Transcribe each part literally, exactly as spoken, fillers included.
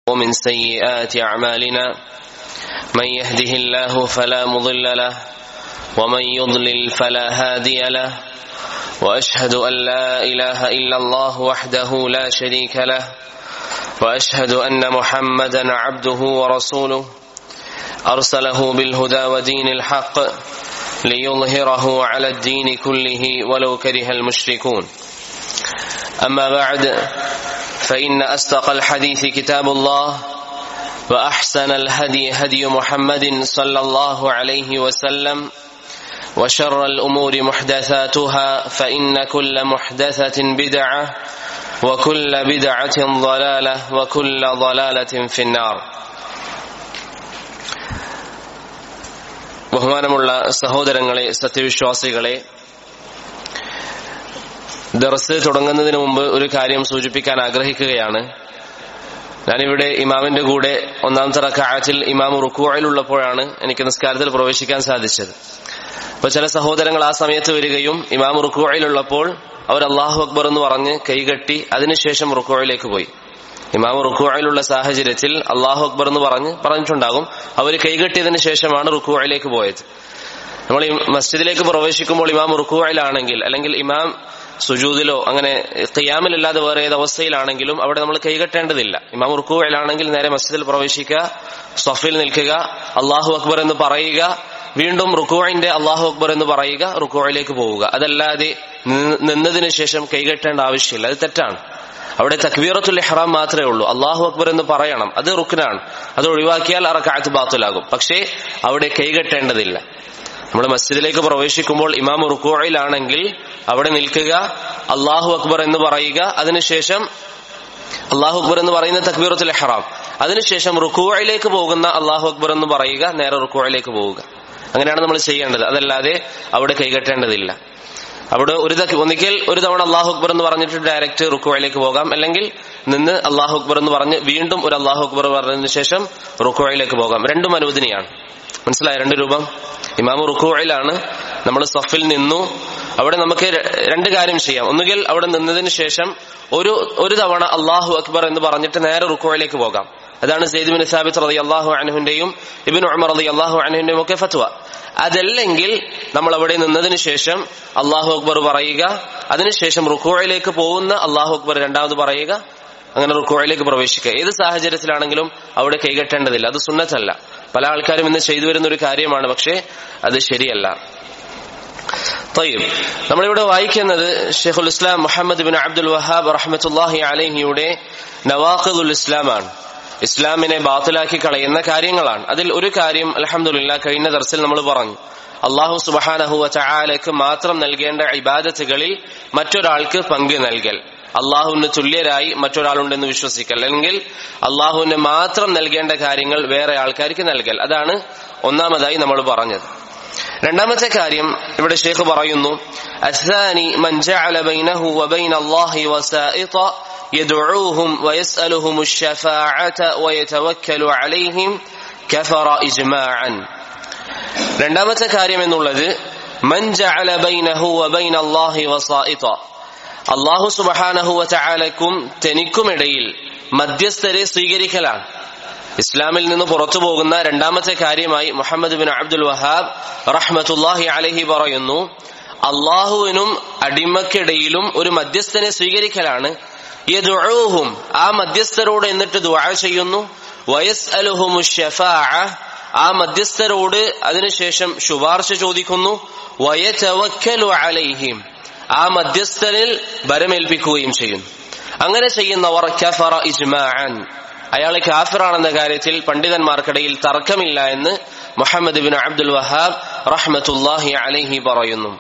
ومن سيئات أعمالنا من يهده الله فلا مضل له ومن يضلل فلا هادي له وأشهد أن لا إله إلا الله وحده لا شريك له وأشهد أن محمدا عبده ورسوله أرسله بالهدى ودين الحق ليظهره على الدين كله ولو كره المشركون. أما بعد فإن أصدق الحديث كتاب الله وأحسن الهدي هدي محمد صلى الله عليه وسلم وشر الأمور محدثاتها فإن كل محدثة بدعة وكل بدعة ضلالة وكل ضلالة في النار. ബഹുമാനമുള്ള സഹോദരങ്ങളെ, സത്യവിശ്വാസികളെ, ദർസ് തുടങ്ങുന്നതിന് മുമ്പ് ഒരു കാര്യം സൂചിപ്പിക്കാൻ ആഗ്രഹിക്കുകയാണ്. ഞാനിവിടെ ഇമാമിന്റെ കൂടെ ഒന്നാമത്തെ റക്അത്തിൽ ഇമാം റുക്കൂഇലുള്ളപ്പോഴാണ് എനിക്ക് നിസ്കാരത്തിൽ പ്രവേശിക്കാൻ സാധിച്ചത്. അപ്പൊ ചില സഹോദരങ്ങൾ ആ സമയത്ത് വരികയും ഇമാം റുക്കൂഇലുള്ളപ്പോൾ അവർ അല്ലാഹു അക്ബർ എന്ന് പറഞ്ഞ് കൈകെട്ടി അതിനുശേഷം റുക്കൂഇലേക്ക് പോയി. ഇമാം റുക്കൂഇലുള്ള സാഹചര്യത്തിൽ അല്ലാഹു അക്ബർ എന്ന് പറഞ്ഞ് പറഞ്ഞിട്ടുണ്ടാകും. അവർ കൈകെട്ടിയതിനു ശേഷമാണ് റുക്കൂഇലേക്ക് പോയത്. നമ്മൾ ഈ മസ്ജിദിലേക്ക് പ്രവേശിക്കുമ്പോൾ ഇമാം റുക്കൂഇലാണെങ്കിൽ അല്ലെങ്കിൽ ഇമാം സുജൂദിലോ അങ്ങനെ ഖിയാമിലല്ലാതെ വേറെ ഏത് അവസ്ഥയിലാണെങ്കിലും അവിടെ നമ്മൾ കൈകെട്ടേണ്ടതില്ല. ഇമാം റുക്കൂഇലാണെങ്കിൽ നേരെ മസ്ജിദിൽ പ്രവേശിക്കുക, സ്വഫിൽ നിൽക്കുക, അല്ലാഹു അക്ബർ എന്ന് പറയുക, വീണ്ടും റുക്കൂഇന്റെ അല്ലാഹു അക്ബർ എന്ന് പറയുക, റുക്കൂഇലേക്ക് പോവുക. അതല്ലാതെ നിന്നതിന് ശേഷം കൈകെട്ടേണ്ട ആവശ്യമില്ല, അത് തെറ്റാണ്. അവിടെ തക്ബീറത്തുൽ ഇഹ്റാം മാത്രമേ ഉള്ളൂ. അല്ലാഹു അക്ബർ എന്ന് പറയണം, അത് റുക്നാണ്. അത് ഒഴിവാക്കിയാൽ റക്അത്ത് ബാത്തിലാകും. പക്ഷേ അവിടെ കൈകെട്ടേണ്ടതില്ല. നമ്മൾ മസ്ജിദിലേക്ക് പ്രവേശിക്കുമ്പോൾ ഇമാം റുക്കൂഇലാണെങ്കിൽ അവിടെ നിൽക്കുക, അല്ലാഹു അക്ബർ എന്ന് പറയുക, അതിനുശേഷം അല്ലാഹു അക്ബർ എന്ന് പറയുന്ന തക്ബീറത്തുൽ ഇഹ്റാം, അതിനുശേഷം റുക്കൂഇലേക്ക് പോകുന്ന അല്ലാഹു അക്ബർ എന്ന് പറയുക, നേരെ റുക്കൂഇലേക്ക് പോവുക. അങ്ങനെയാണ് നമ്മൾ ചെയ്യേണ്ടത്. അതല്ലാതെ അവിടെ കൈകെട്ടേണ്ടതില്ല. അവിടെ ഒരു ഒന്നിക്കൽ ഒരു തവണ അല്ലാഹു അക്ബർ എന്ന് പറഞ്ഞിട്ട് ഡയറക്റ്റ് റുക്കൂഇലേക്ക് പോകാം, അല്ലെങ്കിൽ നിന്ന് അല്ലാഹു അക്ബർ എന്ന് പറഞ്ഞ് വീണ്ടും ഒരു അല്ലാഹു അക്ബർ പറഞ്ഞതിന് ശേഷം റുക്കൂഇലേക്ക് പോകാം. രണ്ടും അനുവദനീയാണ്. മനസ്സിലായ? രണ്ട് രൂപം. ഇമാം റുക്കൂഇലാണ്, നമ്മൾ സഫിൽ നിന്നു, അവിടെ നമുക്ക് രണ്ട് കാര്യം ചെയ്യാം. ഒന്നുകിൽ അവിടെ നിന്നതിന് ശേഷം ഒരു ഒരു തവണ അല്ലാഹു അക്ബർ എന്ന് പറഞ്ഞിട്ട് നേരെ റുക്കൂഇലേക്ക് പോകാം. അതാണ് സെയ്ദ് ബിൻ സാബിത്ത് റളിയല്ലാഹു അൻഹുവിന്റെയും ഇബ്നു ഉമർ റളിയല്ലാഹു അൻഹുവിന്റെയും ഒക്കെ ഫത്വ. അതല്ലെങ്കിൽ നമ്മൾ അവിടെ നിന്നതിന് ശേഷം അല്ലാഹു അക്ബർ പറയുക, അതിനുശേഷം റുക്കൂഇലേക്ക് പോകുന്ന അല്ലാഹു അക്ബർ രണ്ടാമത് പറയുക, അങ്ങനെ റുക്കൂഇലേക്ക് പ്രവേശിക്കുക. ഏത് സാഹചര്യത്തിലാണെങ്കിലും അവിടെ കൈകെട്ടേണ്ടതില്ല. അത് സുന്നത്തല്ല. പല ആൾക്കാരും ഇന്ന് ചെയ്തു വരുന്ന ഒരു കാര്യമാണ്, പക്ഷേ അത് ശരിയല്ല. തയ്യിബ്, നമ്മളിവിടെ വായിക്കുന്നത് ശൈഖുൽ ഇസ്ലാം മുഹമ്മദ് ബിൻ അബ്ദുൽ വഹാബ് റഹ്മത്തുള്ളാഹി അലൈഹിയുടെ നവാഖിദുൽ ഇസ്ലാമാണ്. ഇസ്ലാമിനെ ബാത്തിലാക്കി കളയുന്ന കാര്യങ്ങളാണ്. അതിൽ ഒരു കാര്യം അൽഹംദുലില്ലാഹ് കഴിഞ്ഞ ദർസിൽ നമ്മൾ പറഞ്ഞു. അല്ലാഹു സുബ്ഹാനഹു വ തആലയ്ക്ക് മാത്രം നൽകേണ്ട ഇബാദത്തുകളിൽ മറ്റൊരാൾക്ക് പങ്ക് നൽകൽ, അള്ളാഹുവിന് തുല്യരായി മറ്റൊരാളുണ്ടെന്ന് വിശ്വസിക്കൽ, അല്ലെങ്കിൽ അള്ളാഹുവിന് മാത്രം നൽകേണ്ട കാര്യങ്ങൾ വേറെ ആൾക്കാർക്ക് നൽകൽ, അതാണ് ഒന്നാമതായി നമ്മൾ പറഞ്ഞത്. രണ്ടാമത്തെ കാര്യം ഇവിടെ ശൈഖ് പറയുന്നു, അസ്സാനി മൻ ജഅല ബൈനഹു വബൈന അല്ലാഹി വസാഇത യദ്ഉഹും വയസ്അലുഹും അശ്ശഫാഅത വയതവക്കലു അലൈഹിം കഫറ ഇജ്മാഅൻ. രണ്ടാമത്തെ കാര്യം എന്നുള്ളത് മൻ ജഅല ബൈനഹു വബൈന അല്ലാഹി വസാഇത, അല്ലാഹു സുബ്ഹാനഹു വ തആലക്കും തനിക്കുമിടയിൽ മധ്യസ്ഥരെ സ്വീകരിക്കലാണ്. ഇസ്ലാമിൽ നിന്ന് പുറത്തു പോകുന്ന രണ്ടാമത്തെ കാര്യമായി മുഹമ്മദ് ബിൻ അബ്ദുൽ വഹാബ് റഹ്മത്തുള്ളാഹി അലൈഹി പറയുന്നു, അള്ളാഹുവിനും അടിമക്കിടയിലും ഒരു മധ്യസ്ഥനെ സ്വീകരിക്കലാണ്. യദ്ഉഹും, ആ മധ്യസ്ഥരോട് എന്നിട്ട് ദുആ ചെയ്യുന്നു. വയസ്അലുഹുമു ശഫാഅ, ആ മധ്യസ്ഥരോട് അതിനുശേഷം ശുപാർശ ചോദിക്കുന്നു. വയതവക്കലു അലൈഹിം, ആ മധ്യസ്ഥനിൽ ബരമേൽപ്പിക്കുകയും ചെയ്യുന്നു. അങ്ങനെ ചെയ്യുന്നവർ കഫറ ഇജ്മാഅൻ, അയാൾ കാഫിറാണെന്ന കാര്യത്തിൽ പണ്ഡിതന്മാർക്കിടയിൽ തർക്കമില്ല എന്ന് മുഹമ്മദ് ബിൻ അബ്ദുൽ വഹാബ് റഹ്മത്തുള്ളാഹി അലൈഹി പറയുന്നു.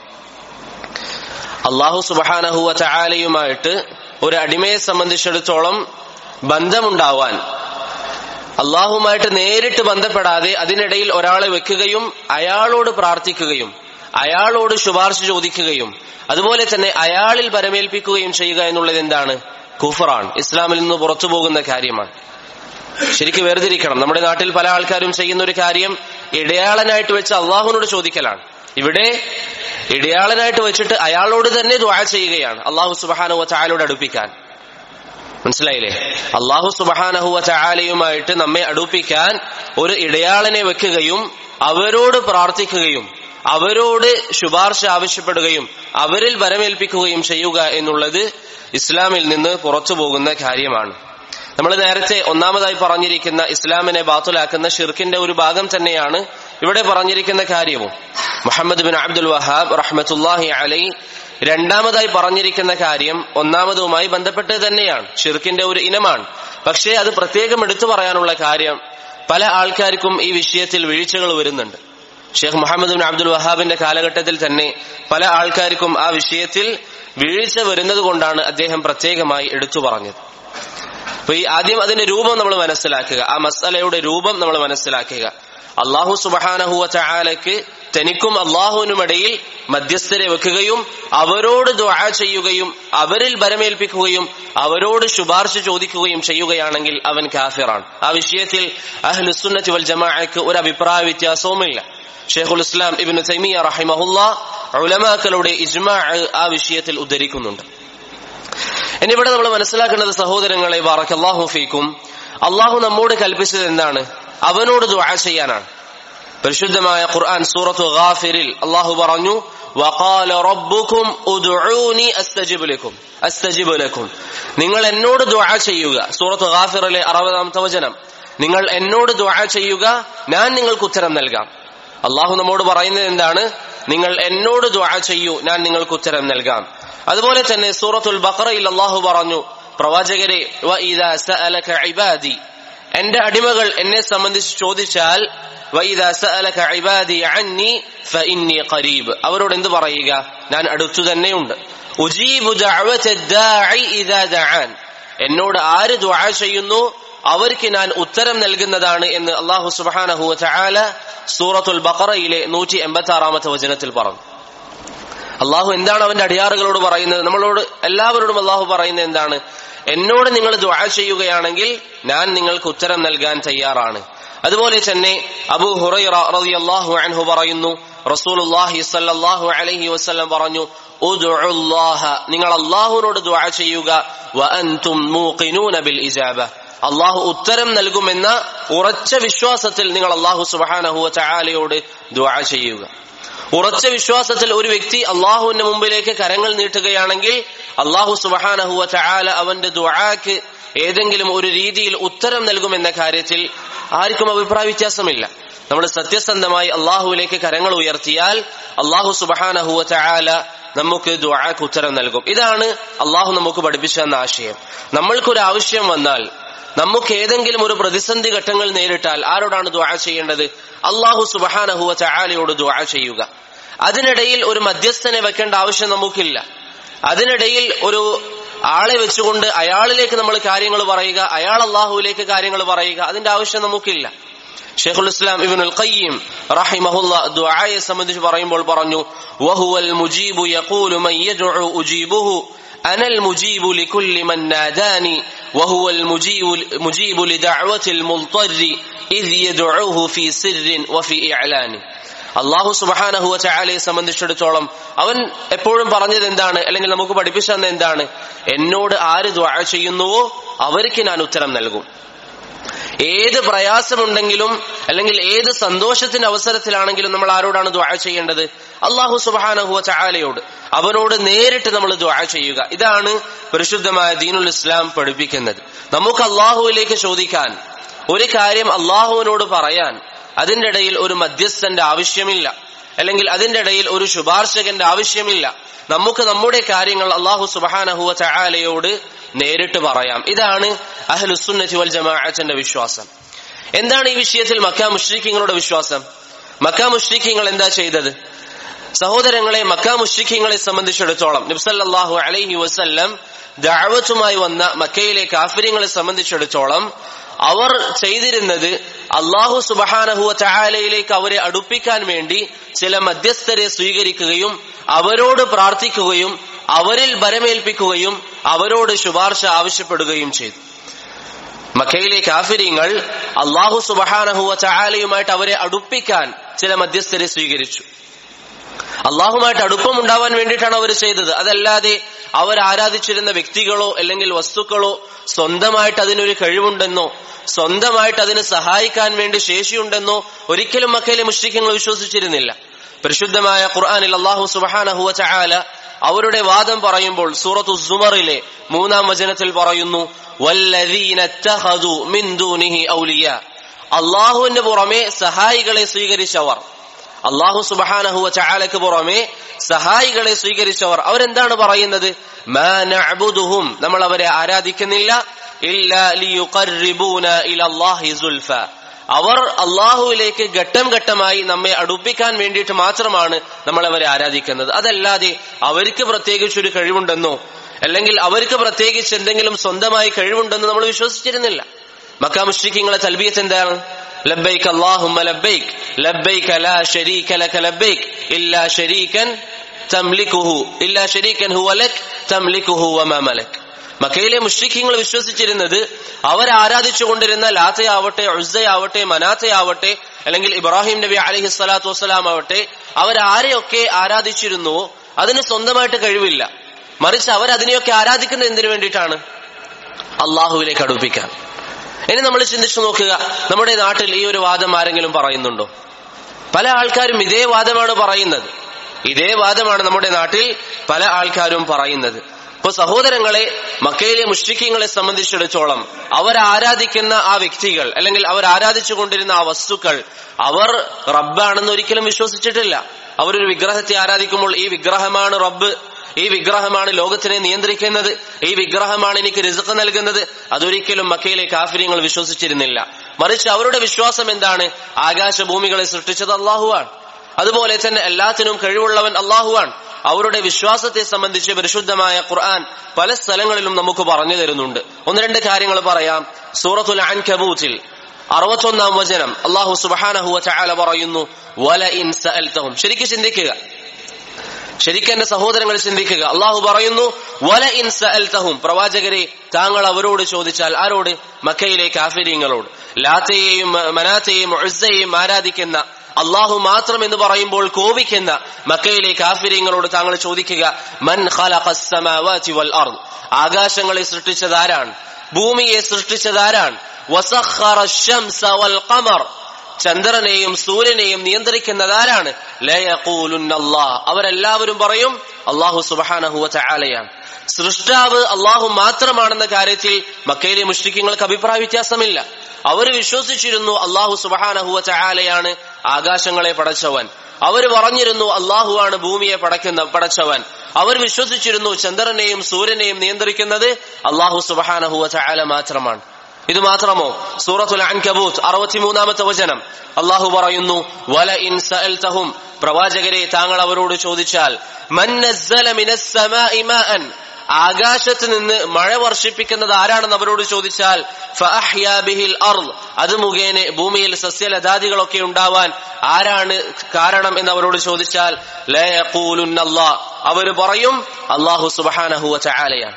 അല്ലാഹു സുബ്ഹാനഹു വ തആലയുമായിട്ട് ഒരു അടിമയെ സംബന്ധിച്ചിടത്തോളം ബന്ധമുണ്ടാവാൻ, അള്ളാഹുമായിട്ട് നേരിട്ട് ബന്ധപ്പെടാതെ അതിനിടയിൽ ഒരാളെ വെക്കുകയും അയാളോട് പ്രാർത്ഥിക്കുകയും അയാളോട് ശുപാർശ ചോദിക്കുകയും അതുപോലെ തന്നെ അയാളിൽ ബരമേൽപ്പിക്കുകയും ചെയ്യുക എന്നുള്ളത് എന്താണ്? കുഫറാണ്, ഇസ്ലാമിൽ നിന്ന് പുറത്തു പോകുന്ന കാര്യമാണ്. ശരിക്കും വേർതിരിക്കണം. നമ്മുടെ നാട്ടിൽ പല ആൾക്കാരും ചെയ്യുന്ന ഒരു കാര്യം ഇടയാളനായിട്ട് വെച്ച് അള്ളാഹുവിനോട് ചോദിക്കലാണ്. ഇവിടെ ഇടയാളനായിട്ട് വെച്ചിട്ട് അയാളോട് തന്നെ ദുആ ചെയ്യുകയാണ്, അള്ളാഹു സുബ്ഹാനഹു വ തആലയോട് അടുപ്പിക്കാൻ. മനസ്സിലായില്ലേ? അല്ലാഹു സുബ്ഹാനഹു വ തആലയുമായിട്ട് നമ്മെ അടുപ്പിക്കാൻ ഒരു ഇടയാളനെ വെക്കുകയും അവരോട് പ്രാർത്ഥിക്കുകയും അവരോട് ശുപാർശ ആവശ്യപ്പെടുകയും അവരിൽ വരമേൽപ്പിക്കുകയും ചെയ്യുക എന്നുള്ളത് ഇസ്ലാമിൽ നിന്ന് പുറത്തു പോകുന്ന കാര്യമാണ്. നമ്മൾ നേരത്തെ ഒന്നാമതായി പറഞ്ഞിരിക്കുന്ന ഇസ്ലാമിനെ ബാത്തുലാക്കുന്ന ഷിർക്കിന്റെ ഒരു ഭാഗം തന്നെയാണ് ഇവിടെ പറഞ്ഞിരിക്കുന്ന കാര്യവും. മുഹമ്മദ് ബിൻ അബ്ദുൽ വഹാബ് റഹ്മത്തുള്ളാഹി അലൈഹി രണ്ടാമതായി പറഞ്ഞിരിക്കുന്ന കാര്യം ഒന്നാമതുമായി ബന്ധപ്പെട്ട് തന്നെയാണ്, ഷിർക്കിന്റെ ഒരു ഇനമാണ്. പക്ഷേ അത് പ്രത്യേകം എടുത്തു പറയാനുള്ള കാര്യം, പല ആൾക്കാർക്കും ഈ വിഷയത്തിൽ വീഴ്ചകൾ വരുന്നുണ്ട്. ഷെയ്ഖ് മുഹമ്മദ് ബിൻ അബ്ദുൽ വഹാബിന്റെ കാലഘട്ടത്തിൽ തന്നെ പല ആൾക്കാർക്കും ആ വിഷയത്തിൽ വീഴ്ച വരുന്നത് കൊണ്ടാണ് അദ്ദേഹം പ്രത്യേകമായി എടുത്തു പറഞ്ഞത്. അപ്പൊ ഈ ആദ്യം അതിന്റെ രൂപം നമ്മൾ മനസ്സിലാക്കുക, ആ മസ്അലയുടെ രൂപം നമ്മൾ മനസ്സിലാക്കുക. അല്ലാഹു സുബ്ഹാനഹു വ തആലയ്ക്ക് തനിക്കും അല്ലാഹുവിനുമിടയിൽ മധ്യസ്ഥരെ വെക്കുകയും അവരോട് ദുആ ചെയ്യുകയും അവരിൽ ബരമേൽപ്പിക്കുകയും അവരോട് ശുപാർശ ചോദിക്കുകയും ചെയ്യുകയാണെങ്കിൽ അവൻ കാഫിറാണ്. ആ വിഷയത്തിൽ അഹ്ലുസ് സുന്നത്തി വൽ ജമാഅക്ക് ഒരു അഭിപ്രായ വ്യത്യാസവുമില്ല. ഷെയ്ഖുൽ ഇസ്ലാം ഇബ്നു തൈമിയ്യ റഹിമഹുല്ലാഹ് ഉലമാക്കളുടെ ഇജ്മാഅ് ആ വിഷയത്തിൽ ഉദ്ധരിക്കുന്നുണ്ട്. എന്നിവിടെ നമ്മൾ മനസ്സിലാക്കേണ്ടത് സഹോദരങ്ങളെ, ബറക്കല്ലാഹു ഫീക്കും, അള്ളാഹു നമ്മോട് കൽപ്പിച്ചത് എന്താണ്? അവനോട് ദുആ ചെയ്യാനാണ്. പരിശുദ്ധമായ ഖുർആൻ സൂറത്തു ഗാഫിറിൽ അള്ളാഹു പറഞ്ഞു, വഖാല റബ്ബുക്കും ഉദ്ഉനി അസ്തജിബ് ലക്കും അസ്തജിബ് ലക്കും, നിങ്ങൾ എന്നോട് ദുആ ചെയ്യുക. സൂറത്തു ഗാഫിറിലെ അറുപതാമത്തെ വചനം, നിങ്ങൾ എന്നോട് ദുആ ചെയ്യുക, ഞാൻ നിങ്ങൾക്ക് ഉത്തരം നൽകാം. അള്ളാഹു നമ്മോട് പറയുന്നത് എന്താണ്? നിങ്ങൾ എന്നോട് ദുആ ചെയ്യൂ, ഞാൻ നിങ്ങൾക്ക് ഉത്തരം നൽകാം. അതുപോലെ തന്നെ സൂറത്തുൽ ബഖറയിൽ അള്ളാഹു പറഞ്ഞു, പ്രവാചകരെ, വഇദാ സഅലക ഇബാദി, എന്റെ അടിമകൾ എന്നെ സംബന്ധിച്ച് ചോദിച്ചാൽ, വഇദാ സഅലക ഇബാദി അന്നി ഫഇന്നി ഖരീബ്, അവരോട് എന്ത് പറയുക? ഞാൻ അടുത്തു തന്നെയുണ്ട്. ഉജീബു ദഅവത ദാഇ ഇദാ ദഅൻ, എന്നോട് ആര് ദുആ ചെയ്യുന്നു അവർക്ക് ഞാൻ ഉത്തരം നൽകുന്നതാണ് എന്ന് അല്ലാഹു സുബ്ഹാനഹു വ തആല സൂറത്തുൽ ബഖറയിലെ നൂറ്റി എൺപത്തി ആറാമത്തെ വചനത്തിൽ പറഞ്ഞു. അള്ളാഹു എന്താണ് അവന്റെ അടിയാറുകളോട് പറയുന്നത്? നമ്മളോട് എല്ലാവരോടും അള്ളാഹു പറയുന്നത് എന്താണ്? എന്നോട് നിങ്ങൾ ദുആ ചെയ്യുകയാണെങ്കിൽ ഞാൻ നിങ്ങൾക്ക് ഉത്തരം നൽകാൻ തയ്യാറാണ്. അതുപോലെ തന്നെ അബൂ ഹുറൈറ റളിയല്ലാഹു അൻഹു പറയുന്നു, റസൂലുള്ളാഹി സ്വല്ലല്ലാഹു അലൈഹി വസല്ലം പറഞ്ഞു, ഉദ്ഉല്ലാഹ, നിങ്ങൾ അള്ളാഹുവിനോട് ദുആ ചെയ്യുക, വഅൻതും മൂഖിനൂന ബിൽ ഇജാബ, അള്ളാഹു ഉത്തരം നൽകുമെന്ന ഉറച്ച വിശ്വാസത്തിൽ നിങ്ങൾ അള്ളാഹു സുബ്ഹാനഹു വ തആലയോട് ദുആ ചെയ്യുക. ഉറച്ച വിശ്വാസത്തിൽ ഒരു വ്യക്തി അള്ളാഹുവിന്റെ മുമ്പിലേക്ക് കരങ്ങൾ നീട്ടുകയാണെങ്കിൽ അള്ളാഹു സുബ്ഹാനഹു വ തആല അവന്റെ ദുആക്ക് ഏതെങ്കിലും ഒരു രീതിയിൽ ഉത്തരം നൽകുമെന്ന കാര്യത്തിൽ ആർക്കും അഭിപ്രായ വ്യത്യാസമില്ല. നമ്മൾ സത്യസന്ധമായി അള്ളാഹുവിലേക്ക് കരങ്ങൾ ഉയർത്തിയാൽ അള്ളാഹു സുബ്ഹാനഹു വ തആല നമുക്ക് ദുആക്ക് ഉത്തരം നൽകും. ഇതാണ് അള്ളാഹു നമുക്ക് പഠിപ്പിച്ചു തന്ന ആശയം. നമ്മൾക്കൊരു ആവശ്യം വന്നാൽ, നമുക്ക് ഏതെങ്കിലും ഒരു പ്രതിസന്ധി ഘട്ടങ്ങൾ നേരിട്ടാൽ ആരോടാണ് ദുആ ചെയ്യേണ്ടത്? അല്ലാഹു സുബ്ഹാനഹു വ തആലയോട് ദുആ ചെയ്യുക. അതിനിടയിൽ ഒരു മധ്യസ്ഥനെ വെക്കേണ്ട ആവശ്യം നമുക്കില്ല. അതിനിടയിൽ ഒരു ആളെ വെച്ചുകൊണ്ട് അയാളിലേക്ക് നമ്മൾ കാര്യങ്ങൾ പറയുക, അയാൾ അല്ലാഹുവിലേക്ക് കാര്യങ്ങൾ പറയുക, അതിന്റെ ആവശ്യം നമുക്കില്ല. ഷെയ്ഖുൽ ഇസ്ലാം ഇബ്നുൽ ഖയ്യിം റഹിമഹുല്ലാഹ് ദുആയെ സംബന്ധിച്ച് പറയുമ്പോൾ പറഞ്ഞു, വഹുവൽ മുജീബു യഖൂലു മൻ യദ്ഉ ഉജീബുഹു അനൽ മുജീബു ലികുല്ലി മൻ നാദാനി വഹുവൽ മുജീബു മുജീബു ലിദഅവതിൽ മുൽതറി ഇദ് യദ്ഉഹു ഫീ സിർരിൻ വഫീ ഇഅലാനി. അല്ലാഹു സുബ്ഹാനഹു വ തആലയെ സംബന്ധിച്ചിടത്തോളം അവൻ എപ്പോഴും പറഞ്ഞത് എന്താണ്, അല്ലെങ്കിൽ നമുക്ക് പഠിപ്പിച്ചു തന്നത് എന്താണ്? എന്നോട് ആര് ദുആ ചെയ്യുന്നുവോ അവർക്ക് ഞാൻ ഉത്തരം നൽകും. ഏത് പ്രയാസമുണ്ടെങ്കിലും അല്ലെങ്കിൽ ഏത് സന്തോഷത്തിന്റെ അവസരത്തിലാണെങ്കിലും നമ്മൾ ആരോടാണ് ദുആ ചെയ്യേണ്ടത്? അല്ലാഹു സുബ്ഹാനഹു വ തആലയോട്, അവനോട് നേരിട്ട് നമ്മൾ ദുആ ചെയ്യുക. ഇതാണ് പരിശുദ്ധമായ ദീനുൽ ഇസ്ലാം പഠിപ്പിക്കുന്നത്. നമുക്ക് അല്ലാഹുവിലേക്ക് ചോദിക്കാൻ, ഒരു കാര്യം അല്ലാഹുവിനോട് പറയാൻ അതിന്റെ ഇടയിൽ ഒരു മധ്യസ്ഥന്റെ ആവശ്യമില്ല, അല്ലെങ്കിൽ അതിന്റെ ഇടയിൽ ഒരു ശുപാർശകന്റെ ആവശ്യമില്ല. നമുക്ക് നമ്മുടെ കാര്യങ്ങൾ അല്ലാഹു സുബ്ഹാനഹു വ തആലയോട് നേരിട്ട് പറയാം. ഇതാണ് അഹ്ലുസ് സുന്നത്തി വൽ ജമാഅത്തിന്റെ വിശ്വാസം. എന്താണ് ഈ വിഷയത്തിൽ മക്ക മുശ്രിക്കീങ്ങളുടെ വിശ്വാസം? മക്ക മുശ്രിക്കീങ്ങൾ എന്താ ചെയ്തത്? സഹോദരങ്ങളെ, മക്ക മുശ്രിക്കീങ്ങളെ സംബന്ധിച്ചിടത്തോളം നബി സല്ലല്ലാഹു അലൈഹി വസല്ലം ദഅവത്തുമായി വന്ന മക്കയിലെ കാഫിര്യങ്ങളെ സംബന്ധിച്ചിടത്തോളം അവർ ചെയ്തിരുന്നത് അല്ലാഹു സുബ്ഹാനഹു വ തആലയിലേക്ക് അവരെ അടുപ്പിക്കാൻ വേണ്ടി ചില മധ്യസ്ഥരെ സ്വീകരിക്കുകയും അവരോട് പ്രാർത്ഥിക്കുകയും അവരിൽ ബരമേൽപ്പിക്കുകയും അവരോട് ശുപാർശ ആവശ്യപ്പെടുകയും ചെയ്തു. മക്കയിലെ കാഫിര്യങ്ങൾ അല്ലാഹു സുബ്ഹാനഹു വ തആലയുമായിട്ട് അവരെ അടുപ്പിക്കാൻ ചില മധ്യസ്ഥരെ സ്വീകരിച്ചു. അള്ളാഹുമായിട്ട് അടുപ്പം ഉണ്ടാവാൻ വേണ്ടിയിട്ടാണ് അവർ ചെയ്തത്. അതല്ലാതെ അവർ ആരാധിച്ചിരുന്ന വ്യക്തികളോ അല്ലെങ്കിൽ വസ്തുക്കളോ സ്വന്തമായിട്ട് അതിനൊരു കഴിവുണ്ടെന്നോ സ്വന്തമായിട്ട് അതിന് സഹായിക്കാൻ വേണ്ടി ശേഷിയുണ്ടെന്നോ ഒരിക്കലും മക്കയിലെ മുശ്രിക്കുകൾ വിശ്വസിച്ചിരുന്നില്ല. പരിശുദ്ധമായ ഖുർആനിൽ അല്ലാഹു സുബ്ഹാനഹു വ തആല അവരുടെ വാദം പറയുമ്പോൾ സൂറത്തു സുമറിലെ മൂന്നാം വചനത്തിൽ പറയുന്നു, വല്ലദീന ഇത്തഖദു മിൻ ദൂനിഹി ഔലിയാ, അല്ലാഹുവിന്റെ പുറമെ സഹായികളെ സ്വീകരിച്ചവർ, അല്ലാഹു സുബ്ഹാനഹു വ തആലയ്ക്ക് പുറമെ സഹായികളെ സ്വീകരിച്ചവർ അവരെന്താണ് പറയുന്നത്? മാ നഅ്ബുദുഹും, നമ്മൾ അവരെ ആരാധിക്കുന്നില്ല, ഇല്ലാ ലിയുഖർരിബൂന ഇലല്ലാഹി സുൽഫ, അവർ അള്ളാഹുവിലേക്ക് ഘട്ടം ഘട്ടമായി നമ്മെ അടുപ്പിക്കാൻ വേണ്ടിയിട്ട് മാത്രമാണ് നമ്മൾ അവരെ ആരാധിക്കുന്നത്. അതല്ലാതെ അവർക്ക് പ്രത്യേകിച്ചൊരു കഴിവുണ്ടെന്നോ അല്ലെങ്കിൽ അവർക്ക് പ്രത്യേകിച്ച് എന്തെങ്കിലും സ്വന്തമായി കഴിവുണ്ടെന്ന് നമ്മൾ വിശ്വസിച്ചിരുന്നില്ല. മക്ക മുശ്രിക്കീങ്ങളെ തൽബിയത്ത് എന്താണ്? ലബ്ബൈക അല്ലാഹുമ്മ ലബ്ബൈക ലബ്ബൈക ലാ ശരീക ലക ലബ്ബൈക ഇല്ലാ ശരീകൻ തംലികുഹു ഇല്ലാ ശരീകൻ ഹുവ ലക തംലികുഹു വമാ മലക. മക്കയിലെ മുശ്രിക്കീങ്ങൾ വിശ്വസിച്ചിരുന്നത് അവരാരാധിച്ചുകൊണ്ടിരുന്ന ലാത്തയാവട്ടെ, ഉസ്സയാവട്ടെ, മനാത്തയാവട്ടെ, അല്ലെങ്കിൽ ഇബ്രാഹിം നബി അലൈഹി സ്വലാത്തു വസ്സലാം ആവട്ടെ, അവരാരെയൊക്കെ ആരാധിച്ചിരുന്നുവോ അതിന് സ്വന്തമായിട്ട് കഴിവില്ല. മറിച്ച് അവരതിനെയൊക്കെ ആരാധിക്കുന്നത് എന്തിനു വേണ്ടിയിട്ടാണ്? അള്ളാഹുവിലേക്ക് അടുപ്പിക്കാൻ. ഇനി നമ്മൾ ചിന്തിച്ചു നോക്കുക, നമ്മുടെ നാട്ടിൽ ഈ ഒരു വാദം ആരെങ്കിലും പറയുന്നുണ്ടോ? പല ആൾക്കാരും ഇതേ വാദമാണ് പറയുന്നത്. ഇതേ വാദമാണ് നമ്മുടെ നാട്ടിൽ പല ആൾക്കാരും പറയുന്നത്. ഇപ്പൊ സഹോദരങ്ങളെ, മക്കയിലെ മുശ്രിക്കീങ്ങളെ സംബന്ധിച്ചിടത്തോളം അവരാരാധിക്കുന്ന ആ വ്യക്തികൾ അല്ലെങ്കിൽ അവർ ആരാധിച്ചു കൊണ്ടിരുന്ന ആ വസ്തുക്കൾ അവർ റബ്ബാണെന്ന് ഒരിക്കലും വിശ്വസിച്ചിട്ടില്ല. അവരൊരു വിഗ്രഹത്തെ ആരാധിക്കുമ്പോൾ ഈ വിഗ്രഹമാണ് റബ്ബ്, ഈ വിഗ്രഹമാണ് ലോകത്തിനെ നിയന്ത്രിക്കുന്നത്, ഈ വിഗ്രഹമാണ് എനിക്ക് റിസ്ക് നൽകുന്നത്, അതൊരിക്കലും മക്കയിലെ കാഫിര്യങ്ങൾ വിശ്വസിച്ചിരുന്നില്ല. മറിച്ച് അവരുടെ വിശ്വാസം എന്താണ്? ആകാശഭൂമികളെ സൃഷ്ടിച്ചത് അള്ളാഹുവാണ്, അതുപോലെ തന്നെ എല്ലാത്തിനും കഴിവുള്ളവൻ അള്ളാഹുവാണ്. അവരുടെ വിശ്വാസത്തെ സംബന്ധിച്ച് പരിശുദ്ധമായ ഖുർആൻ പല സ്ഥലങ്ങളിലും നമുക്ക് പറഞ്ഞു തരുന്നുണ്ട്. ഒന്ന് രണ്ട് കാര്യങ്ങൾ പറയാം. സൂറത്തുൽ അൻകബൂത്തിൽ അറുപത്തൊന്നാം വചനം അല്ലാഹു സുബ്ഹാനഹു വ തആല പറയുന്നു, വല ഇൻ സഅൽതഹും. ശരിക്കും ചിന്തിക്കുക, ശരിക്കും എന്റെ സഹോദരങ്ങൾ ചിന്തിക്കുക. അള്ളാഹു പറയുന്നു, വല ഇൻ സഅൽതഹും, പ്രവാചകരെ താങ്കൾ അവരോട് ചോദിച്ചാൽ. ആരോട്? മക്കയിലെ കാഫിരീങ്ങളോട്. ലാത്തയെയും മനാത്തയെയും ഉസ്സയെയും ആരാധിക്കുന്ന, അള്ളാഹു മാത്രം എന്ന് പറയുമ്പോൾ കോപിക്കുന്ന മക്കയിലെ കാഫിരീങ്ങളോട് താങ്കൾ ചോദിക്കുക, മൻ ഖലഖസ് സമാവാതി വൽ അർദ്, ആകാശങ്ങളെ സൃഷ്ടിച്ചതാരാണ്? ഭൂമിയെ സൃഷ്ടിച്ചതാരാണ്? വസഖറ അശ്-ശംസ വൽ ഖമർ, ചന്ദ്രനെയും സൂര്യനെയും നിയന്ത്രിക്കുന്നതാരാണ്? ലയഖൂലുന്ന അല്ലാഹ്, അവരെല്ലാവരും പറയും അല്ലാഹു സുബ്ഹാനഹു വ തആലയാണ്. സൃഷ്ടാവ് അള്ളാഹു മാത്രമാണെന്ന കാര്യത്തിൽ മക്കയിലെ മുശ്രിക്കീങ്ങൾക്ക് അഭിപ്രായ വ്യത്യാസമില്ല. അവർ വിശ്വസിച്ചിരുന്നു അള്ളാഹു സുബ്ഹാനഹു വ തആലയാണ് ആകാശങ്ങളെ പടച്ചവൻ. അവർ പറഞ്ഞിരുന്നു അള്ളാഹുവാണ് ഭൂമിയെ പടക്കുന്ന പടച്ചവൻ. അവർ വിശ്വസിച്ചിരുന്നു ചന്ദ്രനെയും സൂര്യനെയും നിയന്ത്രിക്കുന്നത് അള്ളാഹു സുബ്ഹാനഹു വ തആല മാത്രമാണ്. ഇത് മാത്രമോ? സൂറത്തുൽ അൻകബൂത്ത് അറുപത്തിമൂന്നാമത്തെ വചനം അള്ളാഹു പറയുന്നു, വല ഇൻ സഅൽതഹും, പ്രവാചകരെ താങ്കൾ അവരോട് ചോദിച്ചാൽ, മൻ നസ്സല മിനസ് സമാഇ മാഅൻ, ആകാശത്ത് നിന്ന് മഴ വർഷിപ്പിക്കുന്നത് ആരാണെന്ന് അവരോട് ചോദിച്ചാൽ, ഫഅഹ്യാ ബിഹിൽ അർദ്, അത് മുഖേന ഭൂമിയിൽ സസ്യലതാദികളൊക്കെ ഉണ്ടാവാൻ ആരാണ് കാരണം എന്ന് അവരോട് ചോദിച്ചാൽ, ലയഖൂലുന്ന അല്ലാഹ്, അവർ പറയും അല്ലാഹു സുബ്ഹാനഹു വ തആലയാണ്.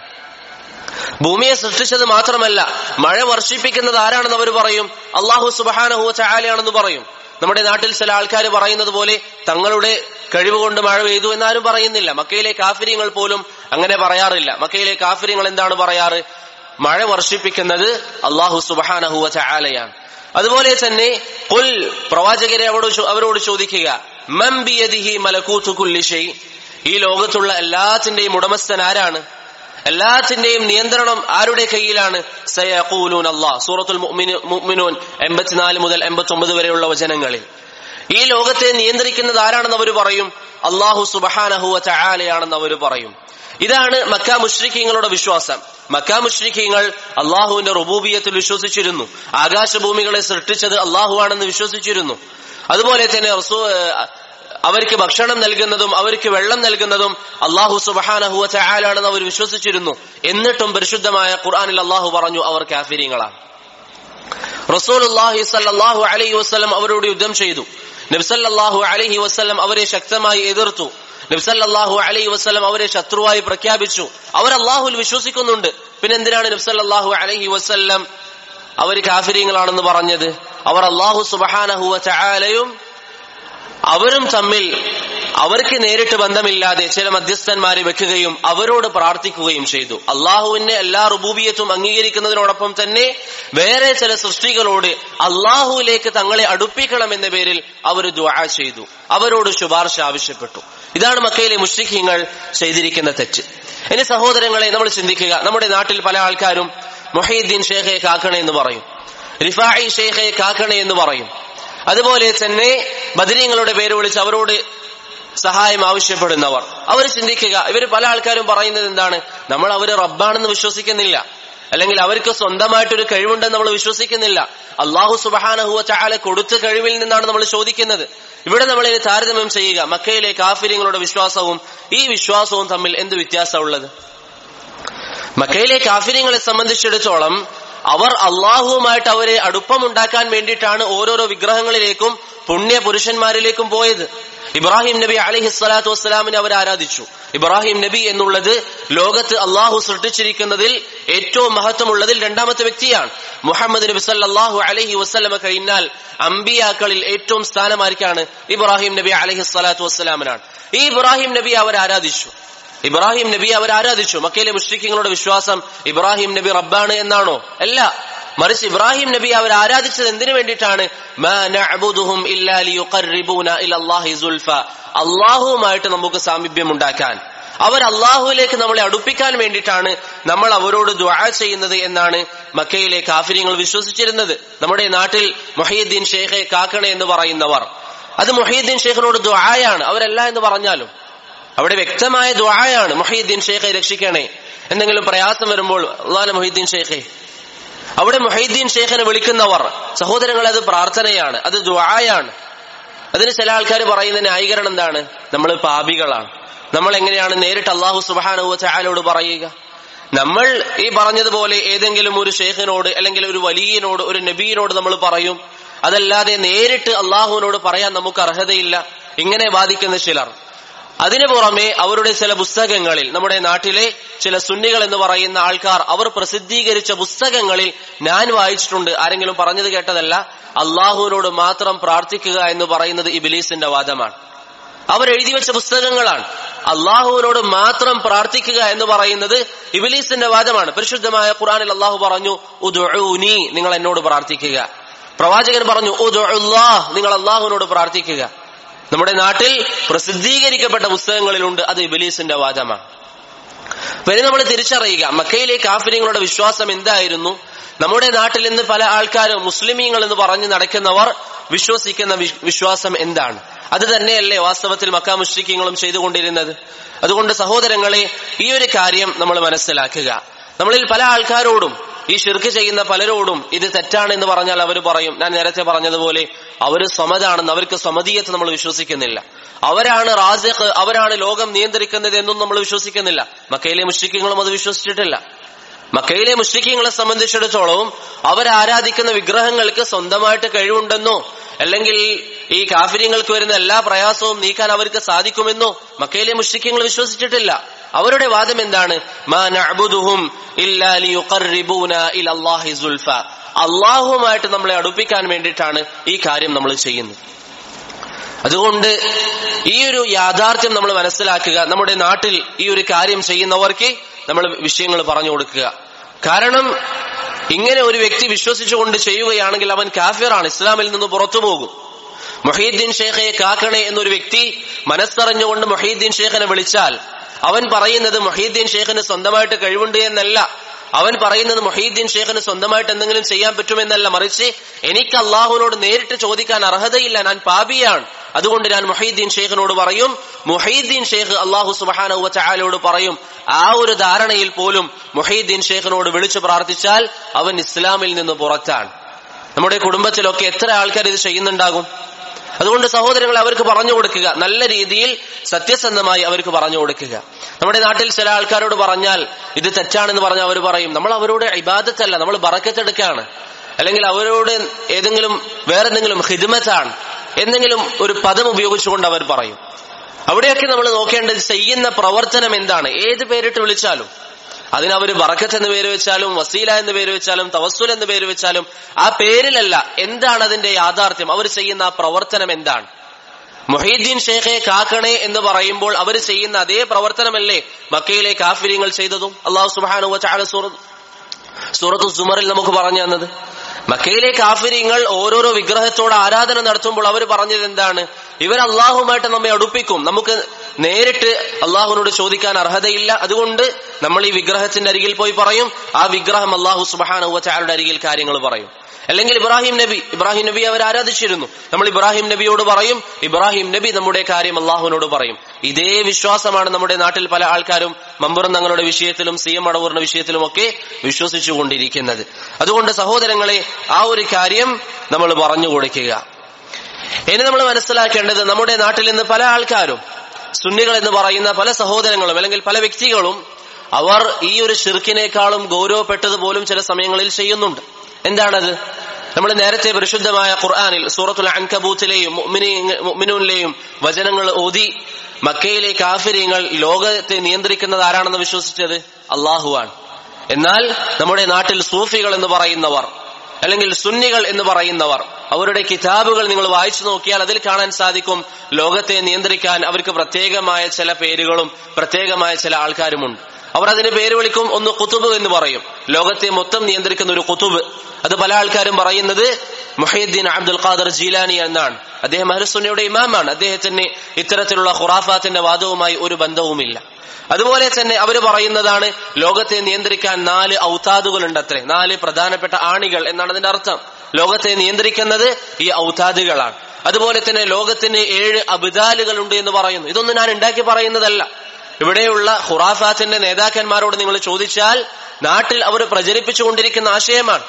ഭൂമിയെ സൃഷ്ടിച്ചത് മാത്രമല്ല, മഴ വർഷിപ്പിക്കുന്നത് ആരാണെന്ന് അവർ പറയും അല്ലാഹു സുബ്ഹാനഹു വ തആലയാണെന്ന് പറയും. നമ്മുടെ നാട്ടിൽ ചില ആൾക്കാർ പറയുന്നത് പോലെ തങ്ങളുടെ കഴിവ് കൊണ്ട് മഴ പെയ്തു എന്നാരും പറയുന്നില്ല. മക്കയിലെ കാഫിര്യങ്ങൾ പോലും അങ്ങനെ പറയാറില്ല. മക്കയിലെ കാഫിര്യങ്ങൾ എന്താണ് പറയാറ്? മഴ വർഷിപ്പിക്കുന്നത് അല്ലാഹു സുബ്ഹാനഹു വ തആലയാണ്. അതുപോലെ തന്നെ ഖുൽ, പ്രവാചകരെ അവരോട് അവരോട് ചോദിക്കുക, മൻ ബിയദിഹി മലകൂതു കുല്ലി ഷൈ, ഈ ലോകത്തുള്ള എല്ലാത്തിന്റെയും ഉടമസ്ഥൻ ആരാണ്? എല്ലാത്തിന്റെയും നിയന്ത്രണം ആരുടെ കയ്യിലാണ്? സയഖൂലൂന അല്ലാഹ്. സൂറത്തുൽ മുഅ്മിനൂൻ എൺപത്തിനാല് മുതൽ എൺപത്തി ഒമ്പത് വരെയുള്ള വചനങ്ങളിൽ ഈ ലോകത്തെ നിയന്ത്രിക്കുന്നത് ആരാണെന്ന് അവർ പറയും അല്ലാഹു സുബ്ഹാനഹു വ തആലയാണെന്ന് അവർ പറയും. ഇതാണ് മക്ക മുശ്രിക്കീങ്ങളുടെ വിശ്വാസം. മക്ക മുശ്രിക്കീങ്ങൾ അള്ളാഹുവിന്റെ റുബൂബിയത്തിൽ വിശ്വസിച്ചിരുന്നു. ആകാശഭൂമികളെ സൃഷ്ടിച്ചത് അള്ളാഹുവാണെന്ന് വിശ്വസിച്ചിരുന്നു. അതുപോലെ തന്നെ അവർക്ക് ഭക്ഷണം നൽകുന്നതും അവർക്ക് വെള്ളം നൽകുന്നതും അല്ലാഹു സുബ്ഹാനഹു വ തആലയാണെന്ന് അവർ വിശ്വസിച്ചിരുന്നു. എന്നിട്ടും പരിശുദ്ധമായ ഖുർആനിൽ അല്ലാഹു പറഞ്ഞു അവർ കാഫിരീങ്ങളാണ്. റസൂലുള്ളാഹി സ്വല്ലല്ലാഹു അലൈഹി വസല്ലം അവരോട് യുദ്ധം ചെയ്തു. നബി സല്ലല്ലാഹു അലൈഹി വസല്ലം അവരെ ശക്തമായി എതിർത്തു. നബി സല്ലല്ലാഹു അലൈഹി വസല്ലം അവരെ ശത്രുവായി പ്രഖ്യാപിച്ചു. അവർ അല്ലാഹുവിൽ വിശ്വസിക്കുന്നുണ്ട്. പിന്നെ എന്തിനാണ് നബി സല്ലല്ലാഹു അലൈഹി വസല്ലം അവർ കാഫിരീങ്ങളാണെന്ന് പറഞ്ഞത്? അവർ അല്ലാഹു സുബ്ഹാനഹു വ തആലയും അവരും തമ്മിൽ അവർക്ക് നേരിട്ട് ബന്ധമില്ലാതെ ചില മധ്യസ്ഥന്മാരെ വെക്കുകയും അവരോട് പ്രാർത്ഥിക്കുകയും ചെയ്തു. അള്ളാഹുവിന്റെ എല്ലാ റുബൂബിയത്തും അംഗീകരിക്കുന്നതിനോടൊപ്പം തന്നെ വേറെ ചില സൃഷ്ടികളോട് അള്ളാഹുവിലേക്ക് തങ്ങളെ അടുപ്പിക്കണമെന്ന പേരിൽ അവർ ദുആ ചെയ്തു, അവരോട് ശുപാർശ ആവശ്യപ്പെട്ടു. ഇതാണ് മക്കയിലെ മുശ്രിക്കീങ്ങൾ ചെയ്തിരിക്കുന്ന തെറ്റ്. ഇനി സഹോദരങ്ങളെ, നമ്മൾ ചിന്തിക്കുക, നമ്മുടെ നാട്ടിൽ പല ആൾക്കാരും മുഹീദ്ദീൻ ഷേഖെ കാക്കണേ എന്ന് പറയും, റിഫാഇ ഷേഖെ കാക്കണേ എന്ന് പറയും. അതുപോലെ തന്നെ ബദരീങ്ങളുടെ പേര് വിളിച്ച് അവരോട് സഹായം ആവശ്യപ്പെടുന്നവർ. അവർ ചിന്തിക്കുക, ഇവർ പല ആൾക്കാരും പറയുന്നത് എന്താണ്? നമ്മൾ അവര് റബ്ബാണെന്ന് വിശ്വസിക്കുന്നില്ല, അല്ലെങ്കിൽ അവർക്ക് സ്വന്തമായിട്ടൊരു കഴിവുണ്ടെന്ന് നമ്മൾ വിശ്വസിക്കുന്നില്ല. അള്ളാഹു സുബ്ഹാനഹു വ തആല കൊടുത്ത കഴിവിൽ നിന്നാണ് നമ്മൾ ചോദിക്കുന്നത്. ഇവിടെ നമ്മൾ ഇനി താരതമ്യം ചെയ്യുക, മക്കയിലെ കാഫിര്യങ്ങളുടെ വിശ്വാസവും ഈ വിശ്വാസവും തമ്മിൽ എന്ത് വ്യത്യാസമുള്ളത്? മക്കയിലെ കാഫിര്യങ്ങളെ സംബന്ധിച്ചിടത്തോളം അവർ അള്ളാഹുവുമായിട്ട് അവരെ അടുപ്പമുണ്ടാക്കാൻ വേണ്ടിയിട്ടാണ് ഓരോരോ വിഗ്രഹങ്ങളിലേക്കും പുണ്യ പുരുഷന്മാരിലേക്കും പോയത്. ഇബ്രാഹിം നബി അലൈഹി സ്വലാത്തു വസ്സലാമിനെ അവർ ആരാധിച്ചു. ഇബ്രാഹിം നബി എന്നുള്ളത് ലോകത്ത് അള്ളാഹു സൃഷ്ടിച്ചിരിക്കുന്നതിൽ ഏറ്റവും മഹത്വമുള്ളതിൽ രണ്ടാമത്തെ വ്യക്തിയാണ്. മുഹമ്മദ് നബി സല്ലല്ലാഹു അലൈഹി വസല്ലമ കഴിഞ്ഞാൽ അംബിയാക്കളിൽ ഏറ്റവും സ്ഥാനമായിരിക്കാണ് ഇബ്രാഹിം നബി അലൈഹി സ്വലാത്തു വസ്സലാമിനാണ്. ഈ ഇബ്രാഹിം നബി അവർ ആരാധിച്ചു. ഇബ്രാഹിം നബി അവർ ആരാധിച്ചു. മക്കയിലെ മുശ്രിക്കീങ്ങളുടെ വിശ്വാസം ഇബ്രാഹിം നബി റബ്ബാണ് എന്നാണോ? അല്ല, മറിച്ച് ഇബ്രാഹിം നബി അവർ ആരാധിച്ചത് എന്തിനു വേണ്ടിയിട്ടാണ്? മാ നഅബുദുഹും ഇല്ലാ ലിയുഖർരിബൂനാ ഇലല്ലാഹി സുൽഫ, അള്ളാഹുവുമായിട്ട് നമുക്ക് സാമീപ്യം ഉണ്ടാക്കാൻ, അവർ അള്ളാഹുവിലേക്ക് നമ്മളെ അടുപ്പിക്കാൻ വേണ്ടിയിട്ടാണ് നമ്മൾ അവരോട് ദുആ ചെയ്യുന്നത് എന്നാണ് മക്കയിലെ കാഫിര്യങ്ങൾ വിശ്വസിച്ചിരുന്നത്. നമ്മുടെ നാട്ടിൽ മുഹീദ്ദീൻ ഷേഖെ കാക്കണേ എന്ന് പറയുന്നവർ, അത് മുഹീദ്ദീൻ ഷേഖിനോട് ദുആയാണ്, അവരല്ല എന്ന് പറഞ്ഞാലും അവിടെ വ്യക്തമായ ദുആയാണ്. മുഹീദ്ദീൻ ഷേഖെ രക്ഷിക്കണേ, എന്തെങ്കിലും പ്രയാസം വരുമ്പോൾ അല്ലാഹു മുഹീദ്ദീൻ ഷേഖെ, അവിടെ മുഹീദ്ദീൻ ഷേഖിനെ വിളിക്കുന്നവർ സഹോദരങ്ങൾ, അത് പ്രാർത്ഥനയാണ്, അത് ദുആയാണ്. അതിന് ചില ആൾക്കാർ പറയുന്ന ന്യായീകരണം എന്താണ്? നമ്മൾ പാപികളാണ്, നമ്മൾ എങ്ങനെയാണ് നേരിട്ട് അല്ലാഹു സുബ്ഹാനഹു വ തആലയോട് പറയുക? നമ്മൾ ഈ പറഞ്ഞതുപോലെ ഏതെങ്കിലും ഒരു ഷേഖിനോട് അല്ലെങ്കിൽ ഒരു വലിയനോട് ഒരു നബിയിനോട് നമ്മൾ പറയും, അതല്ലാതെ നേരിട്ട് അള്ളാഹുവിനോട് പറയാൻ നമുക്ക് അർഹതയില്ല, ഇങ്ങനെ വാദിക്കുന്ന ചിലർ. അതിനു പുറമെ അവരുടെ ചില പുസ്തകങ്ങളിൽ, നമ്മുടെ നാട്ടിലെ ചില സുന്നികൾ എന്ന് പറയുന്ന ആൾക്കാർ അവർ പ്രസിദ്ധീകരിച്ച പുസ്തകങ്ങളിൽ ഞാൻ വായിച്ചിട്ടുണ്ട്, ആരെങ്കിലും പറഞ്ഞത് കേട്ടതല്ല, അള്ളാഹുവിനോട് മാത്രം പ്രാർത്ഥിക്കുക എന്ന് പറയുന്നത് ഇബ്ലീസിന്റെ വാദമാണ്. അവർ എഴുതി വെച്ച പുസ്തകങ്ങളാണ്. അള്ളാഹുവിനോട് മാത്രം പ്രാർത്ഥിക്കുക എന്ന് പറയുന്നത് ഇബ്ലീസിന്റെ വാദമാണ്. പരിശുദ്ധമായ ഖുർആനിൽ അള്ളാഹു പറഞ്ഞു, ഉദ്ഉനി, നിങ്ങൾ എന്നോട് പ്രാർത്ഥിക്കുക. പ്രവാചകൻ പറഞ്ഞു, ഉദ്ഉല്ലാഹ്, നിങ്ങൾ അള്ളാഹുവിനോട് പ്രാർത്ഥിക്കുക. നമ്മുടെ നാട്ടിൽ പ്രസിദ്ധീകരിക്കപ്പെട്ട പുസ്തകങ്ങളിലുണ്ട്, അത് ഇബ്ലീസിന്റെ വാദമാണ്. വരെ നമ്മൾ തിരിച്ചറിയുക, മക്കയിലെ കാഫിര്യങ്ങളുടെ വിശ്വാസം എന്തായിരുന്നു? നമ്മുടെ നാട്ടിൽ നിന്ന് പല ആൾക്കാരും മുസ്ലിമീങ്ങൾ എന്ന് പറഞ്ഞു നടക്കുന്നവർ വിശ്വസിക്കുന്ന വിശ്വാസം എന്താണ്? അത് തന്നെയല്ലേ വാസ്തവത്തിൽ മക്ക മുശ്രിക്കീങ്ങളും ചെയ്തുകൊണ്ടിരുന്നത്? അതുകൊണ്ട് സഹോദരങ്ങളെ, ഈ ഒരു കാര്യം നമ്മൾ മനസ്സിലാക്കുക. നമ്മളിൽ പല ആൾക്കാരോടും, ഈ ശിർക്ക് ചെയ്യുന്ന പലരോടും ഇത് തെറ്റാണെന്ന് പറഞ്ഞാൽ അവർ പറയും, ഞാൻ നേരത്തെ പറഞ്ഞതുപോലെ അവര് സമദാണെന്ന്, അവർക്ക് സമദീയത്ത് നമ്മൾ വിശ്വസിക്കുന്നില്ല, അവരാണ് റാസിഖ്, അവരാണ് ലോകം നിയന്ത്രിക്കുന്നത് എന്നും നമ്മൾ വിശ്വസിക്കുന്നില്ല. മക്കയിലെ മുശ്രിക്കീങ്ങളും അത് വിശ്വസിച്ചിട്ടില്ല. മക്കയിലെ മുശ്രിക്കീങ്ങളെ സംബന്ധിച്ചിടത്തോളം അവരാരാധിക്കുന്ന വിഗ്രഹങ്ങൾക്ക് സ്വന്തമായിട്ട് കഴിവുണ്ടെന്നോ അല്ലെങ്കിൽ ഈ കാഫിര്യങ്ങൾക്ക് വരുന്ന എല്ലാ പ്രയാസവും നീക്കാൻ അവർക്ക് സാധിക്കുമെന്നോ മക്കയിലെ മുശ്രിക്കീങ്ങൾ വിശ്വസിച്ചിട്ടില്ല. അവരുടെ വാദം എന്താണ്? മാ നഅബുദുഹും ഇല്ലാ ലിയുഖർരിബൂനാ ഇലല്ലാഹി സുൽഫ, അള്ളാഹുവുമായിട്ട് നമ്മളെ അടുപ്പിക്കാൻ വേണ്ടിയിട്ടാണ് ഈ കാര്യം നമ്മൾ ചെയ്യുന്നത്. അതുകൊണ്ട് ഈ ഒരു യാഥാർത്ഥ്യം നമ്മൾ മനസ്സിലാക്കുക. നമ്മുടെ നാട്ടിൽ ഈ ഒരു കാര്യം ചെയ്യുന്നവർക്ക് നമ്മൾ വിഷയങ്ങൾ പറഞ്ഞു കൊടുക്കുക. കാരണം ഇങ്ങനെ ഒരു വ്യക്തി വിശ്വസിച്ചുകൊണ്ട് ചെയ്യുകയാണെങ്കിൽ അവൻ കാഫിറാണ്, ഇസ്ലാമിൽ നിന്ന് പുറത്തു പോകും. മുഹീദ്ദീൻ ഷേഖെ കാക്കണേ എന്നൊരു വ്യക്തി മനസ്സറിഞ്ഞുകൊണ്ട് മുഹീദ്ദീൻ ഷേഖിനെ വിളിച്ചാൽ അവൻ പറയുന്നത് മുഹീദ്ദീൻ ഷേഖിന് സ്വന്തമായിട്ട് കഴിവുണ്ട് എന്നല്ല, അവൻ പറയുന്നത് മുഹീദ്ദീൻ ഷേഖിന് സ്വന്തമായിട്ട് എന്തെങ്കിലും ചെയ്യാൻ പറ്റുമെന്നല്ല, മറിച്ച് എനിക്ക് അള്ളാഹുവിനോട് നേരിട്ട് ചോദിക്കാൻ അർഹതയില്ല, ഞാൻ പാപിയാണ്, അതുകൊണ്ട് ഞാൻ മുഹീദ്ദീൻ ഷേഖിനോട് പറയും. മുഹീദ്ദീൻ ഷേഖ് അള്ളാഹു സുബ്ഹാനഹു വ തആലയോട് പറയും. ആ ഒരു ധാരണയിൽ പോലും മുഹീദ്ദീൻ ഷേഖിനോട് വിളിച്ചു പ്രാർത്ഥിച്ചാൽ അവൻ ഇസ്ലാമിൽ നിന്ന് പുറത്താണ്. നമ്മുടെ കുടുംബത്തിലൊക്കെ എത്ര ആൾക്കാർ ഇത് ചെയ്യുന്നുണ്ടാകും? അതുകൊണ്ട് സഹോദരങ്ങൾ, അവർക്ക് പറഞ്ഞു കൊടുക്കുക, നല്ല രീതിയിൽ സത്യസന്ധമായി അവർക്ക് പറഞ്ഞു കൊടുക്കുക. നമ്മുടെ നാട്ടിൽ ചില ആൾക്കാരോട് പറഞ്ഞാൽ ഇത് തെറ്റാണെന്ന് പറഞ്ഞാൽ അവർ പറയും നമ്മൾ അവരോട് ഇബാദത്തല്ല, നമ്മൾ ബറക്കത്തെടുക്കുകയാണ്, അല്ലെങ്കിൽ അവരോട് ഏതെങ്കിലും വേറെന്തെങ്കിലും ഖിദ്മത്താണ്, എന്തെങ്കിലും ഒരു പദം ഉപയോഗിച്ചുകൊണ്ട് അവർ പറയും. അവിടെയൊക്കെ നമ്മൾ നോക്കേണ്ടത് ചെയ്യുന്ന പ്രവർത്തനം എന്താണ്. ഏത് പേരിട്ട് വിളിച്ചാലും, അതിനവര് ബറക്കത്ത് എന്ന് പേര് വെച്ചാലും വസീല എന്ന് പേര് വെച്ചാലും തവസ്സുൽ എന്ന് പേര് വെച്ചാലും ആ പേരിലല്ല, എന്താണ് അതിന്റെ യാഥാർത്ഥ്യം, അവർ ചെയ്യുന്ന ആ പ്രവർത്തനം എന്താണ്. മുഹീദ്ദീൻ ഷേഖെ കാക്കണേ എന്ന് പറയുമ്പോൾ അവർ ചെയ്യുന്ന അതേ പ്രവർത്തനമല്ലേ മക്കയിലെ കാഫിര്യങ്ങൾ ചെയ്തതും? അല്ലാഹു സുബ്ഹാനഹു വ തആല സൂറത്തു സുമറിൽ നമുക്ക് പറഞ്ഞു തന്നത്. മക്കയിലെ കാഫിര്യങ്ങൾ ഓരോരോ വിഗ്രഹത്തോട് ആരാധന നടത്തുമ്പോൾ അവർ പറഞ്ഞത് എന്താണ്? ഇവർ അള്ളാഹുമായിട്ട് നമ്മെ അടുപ്പിക്കും, നമുക്ക് നേരിട്ട് അള്ളാഹുവിനോട് ചോദിക്കാൻ അർഹതയില്ല, അതുകൊണ്ട് നമ്മൾ ഈ വിഗ്രഹത്തിന്റെ അരികിൽ പോയി പറയും, ആ വിഗ്രഹം അള്ളാഹു സുബ്ഹാനഹു വ തആലയുടെ അരികിൽ കാര്യങ്ങൾ പറയും. അല്ലെങ്കിൽ ഇബ്രാഹിം നബി ഇബ്രാഹിം നബി അവർ ആരാധിച്ചിരുന്നു, നമ്മൾ ഇബ്രാഹിം നബിയോട് പറയും, ഇബ്രാഹിം നബി നമ്മുടെ കാര്യം അള്ളാഹുവിനോട് പറയും. ഇതേ വിശ്വാസമാണ് നമ്മുടെ നാട്ടിൽ പല ആൾക്കാരും മമ്പുറം തങ്ങളുടെ വിഷയത്തിലും സി എം അടവൂറിന്റെ വിഷയത്തിലുമൊക്കെ വിശ്വസിച്ചുകൊണ്ടിരിക്കുന്നത്. അതുകൊണ്ട് സഹോദരങ്ങളെ, ആ ഒരു കാര്യം നമ്മൾ പറഞ്ഞു കൊടുക്കുക. ഇനി നമ്മൾ മനസ്സിലാക്കേണ്ടത്, നമ്മുടെ നാട്ടിൽ നിന്ന് പല ആൾക്കാരും സുന്നികൾ എന്ന് പറയുന്ന പല സഹോദരങ്ങളും അല്ലെങ്കിൽ പല വ്യക്തികളും അവർ ഈ ഒരു ശിർക്കിനേക്കാളും ഗൗരവപ്പെട്ടത് പോലും ചില സമയങ്ങളിൽ ചെയ്യുന്നുണ്ട്. എന്താണത്? നമ്മൾ നേരത്തെ പരിശുദ്ധമായ ഖുർആനിൽ സൂറത്തുൽ അൻകബൂത്തിലെയും മുഅ്മിനൂനിലെയും വചനങ്ങൾ ഓതി മക്കയിലെ കാഫിര്യങ്ങൾ ലോകത്തെ നിയന്ത്രിക്കുന്നത് ആരാണെന്ന് വിശ്വസിച്ചത് അള്ളാഹുവാണ്. എന്നാൽ നമ്മുടെ നാട്ടിൽ സൂഫികൾ എന്ന് പറയുന്നവർ അല്ലെങ്കിൽ സുന്നികൾ എന്ന് പറയുന്നവർ, അവരുടെ കിതാബുകൾ നിങ്ങൾ വായിച്ചു നോക്കിയാൽ അതിൽ കാണാൻ സാധിക്കും ലോകത്തെ നിയന്ത്രിക്കാൻ അവർക്ക് പ്രത്യേകമായ ചില പേരുകളും പ്രത്യേകമായ ചില ആൾക്കാരുമുണ്ട്. അവർ അതിന് പേര് വിളിക്കും. ഒന്ന് ഖുതുബ് എന്ന് പറയും, ലോകത്തെ മൊത്തം നിയന്ത്രിക്കുന്ന ഒരു ഖുതുബ്. അത് പല ആൾക്കാരും പറയുന്നത് മുഹയ്യിദ്ദീൻ അബ്ദുൽ ഖാദിർ ജീലാനി എന്നാണ്. അദ്ദേഹം അഹ്ലുസുന്നയുടെ ഇമാമാണ്. അദ്ദേഹത്തിന് ഇത്തരത്തിലുള്ള ഖുറാഫാത്തിന്റെ വാദവുമായി ഒരു ബന്ധവുമില്ല. അതുപോലെ തന്നെ അവർ പറയുന്നതാണ് ലോകത്തെ നിയന്ത്രിക്കാൻ നാല് ഔതാദുകൾ ഉണ്ട് അത്രേ, നാല് പ്രധാനപ്പെട്ട ആണികൾ എന്നാണ് അതിന്റെ അർത്ഥം. ലോകത്തെ നിയന്ത്രിക്കുന്നത് ഈ ഔതാദുകളാണ്. അതുപോലെ തന്നെ ലോകത്തിന് ഏഴ് അബ്ദാലുകൾ ഉണ്ട് എന്ന് പറയുന്നു. ഇതൊന്നും ഞാൻ ഉണ്ടാക്കി പറയുന്നതല്ല. ഇവിടെയുള്ള ഖുറാഫാത്തിന്റെ നേതാക്കന്മാരോട് നിങ്ങൾ ചോദിച്ചാൽ നാട്ടിൽ അവർ പ്രചരിപ്പിച്ചുകൊണ്ടിരിക്കുന്ന ആശയമാണ്.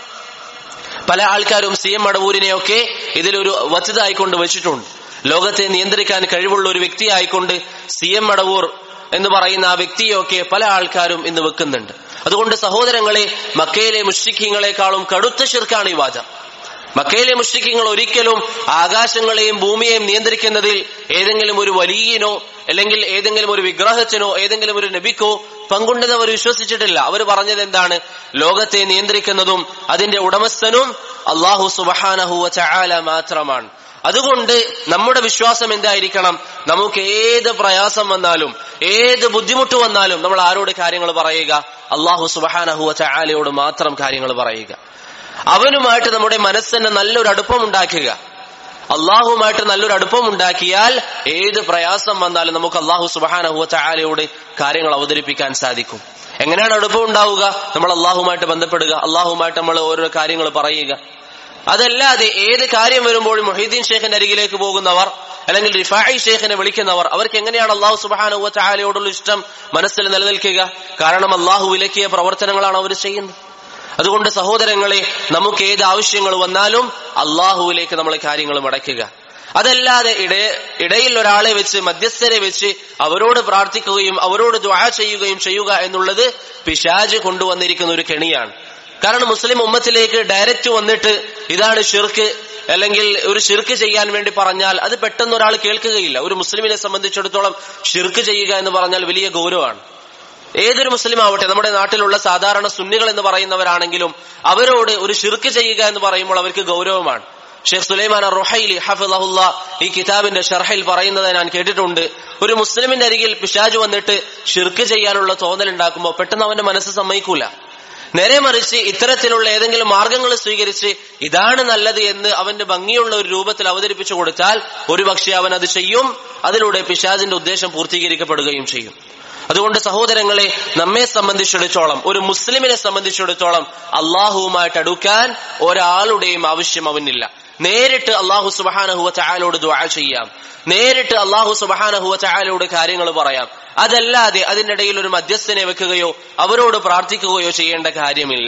പല ആൾക്കാരും സി എം അടവൂരിനെയൊക്കെ ഇതിലൊരു വച്ചതായിക്കൊണ്ട് വെച്ചിട്ടുണ്ട്. ലോകത്തെ നിയന്ത്രിക്കാൻ കഴിവുള്ള ഒരു വ്യക്തി ആയിക്കൊണ്ട് സി എം അടവൂർ എന്ന് പറയുന്ന ആ വ്യക്തിയൊക്കെ പല ആൾക്കാരും ഇന്ന് വെക്കുന്നുണ്ട്. അതുകൊണ്ട് സഹോദരങ്ങളെ, മക്കയിലെ മുശ്രിക്കീങ്ങളെക്കാളും കടുത്ത ശിർക്കാണ് ഈ വാദം. മക്കയിലെ മുശ്രിക്കീങ്ങൾ ഒരിക്കലും ആകാശങ്ങളെയും ഭൂമിയെയും നിയന്ത്രിക്കുന്നതിൽ ഏതെങ്കിലും ഒരു വലിയനോ അല്ലെങ്കിൽ ഏതെങ്കിലും ഒരു വിഗ്രഹത്തിനോ ഏതെങ്കിലും ഒരു നബിക്കോ പങ്കുണ്ടെന്ന് അവർ വിശ്വസിച്ചിട്ടില്ല. അവർ പറഞ്ഞത് എന്താണ്? ലോകത്തെ നിയന്ത്രിക്കുന്നതും അതിന്റെ ഉടമസ്ഥനും അല്ലാഹു സുബ്ഹാനഹു വ തആല മാത്രമാണ്. അതുകൊണ്ട് നമ്മുടെ വിശ്വാസം എന്തായിരിക്കണം? നമുക്ക് ഏത് പ്രയാസം വന്നാലും ഏത് ബുദ്ധിമുട്ട് വന്നാലും നമ്മൾ ആരോട് കാര്യങ്ങൾ പറയുക? അല്ലാഹു സുബ്ഹാനഹു വ തആലയോട് മാത്രം കാര്യങ്ങൾ പറയുക. അവനുമായിട്ട് നമ്മുടെ മനസ്സിന് നല്ലൊരു അടുപ്പം ഉണ്ടാക്കുക. അള്ളാഹുമായിട്ട് നല്ലൊരു അടുപ്പം ഉണ്ടാക്കിയാൽ ഏത് പ്രയാസം വന്നാലും നമുക്ക് അള്ളാഹു സുബ്ഹാനഹു വ തആലയോട് കാര്യങ്ങൾ അവതരിപ്പിക്കാൻ സാധിക്കും. എങ്ങനെയാണ് അടുപ്പം ഉണ്ടാവുക? നമ്മൾ അള്ളാഹുമായിട്ട് ബന്ധപ്പെടുക, അള്ളാഹുമായിട്ട് നമ്മൾ ഓരോ കാര്യങ്ങൾ പറയുക. അതല്ലാതെ ഏത് കാര്യം വരുമ്പോഴും മുഹീദ്ദീൻ ഷേഖിന്റെ അരികിലേക്ക് പോകുന്നവർ അല്ലെങ്കിൽ റിഫാഇ ഷേഖിനെ വിളിക്കുന്നവർ, അവർക്ക് എങ്ങനെയാണ് അള്ളാഹു സുബ്ഹാനഹു വ തആലയോടുള്ള ഇഷ്ടം മനസ്സിൽ നിലനിൽക്കുക? കാരണം അള്ളാഹു വിലക്കിയ പ്രവർത്തനങ്ങളാണ് അവർ ചെയ്യുന്നത്. അതുകൊണ്ട് സഹോദരങ്ങളെ, നമുക്ക് ഏത് ആവശ്യങ്ങൾ വന്നാലും അള്ളാഹുവിലേക്ക് നമ്മൾ കാര്യങ്ങൾ മടക്കുക. അതല്ലാതെ ഇട ഇടയിൽ ഒരാളെ വെച്ച് മധ്യസ്ഥരെ വെച്ച് അവരോട് പ്രാർത്ഥിക്കുകയും അവരോട് ദുആ ചെയ്യുകയും ചെയ്യുക എന്നുള്ളത് പിശാച് കൊണ്ടുവന്നിരിക്കുന്ന ഒരു കെണിയാണ്. കാരണം മുസ്ലിം ഉമ്മത്തിലേക്ക് ഡയറക്റ്റ് വന്നിട്ട് ഇതാണ് ഷിർക്ക് അല്ലെങ്കിൽ ഒരു ഷിർക്ക് ചെയ്യാൻ വേണ്ടി പറഞ്ഞാൽ അത് പെട്ടെന്ന് ഒരാൾ കേൾക്കുകയില്ല. ഒരു മുസ്ലിമിനെ സംബന്ധിച്ചിടത്തോളം ഷിർക്ക് ചെയ്യുക എന്ന് പറഞ്ഞാൽ വലിയ ഗൗരവമാണ്. ഏതൊരു മുസ്ലിം ആവട്ടെ, നമ്മുടെ നാട്ടിലുള്ള സാധാരണ സുന്നികൾ എന്ന് പറയുന്നവരാണെങ്കിലും അവരോട് ഒരു ഷിർക്ക് ചെയ്യുക എന്ന് പറയുമ്പോൾ അവർക്ക് ഗൗരവമാണ്. ഷെയ്ഖ് സുലൈമാൻ അർ-റുഹൈലി ഹഫിളഹുല്ലാ ഈ കിതാബിന്റെ ഷർഹിൽ പറയുന്നത് ഞാൻ കേട്ടിട്ടുണ്ട്. ഒരു മുസ്ലിമിന്റെ അരികിൽ പിശാച് വന്നിട്ട് ഷിർക്ക് ചെയ്യാനുള്ള തോന്നൽ ഉണ്ടാക്കുമ്പോൾ പെട്ടെന്ന് അവന്റെ മനസ്സ് സമ്മതിക്കൂല. നേരെ മറിച്ച് ഇത്തരത്തിലുള്ള ഏതെങ്കിലും മാർഗങ്ങൾ സ്വീകരിച്ച് ഇതാണ് നല്ലത് എന്ന് അവന്റെ ഭംഗിയുള്ള ഒരു രൂപത്തിൽ അവതരിപ്പിച്ചു കൊടുത്താൽ ഒരുപക്ഷെ അവൻ അത് ചെയ്യും. അതിലൂടെ പിശാചിന്റെ ഉദ്ദേശം പൂർത്തീകരിക്കപ്പെടുകയും ചെയ്യും. അതുകൊണ്ട് സഹോദരങ്ങളെ, നമ്മെ സംബന്ധിച്ചിടത്തോളം, ഒരു മുസ്ലിമിനെ സംബന്ധിച്ചിടത്തോളം അള്ളാഹുവുമായിട്ട് അടുക്കാൻ ഒരാളുടെയും ആവശ്യം അവനില്ല. നേരിട്ട് അള്ളാഹു സുബ്ഹാനഹു വ തആലയോട് ദുആ ചെയ്യാം, നേരിട്ട് അള്ളാഹു സുബ്ഹാനഹു വ തആലയോട് കാര്യങ്ങൾ പറയാം. അതല്ലാതെ അതിനിടയിൽ ഒരു മധ്യസ്ഥനെ വെക്കുകയോ അവരോട് പ്രാർത്ഥിക്കുകയോ ചെയ്യേണ്ട കാര്യമില്ല.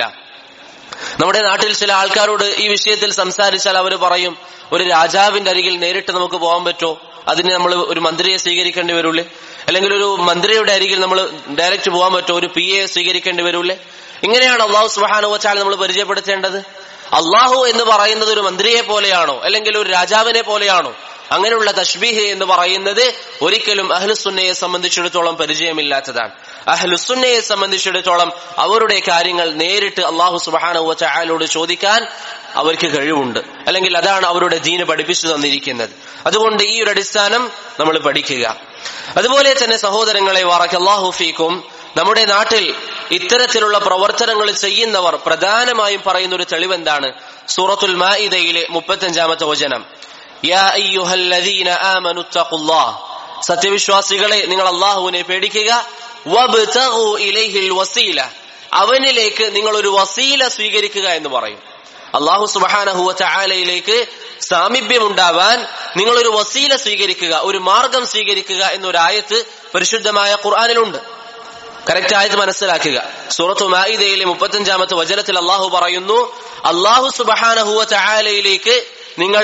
നമ്മുടെ നാട്ടിൽ ചില ആൾക്കാരോട് ഈ വിഷയത്തിൽ സംസാരിച്ചാൽ അവർ പറയും, ഒരു രാജാവിന്റെ അരികിൽ നേരിട്ട് നമുക്ക് പോകാൻ പറ്റോ? അതിന് നമ്മൾ ഒരു മന്ത്രിയെ സ്വീകരിക്കേണ്ടി വരൂലേ? അല്ലെങ്കിൽ ഒരു മന്ത്രിയുടെ അരികിൽ നമ്മൾ ഡയറക്റ്റ് പോകാൻ പറ്റോ? ഒരു പി എ സ്വീകരിക്കേണ്ടി വരൂലേ? ഇങ്ങനെയാണ് അള്ളാഹു സുബ്ഹാനഹു വ തആല നമ്മൾ പരിചയപ്പെടുത്തേണ്ടത്. അള്ളാഹു എന്ന് പറയുന്നത് ഒരു മന്ത്രിയെ പോലെയാണോ അല്ലെങ്കിൽ ഒരു രാജാവിനെ പോലെയാണോ? അങ്ങനെയുള്ള തശ്ബീഹ് എന്ന് പറയുന്നത് ഒരിക്കലും അഹ്ലുസുന്നയെ സംബന്ധിച്ചിടത്തോളം പരിചയമില്ലാത്തതാണ്. അഹ്ലുസുന്നയെ സംബന്ധിച്ചിടത്തോളം അവരുടെ കാര്യങ്ങൾ നേരിട്ട് അല്ലാഹു സുബ്ഹാനഹു വ തആലയോട് ചോദിക്കാൻ അവർക്ക് കഴിവുണ്ട്, അല്ലെങ്കിൽ അതാണ് അവരുടെ ദീന് പഠിപ്പിച്ചു തന്നിരിക്കുന്നത്. അതുകൊണ്ട് ഈ ഒരു അടിസ്ഥാനം നമ്മൾ പഠിക്കുക. അതുപോലെ തന്നെ സഹോദരങ്ങളെ, ബറകല്ലാഹു ഫീക്കും, നമ്മുടെ നാട്ടിൽ ഇത്തരത്തിലുള്ള പ്രവർത്തനങ്ങൾ ചെയ്യുന്നവർ പ്രധാനമായും പറയുന്ന ഒരു തെളിവെന്താണ്? സൂറത്തുൽ മാഇദയിലെ മുപ്പത്തഞ്ചാമത്തെ വചനം, യാ അയ്യുഹല്ലദീന ആമനു തഖുല്ലാഹ്, സത്യവിശ്വാസികളെ നിങ്ങൾ അല്ലാഹുവിനെ പേടിക്കുക, വബ്തഗു ഇലൈഹിൽ വസീല, അവനിലേക്ക് നിങ്ങൾ ഒരു വസീല സ്വീകരിക്കുക എന്ന് പറയും. അല്ലാഹു സുബ്ഹാനഹു വ തആലയിലേക്ക് സാമീപ്യമുണ്ടാവാൻ നിങ്ങളൊരു വസീല സ്വീകരിക്കുക, ഒരു മാർഗം സ്വീകരിക്കുക എന്നൊരു ആയത്ത് പരിശുദ്ധമായ ഖുർആനിലുണ്ട്. കറക്റ്റ് ആയത് മനസ്സിലാക്കുക. സൂറത്തു മാഇദയിലെ മുപ്പത്തഞ്ചാമത്തെ വചനത്തിൽ അല്ലാഹു പറയുന്നു, അല്ലാഹു സുബ്ഹാനഹു വ തആലയിലേക്ക് നിങ്ങൾ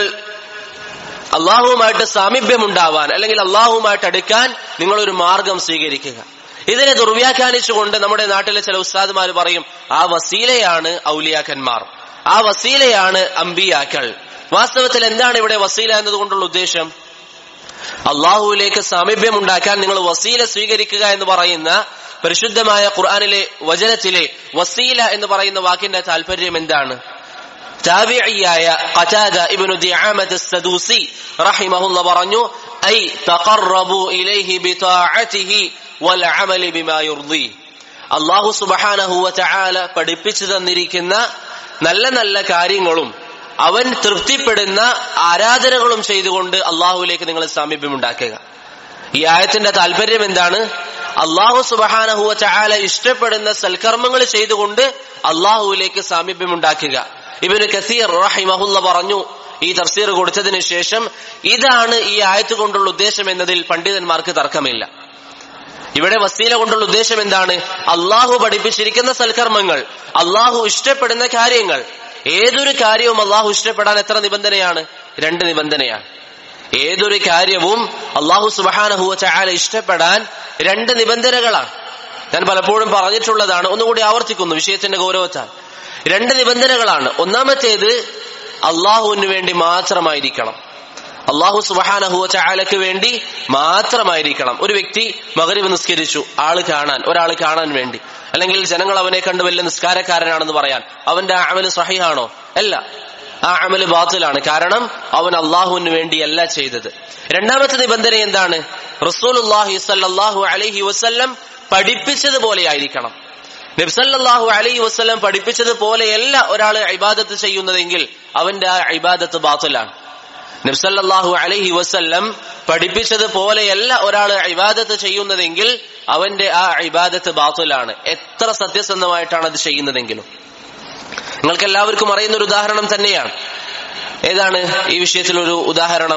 അല്ലാഹുവുമായിട്ട് സാമീപ്യമുണ്ടാവാൻ, അല്ലെങ്കിൽ അല്ലാഹുവുമായിട്ട് അടുക്കാൻ നിങ്ങളൊരു മാർഗം സ്വീകരിക്കുക. ഇതിനെ ദുർവ്യാഖ്യാനിച്ചുകൊണ്ട് നമ്മുടെ നാട്ടിലെ ചില ഉസ്താദുമാർ പറയും, ആ വസീലയാണ് ഔലിയാക്കന്മാർ, ആ വസീലയാണ് അംബിയാക്കൾ. വാസ്തവത്തിൽ എന്താണ് ഇവിടെ വസീല എന്നതുകൊണ്ടുള്ള ഉദ്ദേശം? അള്ളാഹുവിലേക്ക് സാമീപ്യം ഉണ്ടാക്കാൻ നിങ്ങൾ വസീല സ്വീകരിക്കുക എന്ന് പറയുന്ന പരിശുദ്ധമായ ഖുർആനിലെ വചനത്തിലെ വസീല എന്ന് പറയുന്ന വാക്കിന്റെ താല്പര്യം എന്താണ്? താബിഈയായ ഖതാദ ഇബ്നു ദിആമത്ത് അസ്സദൂസി റഹിമഹുല്ലാഹ് പറഞ്ഞു, ഐ തഖറബു ഇലൈഹി ബിതാഅതിഹി വൽ അമലി ബിമാ യുർദി. അല്ലാഹു സുബ്ഹാനഹു വ തആല പഠിപ്പിച്ചു തന്നിരിക്കുന്ന നല്ല നല്ല കാര്യങ്ങളും അവൻ തൃപ്തിപ്പെടുന്ന ആരാധനകളും ചെയ്തുകൊണ്ട് അള്ളാഹുവിലേക്ക് നിങ്ങൾ സാമീപ്യമുണ്ടാക്കുക. ഈ ആയത്തിന്റെ താല്പര്യം എന്താണ്? അള്ളാഹു സുബ്ഹാനഹു വ തആല ഇഷ്ടപ്പെടുന്ന സൽക്കർമ്മങ്ങൾ ചെയ്തുകൊണ്ട് അള്ളാഹുവിലേക്ക് സാമീപ്യമുണ്ടാക്കുക. ഇബ്നു കസീർ റഹിമഹുല്ലാഹ് പറഞ്ഞു, ഈ തഫ്സീർ കൊടുത്തതിന് ശേഷം, ഇതാണ് ഈ ആയത്ത് കൊണ്ടുള്ള ഉദ്ദേശം എന്നതിൽ പണ്ഡിതന്മാർക്ക് തർക്കമില്ല. ഇവിടെ വസീല കൊണ്ടുള്ള ഉദ്ദേശം എന്താണ്? അള്ളാഹു പഠിപ്പിച്ചിരിക്കുന്ന സൽക്കർമ്മങ്ങൾ, അള്ളാഹു ഇഷ്ടപ്പെടുന്ന കാര്യങ്ങൾ. ഏതൊരു കാര്യവും അള്ളാഹു ഇഷ്ടപ്പെടാൻ എത്ര നിബന്ധനയാണ്? രണ്ട് നിബന്ധനയാണ്. ഏതൊരു കാര്യവും അള്ളാഹു സുബ്ഹാനഹു വ തആല ഇഷ്ടപ്പെടാൻ രണ്ട് നിബന്ധനകളാണ്. ഞാൻ പലപ്പോഴും പറഞ്ഞിട്ടുള്ളതാണ്, ഒന്നുകൂടി ആവർത്തിക്കുന്നു വിഷയത്തിന്റെ ഗൗരവത്താൽ. രണ്ട് നിബന്ധനകളാണ്. ഒന്നാമത്തേത് അള്ളാഹുവിന് വേണ്ടി മാത്രമായിരിക്കണം, അള്ളാഹു സുബ്ഹാനഹു വ തആലയ്ക്ക് വേണ്ടി മാത്രമായിരിക്കണം. ഒരു വ്യക്തി മഗ്രിബ് നിസ്കരിച്ചു, ആള് കാണാൻ, ഒരാൾ കാണാൻ വേണ്ടി, അല്ലെങ്കിൽ ജനങ്ങൾ അവനെ കണ്ട് വലിയ നിസ്കാരക്കാരനാണെന്ന് പറയാൻ, അവന്റെ ആ അമല് സഹീഹാണോ? അല്ല, ആ അമല് ബാത്തിലാണ്. കാരണം അവൻ അള്ളാഹുവിന് വേണ്ടിയല്ല ചെയ്തത്. രണ്ടാമത്തെ നിബന്ധന എന്താണ്? റസൂലുള്ളാഹി സ്വല്ലല്ലാഹു അലൈഹി വസല്ലം പഠിപ്പിച്ചതുപോലെ ആയിരിക്കണം. നബി സല്ലല്ലാഹു അലൈഹി വസല്ലം പഠിപ്പിച്ചതുപോലെയല്ല ഒരാൾ ഇബാദത്ത് ചെയ്യുന്നതെങ്കിൽ അവന്റെ ആ ഇബാദത്ത് ബാത്തിലാണ്. നബി സല്ലല്ലാഹു അലൈഹി വസല്ലം പഠിപ്പിച്ചതുപോലെയല്ല ഒരാൾ ഇബാദത്ത് ചെയ്യുന്നതെങ്കിൽ അവന്റെ ആ ഇബാദത്ത് ബാത്തിലാണ്, എത്ര സത്യസന്ധമായിട്ടാണ് അത് ചെയ്യുന്നതെങ്കിലും. നിങ്ങൾക്ക് എല്ലാവർക്കും അറിയുന്ന ഒരു ഉദാഹരണം തന്നെയാണ്. ഏതാണ് ഈ വിഷയത്തിൽ ഒരു ഉദാഹരണം?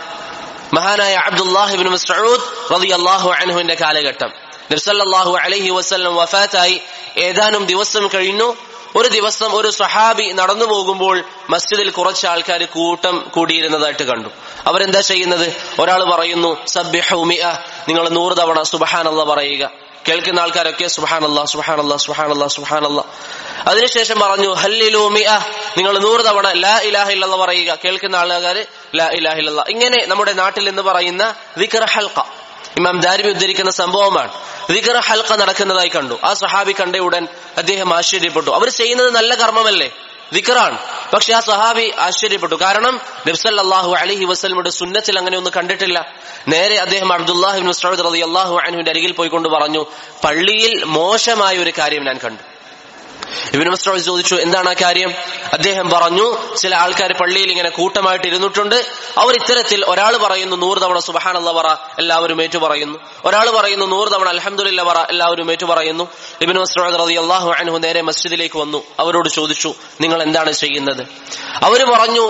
മഹാനായ അബ്ദുല്ലാഹ് ഇബ്നു മസ്ഊദ് റളിയല്ലാഹു അൻഹുവിന്റെ കാലഘട്ടം. നബി സല്ലല്ലാഹു അലൈഹി വസല്ലം വഫാത്തായി ഏതാനും ദിവസം കഴിഞ്ഞു. ഒരു ദിവസം ഒരു സ്വഹാബി നടന്നു പോകുമ്പോൾ മസ്ജിദിൽ കുറച്ച് ആൾക്കാർ കൂട്ടം കൂടിയിരുന്നതായിട്ട് കണ്ടു. അവരെന്താ ചെയ്യുന്നത്? ഒരാൾ പറയുന്നു, സബ്ബിഹു മിഅ, നിങ്ങൾ നൂറ് തവണ സുബ്ഹാനല്ലാഹ് പറയുക. കേൾക്കുന്ന ആൾക്കാരൊക്കെ സുബ്ഹാനല്ലാഹ് സുബ്ഹാനല്ലാഹ് സുബ്ഹാനല്ലാഹ് സുബ്ഹാനല്ലാഹ്. അതിനുശേഷം പറഞ്ഞു, ഹല്ലിലു മിഅ, നിങ്ങൾ നൂറ് തവണ ലാ ഇലാഹ ഇല്ലല്ലാഹ് പറയുക. കേൾക്കുന്ന ആൾക്കാർ ലാ ഇലാഹ ഇല്ലല്ലാഹ്. ഇങ്ങനെ നമ്മുടെ നാട്ടിൽ എന്ന് പറയുന്ന ദിക്ർ ഹൽഖ, ഇമാം ദാരിമി ഉദ്ധരിക്കുന്ന സംഭവമാണ്. ദിക്ർ ഹൽഖ നടക്കുന്നതായി കണ്ടു. ആ സ്വഹാബി കണ്ട ഉടൻ അദ്ദേഹം ആശ്ചര്യപ്പെട്ടു. അവർ ചെയ്യുന്നത് നല്ല കർമ്മമല്ലേ, ദിക്റാണ്. പക്ഷെ ആ സ്വഹാബി ആശ്ചര്യപ്പെട്ടു. കാരണം നബി സല്ലല്ലാഹു അലൈഹി വസല്ലമയുടെ സുന്നത്തിൽ അങ്ങനെ ഒന്നും കണ്ടിട്ടില്ല. നേരെ അദ്ദേഹം അബ്ദുല്ലാഹ് ഇബ്നു മസ്ഊദ് റളിയല്ലാഹു അൻഹുവിന്റെ അരികിൽ പോയിക്കൊണ്ട് പറഞ്ഞു, പള്ളിയിൽ മോശമായ ഒരു കാര്യം ഞാൻ കണ്ടു. ഇബ്നു മസ്ഊദ് ചോദിച്ചു, എന്താണ് ആ കാര്യം? അദ്ദേഹം പറഞ്ഞു, ചില ആൾക്കാർ പള്ളിയിൽ ഇങ്ങനെ കൂട്ടമായിട്ട് ഇരുന്നിട്ടുണ്ട്. അവർ ഇത്തരത്തിൽ ഒരാൾ പറയുന്നു നൂറ് തവണ സുബ്ഹാനല്ലാഹ് പറ, എല്ലാവരും ഏറ്റു പറയുന്നു. ഒരാൾ പറയുന്നു നൂറ് തവണ അൽഹംദുലില്ലാഹ് പറ, എല്ലാവരും ഏറ്റു പറയുന്നു. ഇബ്നു മസ്ഊദ് റളിയല്ലാഹു അൻഹു നേരെ മസ്ജിദിലേക്ക് വന്നു. അവരോട് ചോദിച്ചു, നിങ്ങൾ എന്താണ് ചെയ്യുന്നത്? അവര് പറഞ്ഞു,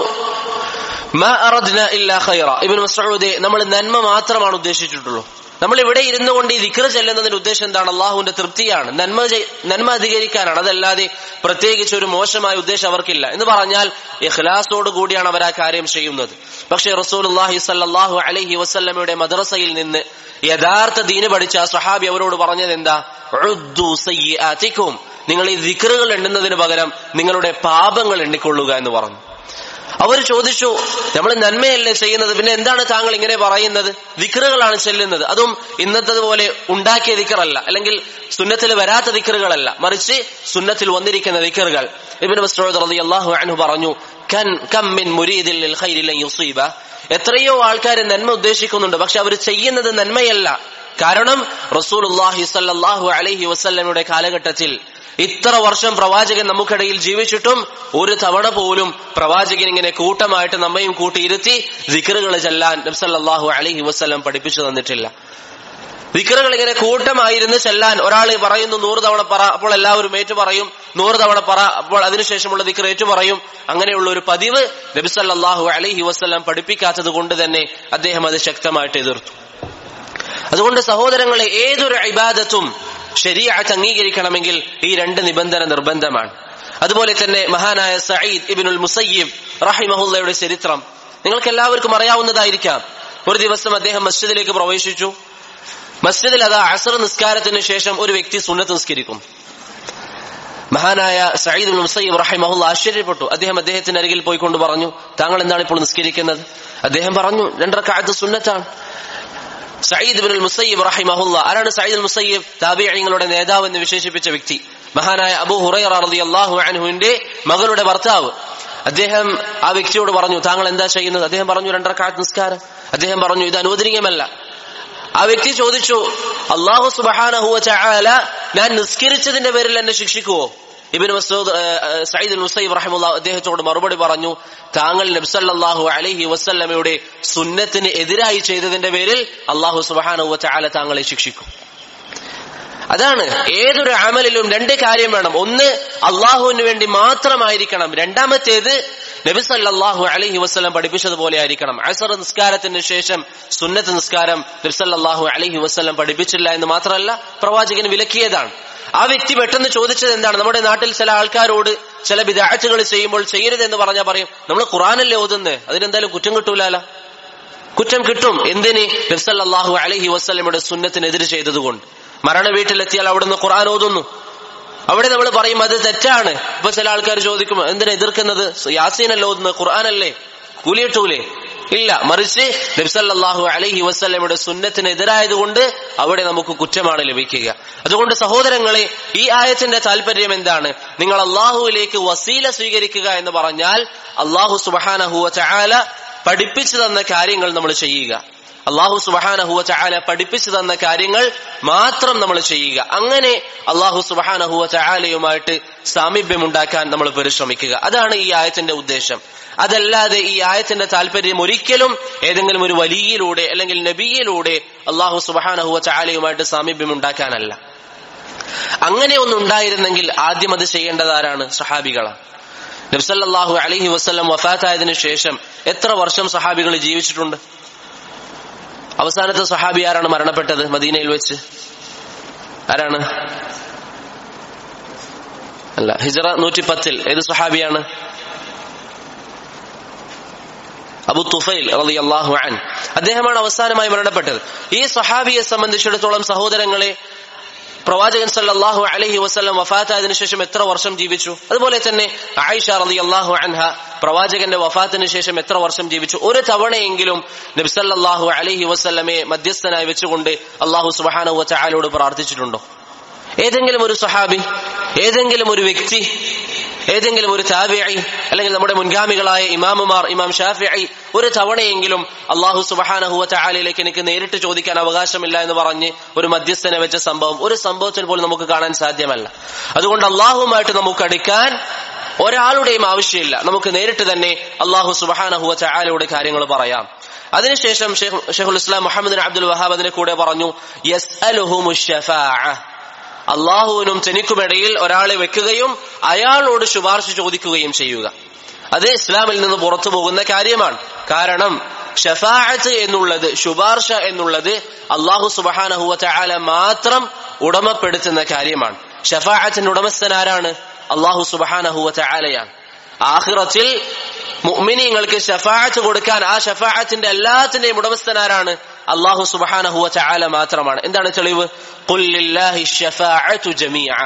മാ അറദ്ന ഇല്ലാ ഖൈറ. ഇബ്നു മസ്ഊദ്, നമ്മൾ നന്മ മാത്രമാണ് ഉദ്ദേശിച്ചിട്ടുള്ളൂ. നമ്മൾ ഇവിടെ ഇരുന്നു കൊണ്ട് ഈ ദിക്ർ ചെല്ലുന്നതിന്റെ ഉദ്ദേശം എന്താണ്? അള്ളാഹുവിന്റെ തൃപ്തിയാണ്, നന്മ നന്മ അധികരിക്കാനാണ്. അതല്ലാതെ പ്രത്യേകിച്ച് ഒരു മോശമായ ഉദ്ദേശം അവർക്കില്ല എന്ന് പറഞ്ഞാൽ ഇഖ്ലാസോട് കൂടിയാണ് അവർ ആ കാര്യം ചെയ്യുന്നത്. പക്ഷേ റസൂലുള്ളാഹി സ്വല്ലല്ലാഹു അലൈഹി വസല്ലമയുടെ മദ്രസയിൽ നിന്ന് യഥാർത്ഥ ദീന് പഠിച്ച ആ സ്വഹാബി അവരോട് പറഞ്ഞത് എന്താ? ഉദ്ദു സയ്യിആതികും, നിങ്ങൾ ഈ ദിക്റുകൾ എണ്ണുന്നതിന് പകരം നിങ്ങളുടെ പാപങ്ങൾ എണ്ണിക്കൊള്ളുക എന്ന് പറഞ്ഞു. അവർ ചോദിച്ചു, നമ്മൾ നന്മയല്ലേ ചെയ്യുന്നത്, പിന്നെ എന്താണ് താങ്കൾ ഇങ്ങനെ പറയുന്നത്? ദിക്റുകളാണ് ചെല്ലുന്നത്, അതും ഇന്നത്തതുപോലെ ഉണ്ടാക്കിയ ദിക്റല്ല, അല്ലെങ്കിൽ സുന്നത്തിൽ വരാത്ത ദിക്റുകളല്ല, മറിച്ച് സുന്നത്തിൽ വന്നിരിക്കുന്ന ദിക്റുകൾ. ഇബ്നു മസ്ഊദ് റളിയല്ലാഹു അൻഹു പറഞ്ഞു, കൻ കം മിൻ മുരീദിൻ ലിൽ ഖൈരി ലൻ യുസീബ. എത്രയോ ആൾക്കാർ നന്മ ഉദ്ദേശിക്കുന്നുണ്ട്, പക്ഷെ അവർ ചെയ്യുന്നത് നന്മയല്ല. കാരണം റസൂലുള്ളാഹി സ്വല്ലല്ലാഹു അലൈഹി വസല്ലമയുടെ കാലഘട്ടത്തിൽ ഇത്ര വർഷം പ്രവാചകൻ നമുക്കിടയിൽ ജീവിച്ചിട്ടും ഒരു തവണ പോലും പ്രവാചകൻ ഇങ്ങനെ കൂട്ടമായിട്ട് നമ്മയും കൂട്ടിയിരുത്തി ദിക്റുകൾ ചെല്ലാൻ നബി സല്ലല്ലാഹു അലൈഹി വസല്ലം പഠിപ്പിച്ചു തന്നിട്ടില്ല. ദിക്റുകൾ ഇങ്ങനെ കൂട്ടമായിരുന്ന് ചെല്ലാൻ ഒരാൾ പറയുന്നു നൂറ് തവണ പറ, അപ്പോൾ എല്ലാവരും ഏറ്റു പറയും, നൂറ് തവണ പറ, അപ്പോൾ അതിനുശേഷമുള്ള ദിക്ർ ഏറ്റു പറയും. അങ്ങനെയുള്ള ഒരു പതിവ് നബി സല്ലല്ലാഹു അലൈഹി വസല്ലം പഠിപ്പിക്കാത്തത് കൊണ്ട് തന്നെ അദ്ദേഹം അത് ശക്തമായിട്ട് എതിർത്തു. അതുകൊണ്ട് സഹോദരങ്ങളെ, ഏതൊരു ഇബാദത്തും ശരീഅത്ത് അംഗീകരിക്കണമെങ്കിൽ ഈ രണ്ട് നിബന്ധന നിർബന്ധമാണ്. അതുപോലെ തന്നെ മഹാനായ സഈദ് ഇബ്നുൽ മുസയ്യിബ് റഹിമഹുള്ളയുടെ ചരിത്രം നിങ്ങൾക്ക് എല്ലാവർക്കും അറിയാവുന്നതായിരിക്കാം. ഒരു ദിവസം അദ്ദേഹം മസ്ജിദിലേക്ക് പ്രവേശിച്ചു. മസ്ജിദിൽ അതാ അസ്ർ നിസ്കാരത്തിന് ശേഷം ഒരു വ്യക്തി സുന്നത്ത് നിസ്കരിക്കും. മഹാനായ സഈദ് ഇബ്നുൽ മുസയ്യിബ് റഹിമഹുള്ള ആശ്ചര്യപ്പെട്ടു. അദ്ദേഹം അദ്ദേഹത്തിന്റെ അരികിൽ പോയിക്കൊണ്ട് പറഞ്ഞു, താങ്കൾ എന്താണ് ഇപ്പോൾ നിസ്കരിക്കുന്നത്? അദ്ദേഹം പറഞ്ഞു, രണ്ട് റക്അത്ത് സുന്നത്താണ്. സഈദ് ഇബ്നുൽ മുസയ്യിബ് റഹിമഹുള്ള, ആരാണ് സഈദ് ഇബ്നുൽ മുസയ്യിബ്? താബിഈങ്ങളുടെ നേതാവ് എന്ന് വിശേഷിപ്പിച്ച വ്യക്തി, മഹാനായ അബൂ ഹുറൈറ റളിയല്ലാഹു അൻഹുവിന്റെ മകളുടെ ഭർത്താവ്. അദ്ദേഹം ആ വ്യക്തിയോട് പറഞ്ഞു, താങ്കൾ എന്താ ചെയ്യുന്നത്? അദ്ദേഹം പറഞ്ഞു, രണ്ട് റക്അത്ത് നിസ്കാരം. അദ്ദേഹം പറഞ്ഞു, ഇത് അനുവദനീയമല്ല. ആ വ്യക്തി ചോദിച്ചു, അല്ലാഹു സുബ്ഹാനഹു വ തആല ഞാൻ നിസ്കരിച്ചതിന്റെ പേരിൽ എന്നെ ശിക്ഷിക്കുവോ? ഇബ്നു മസ്ഊദ് സഈദ് ഇബ്നുൽ മുസയ്യിബ് റഹിമഹുല്ലാഹ് അദ്ദേഹത്തോട് മറുപടി പറഞ്ഞു, താങ്കൾ നബി സല്ലല്ലാഹു അലൈഹി വസല്ലമയുടെ സുന്നത്തിന് എതിരായി ചെയ്തതിന്റെ പേരിൽ അല്ലാഹു സുബ്ഹാനഹു വ തആല താങ്കളെ ശിക്ഷിക്കും. അതാണ് ഏതൊരു അമലിലും രണ്ട് കാര്യം വേണം. ഒന്ന് അള്ളാഹുവിന് വേണ്ടി മാത്രമായിരിക്കണം. രണ്ടാമത്തേത് നബി സല്ലല്ലാഹു അലൈഹി വസല്ലം പഠിപ്പിച്ചതുപോലെ ആയിരിക്കണം. അസ്ർ നിസ്കാരത്തിന് ശേഷം സുന്നത്ത് നിസ്കാരം നബി സല്ലല്ലാഹു അലൈഹി വസല്ലം പഠിപ്പിച്ചില്ല എന്ന് മാത്രമല്ല, പ്രവാചകൻ വിലക്കിയതാണ്. ആ വ്യക്തി പെട്ടെന്ന് ചോദിച്ചത് എന്താണ്? നമ്മുടെ നാട്ടിൽ ചില ആൾക്കാരോട് ചില ബിദ്അത്തുകൾ ചെയ്യുമ്പോൾ ചെയ്യരുതെന്ന് പറഞ്ഞാൽ പറയും, നമ്മൾ ഖുർആനല്ലേ ഓതുന്നത്, അതിനെന്തായാലും കുറ്റം കിട്ടൂലല്ലോ. കുറ്റം കിട്ടും. എന്തിന്? നബി സല്ലല്ലാഹു അലൈഹി വസല്ലമയുടെ സുന്നത്തിനെതിരെ ചെയ്തതുകൊണ്ട്. മരണ വീട്ടിലെത്തിയാൽ അവിടുന്ന് ഖുർആൻ ഓതുന്നു, അവിടെ നമ്മൾ പറയും അത് തെറ്റാണ്. ഇപ്പൊ ചില ആൾക്കാർ ചോദിക്കും, എന്തിനാ എതിർക്കുന്നത്? യാസീനല്ലേ ഓതുന്നത്, ഖുർആനല്ലേ, കൂലിയിട്ടൂലേ? ഇല്ല, മറിച്ച് നബി സല്ലല്ലാഹു അലൈഹി വസല്ലമയുടെ സുന്നത്തിനെതിരായതുകൊണ്ട് അവിടെ നമുക്ക് കുറ്റമാണ് ലഭിക്കുക. അതുകൊണ്ട് സഹോദരങ്ങളെ, ഈ ആയത്തിന്റെ താല്പര്യം എന്താണ്? നിങ്ങൾ അള്ളാഹുവിലേക്ക് വസീല സ്വീകരിക്കുക എന്ന് പറഞ്ഞാൽ അള്ളാഹു സുബ്ഹാനഹു വ തആല പഠിപ്പിച്ചു തന്ന കാര്യങ്ങൾ നമ്മൾ ചെയ്യുക. അള്ളാഹു സുബ്ഹാനഹു വ തആല പഠിപ്പിച്ചു തന്ന കാര്യങ്ങൾ മാത്രം നമ്മൾ ചെയ്യുക. അങ്ങനെ അള്ളാഹു സുബ്ഹാനഹു വ തആലയുമായിട്ട് സാമീപ്യമുണ്ടാക്കാൻ നമ്മൾ പരിശ്രമിക്കുക. അതാണ് ഈ ആയത്തിന്റെ ഉദ്ദേശം. അതല്ലാതെ ഈ ആയത്തിന്റെ താല്പര്യം ഒരിക്കലും ഏതെങ്കിലും ഒരു വലിയിലൂടെ അല്ലെങ്കിൽ നബിയിലൂടെ അള്ളാഹു സുബ്ഹാനഹു വ തആലയുമായിട്ട് സാമീപ്യം ഉണ്ടാക്കാനല്ല. അങ്ങനെ ഒന്നുണ്ടായിരുന്നെങ്കിൽ ആദ്യം അത് ചെയ്യേണ്ടത് ആരാണ്? സഹാബികളാണ്. നബി സല്ലല്ലാഹു അലൈഹി വസല്ലം വഫാത്തായതിനു ശേഷം എത്ര വർഷം സഹാബികൾ ജീവിച്ചിട്ടുണ്ട്? അവസാനത്തെ സഹാബി ആരാണ് മരണപ്പെട്ടത് മദീനയിൽ വെച്ച്? ആരാണ്? അല്ല, ഹിജ്റ നൂറ്റി പത്തിൽ ഏത് സഹാബിയാണ്? അബൂ തുഫൈൽ റളിയല്ലാഹു അൻഹു. അദ്ദേഹമാണ് അവസാനമായി മരണപ്പെട്ടത്. ഈ സഹാബിയെ സംബന്ധിച്ചിടത്തോളം സഹോദരങ്ങളെ, പ്രവാചകൻ സല്ലല്ലാഹു അലൈഹി വസല്ലം വഫാത്തായതിനു ശേഷം എത്ര വർഷം ജീവിച്ചു? അതുപോലെ തന്നെ ആയിഷ റളിയല്ലാഹു അൻഹ പ്രവാചകന്റെ വഫാത്തിന് ശേഷം എത്ര വർഷം ജീവിച്ചു? ഒരു തവണയെങ്കിലും നബി സല്ലല്ലാഹു അലൈഹി വസല്ലമയെ മധ്യസ്ഥനായി വെച്ചുകൊണ്ട് അല്ലാഹു സുബ്ഹാനഹു വ തആലയോട് പ്രാർത്ഥിച്ചിട്ടുണ്ടോ? ഏതെങ്കിലും ഒരു സഹാബി, ഏതെങ്കിലും ഒരു വ്യക്തി, ഏതെങ്കിലും ഒരു താബിഈ, അല്ലെങ്കിൽ നമ്മുടെ മുൻഗാമികളായ ഇമാമുമാർ, ഇമാം ഷാഫിഈ ഒരു തവണയെങ്കിലും അല്ലാഹു സുബ്ഹാനഹു വ തആലയിലേക്ക് എനിക്ക് നേരിട്ട് ചോദിക്കാൻ അവകാശമില്ല എന്ന് പറഞ്ഞ് ഒരു മധ്യസ്ഥനെ വെച്ച സംഭവം ഒരു സംഭവത്തിൽ പോലും നമുക്ക് കാണാൻ സാധ്യമല്ല. അതുകൊണ്ട് അല്ലാഹുവുമായിട്ട് നമുക്ക് അടുക്കാൻ ഒരാളുടെയും ആവശ്യമില്ല. നമുക്ക് നേരിട്ട് തന്നെ അല്ലാഹു സുബ്ഹാനഹു വ തആലയുടെ കാര്യങ്ങൾ പറയാം. അതിനുശേഷം ശൈഖുൽ ഇസ്ലാം മുഹമ്മദ് ബിൻ അബ്ദുൽ വഹാബ് അതിനെ കൂടെ പറഞ്ഞു, യസ്അലുഹുമുശ് ശഫാഅ, അള്ളാഹുവിനും തനിക്കുമിടയിൽ ഒരാളെ വെക്കുകയും അയാളോട് ശുപാർശ ചോദിക്കുകയും ചെയ്യുക. അത് ഇസ്ലാമിൽ നിന്ന് പുറത്തു പോകുന്ന കാര്യമാണ്. കാരണം ഷഫാഅത്ത് എന്നുള്ളത്, ശുപാർശ എന്നുള്ളത് അള്ളാഹു സുബ്ഹാനഹു വ തആല മാത്രം ഉടമപ്പെടുത്തുന്ന കാര്യമാണ്. ഷഫാഅത്തിന്റെ ഉടമസ്ഥൻ ആരാണ്? അള്ളാഹു സുബ്ഹാനഹു വ തആലയാണ്. ആഖിറത്തിൽ മുഅ്മിനീങ്ങൾക്ക് ശഫാഅത്ത് കൊടുക്കാൻ ആ ശഫാഅത്തിന്റെ എല്ലാത്തിന്റെയും ഉടമസ്ഥൻ ആരാണ്? അല്ലാഹു സുബ്ഹാനഹു വ തആല മാത്രമാണ്. എന്താണ് തെളിവ്? ഖുൽ ലില്ലാഹി ശഫാഅതു ജമീഅ,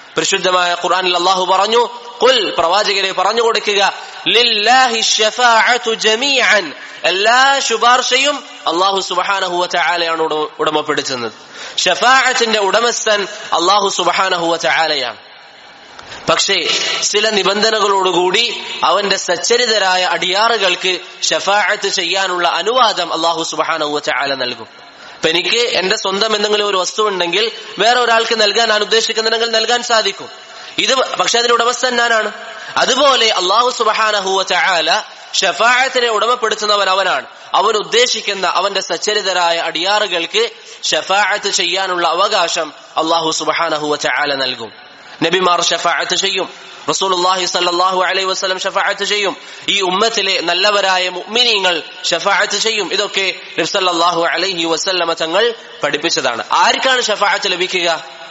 പരിശുദ്ധമായ ഖുർആനിൽ അല്ലാഹു പറഞ്ഞു, ഖുൽ പ്രവാചകരെ പറഞ്ഞു കൊടുക്കുക, ലില്ലാഹി ശഫാഅതു ജമീഅൻ, എല്ലാ ശുപാർശയും അല്ലാഹു സുബ്ഹാനഹു വ തആലയാണ് ഉടമപ്പെടുത്തുന്നത്. ശഫാഅത്തിന്റെ ഉടമസ്ഥൻ അല്ലാഹു സുബ്ഹാനഹു വ തആലയാണ്. പക്ഷേ ചില നിബന്ധനകളോടുകൂടി അവന്റെ സച്ചരിതരായ അടിയാറുകൾക്ക് ശഫാഅത്ത് ചെയ്യാനുള്ള അനുവാദം അല്ലാഹു സുബ്ഹാനഹു വ തആല നൽകും. അപ്പൊ എനിക്ക് എന്റെ സ്വന്തം എന്തെങ്കിലും ഒരു വസ്തു ഉണ്ടെങ്കിൽ വേറെ ഒരാൾക്ക് നൽകാൻ ഞാൻ ഉദ്ദേശിക്കുന്നുണ്ടെങ്കിൽ നൽകാൻ സാധിക്കും. ഇത് പക്ഷെ അതിന്റെ ഉടമസ്ഥൻ ഞാനാണ്. അതുപോലെ അല്ലാഹു സുബ്ഹാനഹു വ തആല ശഫാഅത്തിനെ ഉടമപ്പെടുത്തുന്നവൻ അവനാണ്. അവൻ ഉദ്ദേശിക്കുന്ന അവന്റെ സച്ചരിതരായ അടിയാറുകൾക്ക് ശഫാഅത്ത് ചെയ്യാനുള്ള അവകാശം അല്ലാഹു സുബ്ഹാനഹു വ തആല നൽകും. നബിമാർ ശഫാഅത്ത് ചെയ്യും, റസൂലുള്ളാഹി സ്വല്ലല്ലാഹു അലൈഹി വസല്ലം ശഫാഅത്ത് ചെയ്യും, ഈ ഉമ്മത്തിലെ നല്ലവരായ മുഅ്മിനീങ്ങൾ ശഫാഅത്ത് ചെയ്യും. ഇതൊക്കെ നബി സല്ലല്ലാഹു അലൈഹി വസല്ലം തങ്ങൾ പഠിപ്പിച്ചതാണ്. ആർക്കാണ് ശഫാഅത്ത് ലഭിക്കുക?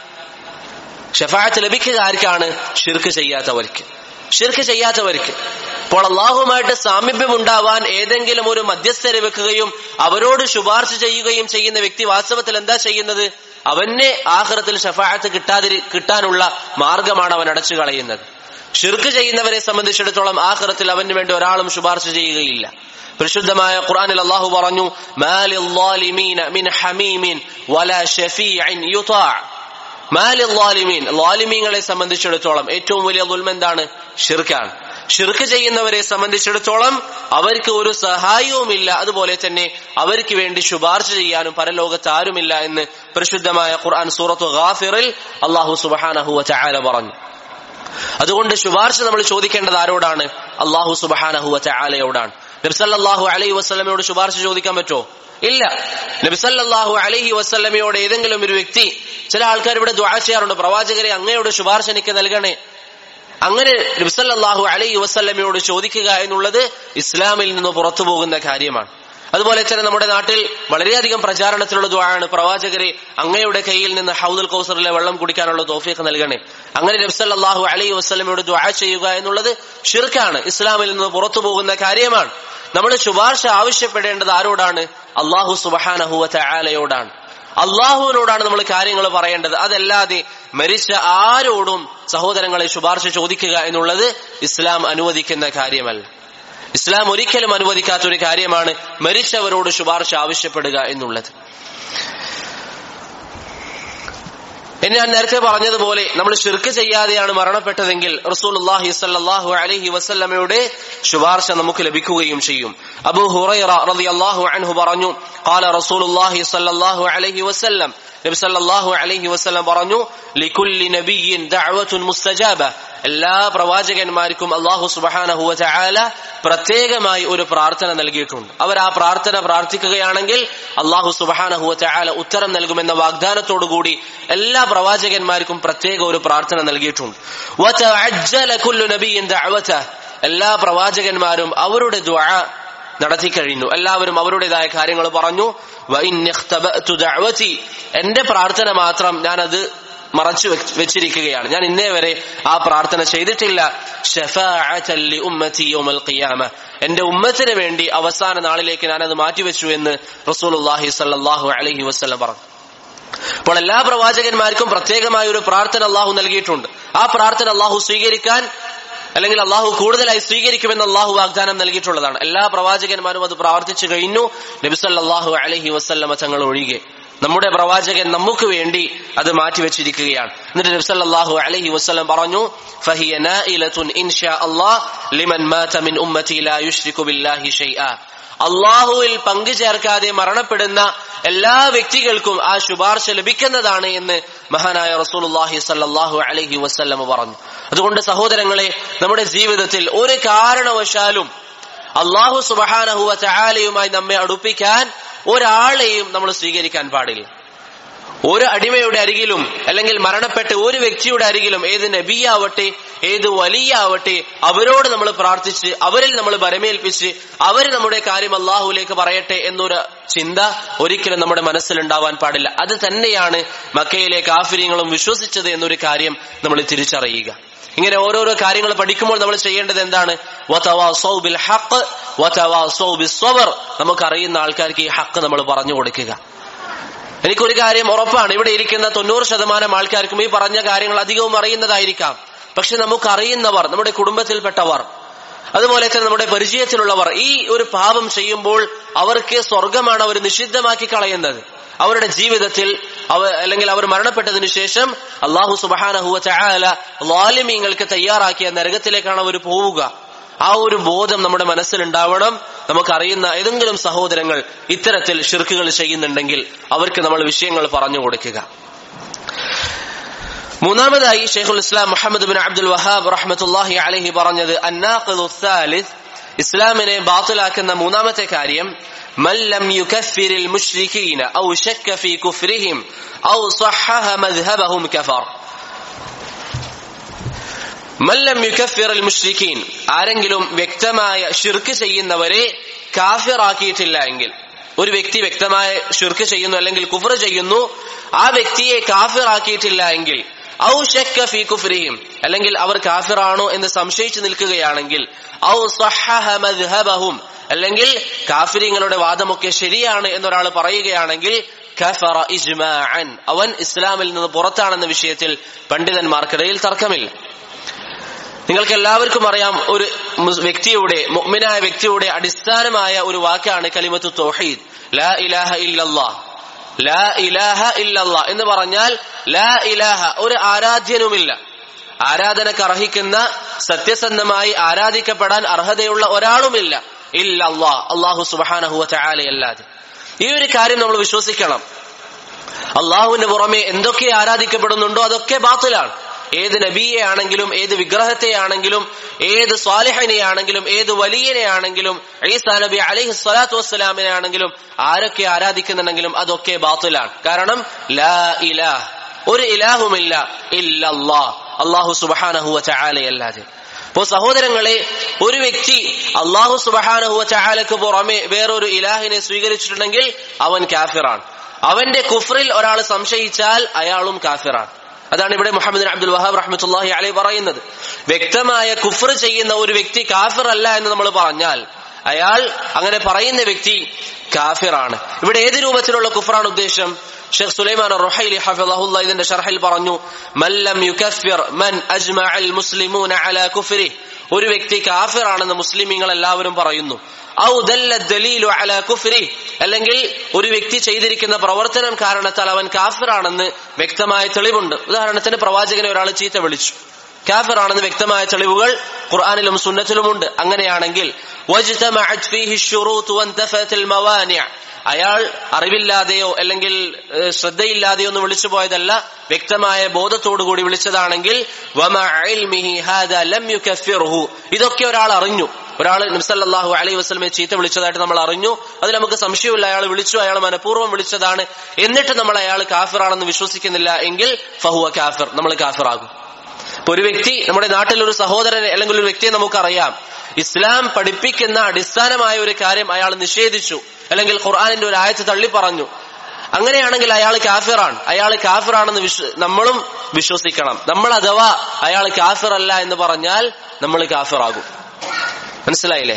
ശഫാഅത്ത് ലഭിക്കുക ആർക്കാണ്? ശിർക്ക് ചെയ്യാത്തവർക്ക്. ശിർക്ക് ചെയ്യാത്തവർക്ക്. അപ്പോൾ അല്ലാഹുമായിട്ട് സാമീപ്യം ഉണ്ടാവാൻ ഏതെങ്കിലും ഒരു മധ്യസ്ഥരെ വെക്കുകയും അവരോട് ശുപാർശ ചെയ്യുകയും ചെയ്യുന്ന വ്യക്തി വാസ്തവത്തിൽ എന്താ ചെയ്യുന്നത്? അവന് ആഖിറത്തിൽ ശഫാഅത്ത് കിട്ടാതിരി കിട്ടാനുള്ള മാർഗമാണ് അവൻ അടച്ചു കളയുന്നത്. ശിർക്ക് ചെയ്യുന്നവരെ സംബന്ധിച്ചിടത്തോളം ആഖിറത്തിൽ അവന് വേണ്ടി ഒരാളും ശുപാർശ ചെയ്യുകയില്ല. പരിശുദ്ധമായ ഖുർആനിൽ അല്ലാഹു പറഞ്ഞു, മാലിൽ ളാലിമീന മിൻ ഹമീമിൻ വലാ ശഫീഇൻ യുതാ. മാലിൽ ളാലിമീൻ, ളാലിമീങ്ങളെ സംബന്ധിച്ചിടത്തോളം ഏറ്റവും വലിയ ദുൽമ എന്താണ്? ശിർക്കാണ്. ശിർക്ക് ചെയ്യുന്നവരെ സംബന്ധിച്ചിടത്തോളം അവർക്ക് ഒരു സഹായവുമില്ല, അതുപോലെ തന്നെ അവർക്ക് വേണ്ടി ശുപാർശ ചെയ്യാനും പരലോകത്ത് ആരുമില്ല എന്ന് പരിശുദ്ധമായ ഖുർആൻ സൂറത്തു ഗാഫിറിൽ അല്ലാഹു സുബ്ഹാനഹു വ തആല പറഞ്ഞു. അതുകൊണ്ട് ശുപാർശ നമ്മൾ ചോദിക്കേണ്ടത് ആരോടാണ്? അല്ലാഹു സുബ്ഹാനഹു വ തആലയോടാണ്. നബി സല്ലല്ലാഹു അലൈഹി വസല്ലമയോട് ശുപാർശ ചോദിക്കാൻ പറ്റുമോ? ഇല്ല. നബി സല്ലല്ലാഹു അലൈഹി വസല്ലമയോട് ഏതെങ്കിലും ഒരു വ്യക്തി, ചില ആൾക്കാർ ഇവിടെ ദുആ ചെയ്യാറുണ്ട്, പ്രവാചകരെ അങ്ങയുടെ ശുപാർശ എനിക്ക് നൽകണേ. അങ്ങനെ നബി സല്ലല്ലാഹു അലൈഹി വസല്ലമയോട് ചോദിക്കുക എന്നുള്ളത് ഇസ്ലാമിൽ നിന്ന് പുറത്തു പോകുന്ന കാര്യമാണ്. അതുപോലെ തന്നെ നമ്മുടെ നാട്ടിൽ വളരെയധികം പ്രചാരണത്തിലുള്ള ദുആയാണ്, പ്രവാചകരെ അങ്ങയുടെ കയ്യിൽ നിന്ന് ഹൗദുൽ കൗസറിലെ വെള്ളം കുടിക്കാനുള്ള തൗഫീഖ് നൽകണേ. അങ്ങനെ നബി സല്ലല്ലാഹു അലൈഹി വസല്ലമയോട് ദുആ ചെയ്യുക എന്നുള്ളത് ശിർക്കാണ്, ഇസ്ലാമിൽ നിന്ന് പുറത്തു പോകുന്ന കാര്യമാണ്. നമ്മൾ ശുപാർശ ആവശ്യപ്പെടേണ്ടത് ആരോടാണ്? അല്ലാഹു സുബ്ഹാനഹു വ തആലയോടാണ്. അള്ളാഹുവിനോടാണ് നമ്മൾ കാര്യങ്ങൾ പറയേണ്ടത്. അതല്ലാതെ മരിച്ച ആരോടും സഹോദരങ്ങളെ ശുപാർശ ചോദിക്കുക എന്നുള്ളത് ഇസ്ലാം അനുവദിക്കുന്ന കാര്യമല്ല. ഇസ്ലാം ഒരിക്കലും അനുവദിക്കാത്ത ഒരു കാര്യമാണ് മരിച്ചവരോട് ശുപാർശ ആവശ്യപ്പെടുക എന്നുള്ളത്. എന്ന് ഞാൻ നേരത്തെ പറഞ്ഞതുപോലെ നമ്മൾ ശിർക്ക് ചെയ്യാതെയാണ് മരണപ്പെട്ടതെങ്കിൽ റസൂലുള്ളാഹി സ്വല്ലല്ലാഹു അലൈഹി വസല്ലമയുടെ ശുപാർശ നമുക്ക് ലഭിക്കുകയും ചെയ്യും. അബൂ ഹുറൈറ റളിയല്ലാഹു അൻഹു പറഞ്ഞു, ഖാല റസൂലുള്ളാഹി സ്വല്ലല്ലാഹു അലൈഹി വസല്ലം, നബി സല്ലല്ലാഹു അലൈഹി വസല്ലം പറഞ്ഞു, ലികുല്ലി നബിയ്യിൻ ദഅവത്തുൻ മുസ്തജാബ, എല്ലാ പ്രവാചകന്മാർക്കും അല്ലാഹു സുബ്ഹാനഹു വ തആല പ്രത്യേകമായി ഒരു പ്രാർത്ഥന നൽകിയിട്ടുണ്ട്. അവർ ആ പ്രാർത്ഥന പ്രാർത്ഥിക്കുകയാണെങ്കിൽ അല്ലാഹു സുബ്ഹാനഹു വ തആല ഉത്തരം നൽകുമെന്ന വാഗ്ദാനത്തോടുകൂടി എല്ലാ പ്രവാചകന്മാർക്കും പ്രത്യേക ഒരു പ്രാർത്ഥന നൽകിയിട്ടുണ്ട്. വതഅജ്ജല കുല്ലു നബിയ്യിൻ ദഅവതഹ, എല്ലാ പ്രവാചകന്മാരും അവരുടെ ദുആ നടത്തി കഴിഞ്ഞു. എല്ലാവരും അവരുടേതായ കാര്യങ്ങൾ പറഞ്ഞു. വഇന്നി ഇഖ്തബഅതു ദഅവതി, എന്റെ പ്രാർത്ഥന മാത്രം ഞാനത് മറച്ചു വെച്ചിരിക്കുകയാണ്, ഞാൻ ഇന്നേ വരെ ആ പ്രാർത്ഥന ചെയ്തിട്ടില്ല. ശഫാഅതൻ ലി ഉമ്മതി യൗമൽ ഖിയാമ, എന്റെ ഉമ്മത്തിന് വേണ്ടി അവസാന നാളിലേക്ക് ഞാനത് മാറ്റിവെച്ചു എന്ന് റസൂലുള്ളാഹി സ്വല്ലല്ലാഹു അലൈഹി വസല്ലം പറഞ്ഞു. അപ്പോൾ എല്ലാ പ്രവാചകന്മാർക്കും പ്രത്യേകമായ ഒരു പ്രാർത്ഥന അള്ളാഹു നൽകിയിട്ടുണ്ട്. ആ പ്രാർത്ഥന അള്ളാഹു സ്വീകരിക്കാൻ അല്ലെങ്കിൽ അള്ളാഹു കൂടുതലായി സ്വീകരിക്കുമെന്ന് അള്ളാഹു വാഗ്ദാനം നൽകിയിട്ടുള്ളതാണ്. എല്ലാ പ്രവാചകന്മാരും അത് പ്രാർത്ഥിച്ചു കഴിഞ്ഞു, നബി സല്ലല്ലാഹു അലൈഹി വസല്ലമ തങ്ങൾ ഒഴികെ. നമ്മുടെ പ്രവാചകൻ നമുക്ക് വേണ്ടി അത് മാറ്റിവെച്ചിരിക്കുകയാണ്. എന്നിട്ട് നബി സല്ലല്ലാഹു അലൈഹി വസല്ലം പറഞ്ഞു, ഫഹിയ നായിലത്തുൻ ഇൻഷാ അല്ലാഹ് ലിമൻ മാത മിൻ ഉമ്മതി ലാ യുശ്രികു ബില്ലാഹി ഷൈആ, അള്ളാഹുവിൽ പങ്കു ചേർക്കാതെ മരണപ്പെടുന്ന എല്ലാ വ്യക്തികൾക്കും ആ ശുപാർശ ലഭിക്കുന്നതാണ് എന്ന് മഹാനായ റസൂലുള്ളാഹി സ്വല്ലല്ലാഹു അലൈഹി വസല്ലം പറഞ്ഞു. അതുകൊണ്ട് സഹോദരങ്ങളെ, നമ്മുടെ ജീവിതത്തിൽ ഒരു കാരണവശാലും അല്ലാഹു സുബ്ഹാനഹു വ തആലയുമായി നമ്മെ അടുപ്പിക്കാൻ ഒരാളെയും നമ്മൾ സ്വീകരിക്കാൻ പാടില്ല. ഒരു അടിമയുടെ അരികിലും അല്ലെങ്കിൽ മരണപ്പെട്ട ഒരു വ്യക്തിയുടെ അരികിലും, ഏത് നബിയാവട്ടെ ഏത് വലിയാവട്ടെ, അവരോട് നമ്മൾ പ്രാർത്ഥിച്ച് അവരിൽ നമ്മൾ ഭരമേൽപ്പിച്ച് അവർ നമ്മുടെ കാര്യം അള്ളാഹുലേക്ക് പറയട്ടെ എന്നൊരു ചിന്ത ഒരിക്കലും നമ്മുടെ മനസ്സിലുണ്ടാവാൻ പാടില്ല. അത് തന്നെയാണ് മക്കയിലെ കാഫിര്യങ്ങളും വിശ്വസിച്ചത് എന്നൊരു കാര്യം നമ്മൾ തിരിച്ചറിയുക. ഇങ്ങനെ ഓരോരോ കാര്യങ്ങൾ പഠിക്കുമ്പോൾ നമ്മൾ ചെയ്യേണ്ടത് എന്താണ്? വതവാസൗ ബിൽ ഹഖ് വതവാസൗ ബിസ്സബ്ർ, നമുക്കറിയുന്ന ആൾക്കാർക്ക് ഈ ഹഖ് നമ്മൾ പറഞ്ഞു കൊടുക്കുക. എനിക്കൊരു കാര്യം ഉറപ്പാണ്, ഇവിടെ ഇരിക്കുന്ന തൊണ്ണൂറ് ശതമാനം ആൾക്കാർക്കും ഈ പറഞ്ഞ കാര്യങ്ങൾ അധികവും അറിയുന്നതായിരിക്കാം. പക്ഷെ നമുക്കറിയുന്നവർ, നമ്മുടെ കുടുംബത്തിൽപ്പെട്ടവർ, അതുപോലെ തന്നെ നമ്മുടെ പരിചയത്തിലുള്ളവർ ഈ ഒരു പാപം ചെയ്യുമ്പോൾ അവർക്ക് സ്വർഗമാണ് അവർ നിഷിദ്ധമാക്കി കളയുന്നത്. അവരുടെ ജീവിതത്തിൽ അവ അല്ലെങ്കിൽ അവർ മരണപ്പെട്ടതിനു ശേഷം അല്ലാഹു സുബ്ഹാനഹു വ തആല ളാലിമീങ്ങൾക്ക് തയ്യാറാക്കിയ നരകത്തിലേക്കാണ് അവർ പോവുക. ആ ഒരു ബോധം നമ്മുടെ മനസ്സിലുണ്ടാവണം. നമുക്കറിയുന്ന ഏതെങ്കിലും സഹോദരങ്ങൾ ഇത്തരത്തിൽ ശിർക്കുകൾ ചെയ്യുന്നുണ്ടെങ്കിൽ അവർക്ക് നമ്മൾ വിഷയങ്ങൾ പറഞ്ഞു കൊടുക്കുക. മൂന്നാമതായി ശൈഖുൽ ഇസ്ലാം മുഹമ്മദ് ബിൻ അബ്ദുൽ വഹാബ് റഹ്മത്തുള്ളാഹി അലൈഹി പറഞ്ഞത് അന്നാഖിദു സാലിസ്, ഇസ്ലാമിനെ ബാത്തിലാക്കുന്ന മൂന്നാമത്തെ കാര്യം, മൻ ലം യുകഫിറിൽ മുശ്രികീന ഔ ശക്ക ഫീ കുഫ്രിഹിം ഔ സഹഹ മദ്ഹബഹും കഫർ. മൻ ലം യുകഫിറിൽ മുശ്രികീൻ, ആരെങ്കിലും വ്യക്തമായ ശിർക്ക് ചെയ്യുന്നവരെ കാഫിറാക്കിയിട്ടില്ല എങ്കിൽ, ഒരു വ്യക്തി വ്യക്തമായ ശിർക്ക് ചെയ്യുന്നു അല്ലെങ്കിൽ കുഫ്ർ ചെയ്യുന്നു, ആ വ്യക്തിയെ കാഫിറാക്കിയിട്ടില്ല എങ്കിൽ, ഔ ശക്ക ഫീ കുഫ്രിഹിം, അല്ലെങ്കിൽ അവർ കാഫിറാണോ എന്ന് സംശയിച്ചു നിൽക്കുകയാണെങ്കിൽ, ഔ സഹഹ മദ്ഹബഹും, അല്ലെങ്കിൽ കാഫിരീങ്ങളുടെ വാദമൊക്കെ ശരിയാണ് എന്നൊരാൾ പറയുകയാണെങ്കിൽ, കഫറ ഇജ്മാഅൻ, അവൻ ഇസ്ലാമിൽ നിന്ന് പുറത്താണെന്ന വിഷയത്തിൽ പണ്ഡിതന്മാർക്കിടയിൽ തർക്കമില്ല. നിങ്ങൾക്ക് എല്ലാവർക്കും അറിയാം, ഒരു വ്യക്തിയുടെ, മുഅ്മിനായ വ്യക്തിയുടെ അടിസ്ഥാനമായ ഒരു വാക്കാണ് കലിമത്തു തൗഹീദ്, ലാ ഇലാഹ ഇല്ലല്ലാഹ്. ലാ ഇലാഹ ഇല്ലല്ലാഹ് എന്ന് പറഞ്ഞാൽ ലാ ഇലാഹ, ഒരു ആരാധ്യനുമില്ല, ആരാധനക്ക് അർഹിക്കുന്ന, സത്യസന്ധമായി ആരാധിക്കപ്പെടാൻ അർഹതയുള്ള ഒരാളുമില്ല, ഇല്ലല്ലാഹ്, അല്ലാഹു സുബ്ഹാനഹു വ തആല അല്ലാതെ. ഈ ഒരു കാര്യം നമ്മൾ വിശ്വസിക്കണം. അല്ലാഹുവിന്റെ പുറമെ എന്തൊക്കെ ആരാധിക്കപ്പെടുന്നുണ്ടോ അതൊക്കെ ബാത്തിലാണ്. ഏത് നബിയെ ആണെങ്കിലും, ഏത് വിഗ്രഹത്തെ ആണെങ്കിലും, ഏത് സ്വാലിഹിനെ ആണെങ്കിലും, ഏത് വലിയനെ ആണെങ്കിലും, ഈസാ നബി അലൈഹി സ്വലാത്തു വസ്സലാമിനെ ആണെങ്കിലും, ആരൊക്കെ ആരാധിക്കുന്നുണ്ടെങ്കിലും അതൊക്കെ ബാത്തിലാണ്. കാരണം ലാ ഇലാഹ്, ഒരു ഇലാഹുമില്ല ഇല്ലല്ലാഹ്, അല്ലാഹു സുബ്ഹാനഹു വ തആല അല്ലാതെ. അപ്പോ സഹോദരങ്ങളെ, ഒരു വ്യക്തി അല്ലാഹു സുബ്ഹാനഹു വ തആലക്ക് പുറമെ വേറൊരു ഇലാഹിനെ സ്വീകരിച്ചിട്ടുണ്ടെങ്കിൽ അവൻ കാഫിറാണ്. അവന്റെ കുഫ്റിൽ ഒരാൾ സംശയിച്ചാൽ അയാളും കാഫിറാണ്. അതാണ് ഇവിടെ മുഹമ്മദ് ബിൻ അബ്ദുൽ വഹാബ് റഹ്മത്തുള്ളാഹി അലൈഹി പറയുന്നത്. വ്യക്തമായ കുഫ്ർ ചെയ്യുന്ന ഒരു വ്യക്തി കാഫിർ അല്ല എന്ന് നമ്മൾ പറഞ്ഞാൽ അയാൾ, അങ്ങനെ പറയുന്ന വ്യക്തി കാഫിറാണ്. ഇവിടെ ഏത് രൂപത്തിലുള്ള കുഫ്റാണ് ഉദ്ദേശം? ഷെയ്ഖ് സുലൈമാൻ അർ-റുഹൈലി ഹഫിളഹുല്ലാഹ് ഇതിന്റെ ശർഹിൽ പറഞ്ഞു, മൻ ലം യുകഫിർ മൻ അജ്മഅൽ മുസ്ലിമൂന അലാ കുഫ്രിഹി, ഒരു വ്യക്തി കാഫിറാണെന്ന് മുസ്ലിമീങ്ങൾ എല്ലാവരും പറയുന്നു. ഔ ദല്ല ദലീലു അലാ കുഫ്രിഹി, അല്ലെങ്കിൽ ഒരു വ്യക്തി ചെയ്തിരിക്കുന്ന പ്രവർത്തനം കാരണത്താൽ അവൻ കാഫിറാണെന്ന് വ്യക്തമായ തെളിവുണ്ട്. ഉദാഹരണത്തിന് പ്രവാചകനെ ഒരാൾ ചീത്ത വിളിച്ചു, കാഫിറാണെന്ന് വ്യക്തമായ തെളിവുകൾ ഖുർആനിലും സുന്നത്തിലുമുണ്ട്. അങ്ങനെയാണെങ്കിൽ വജ്തമഅത് ഫീഹി ശുറൂത്ത് വന്തഫഅത്തിൽ മവാനി', അയാൾ അറിവില്ലാതെയോ അല്ലെങ്കിൽ ശ്രദ്ധയില്ലാതെയോ ഒന്ന് വിളിച്ചു പോയതല്ല, വ്യക്തമായ ബോധത്തോടുകൂടി വിളിച്ചതാണെങ്കിൽ വമഅ ഇൽമിഹി ഹാദാ ലം യുകഫിർഹു, ഇതൊക്കെ ഒരാൾ അറിഞ്ഞു, ഒരാൾ നബി സല്ലല്ലാഹു അലൈഹി വസല്ലമയെ ചീത്ത വിളിച്ചതായിട്ട് നമ്മൾ അറിഞ്ഞു, അതിൽ നമുക്ക് സംശയമില്ല, അയാൾ വിളിച്ചു, അയാൾ മനഃപൂർവ്വം വിളിച്ചതാണ്, എന്നിട്ട് നമ്മൾ അയാൾ കാഫിറാണെന്ന് വിശ്വസിക്കുന്നില്ല എങ്കിൽ ഫഹുവ കാഫിർ, നമ്മൾ കാഫിറാകും. ഇപ്പൊ ഒരു വ്യക്തി, നമ്മുടെ നാട്ടിൽ ഒരു സഹോദരനെ അല്ലെങ്കിൽ ഒരു വ്യക്തിയെ നമുക്കറിയാം, ഇസ്ലാം പഠിപ്പിക്കുന്ന അടിസ്ഥാനമായ ഒരു കാര്യം അയാൾ നിഷേധിച്ചു, അല്ലെങ്കിൽ ഖുർആനിന്റെ ഒരു ആയത്ത് തള്ളി പറഞ്ഞു, അങ്ങനെയാണെങ്കിൽ അയാൾ കാഫിറാണ്. അയാൾ കാഫിറാണെന്ന് വിശ്വ നമ്മളും വിശ്വസിക്കണം. നമ്മൾ അഥവാ അയാൾ കാഫിറല്ല എന്ന് പറഞ്ഞാൽ നമ്മൾ കാഫിറാകും. മനസ്സിലായില്ലേ?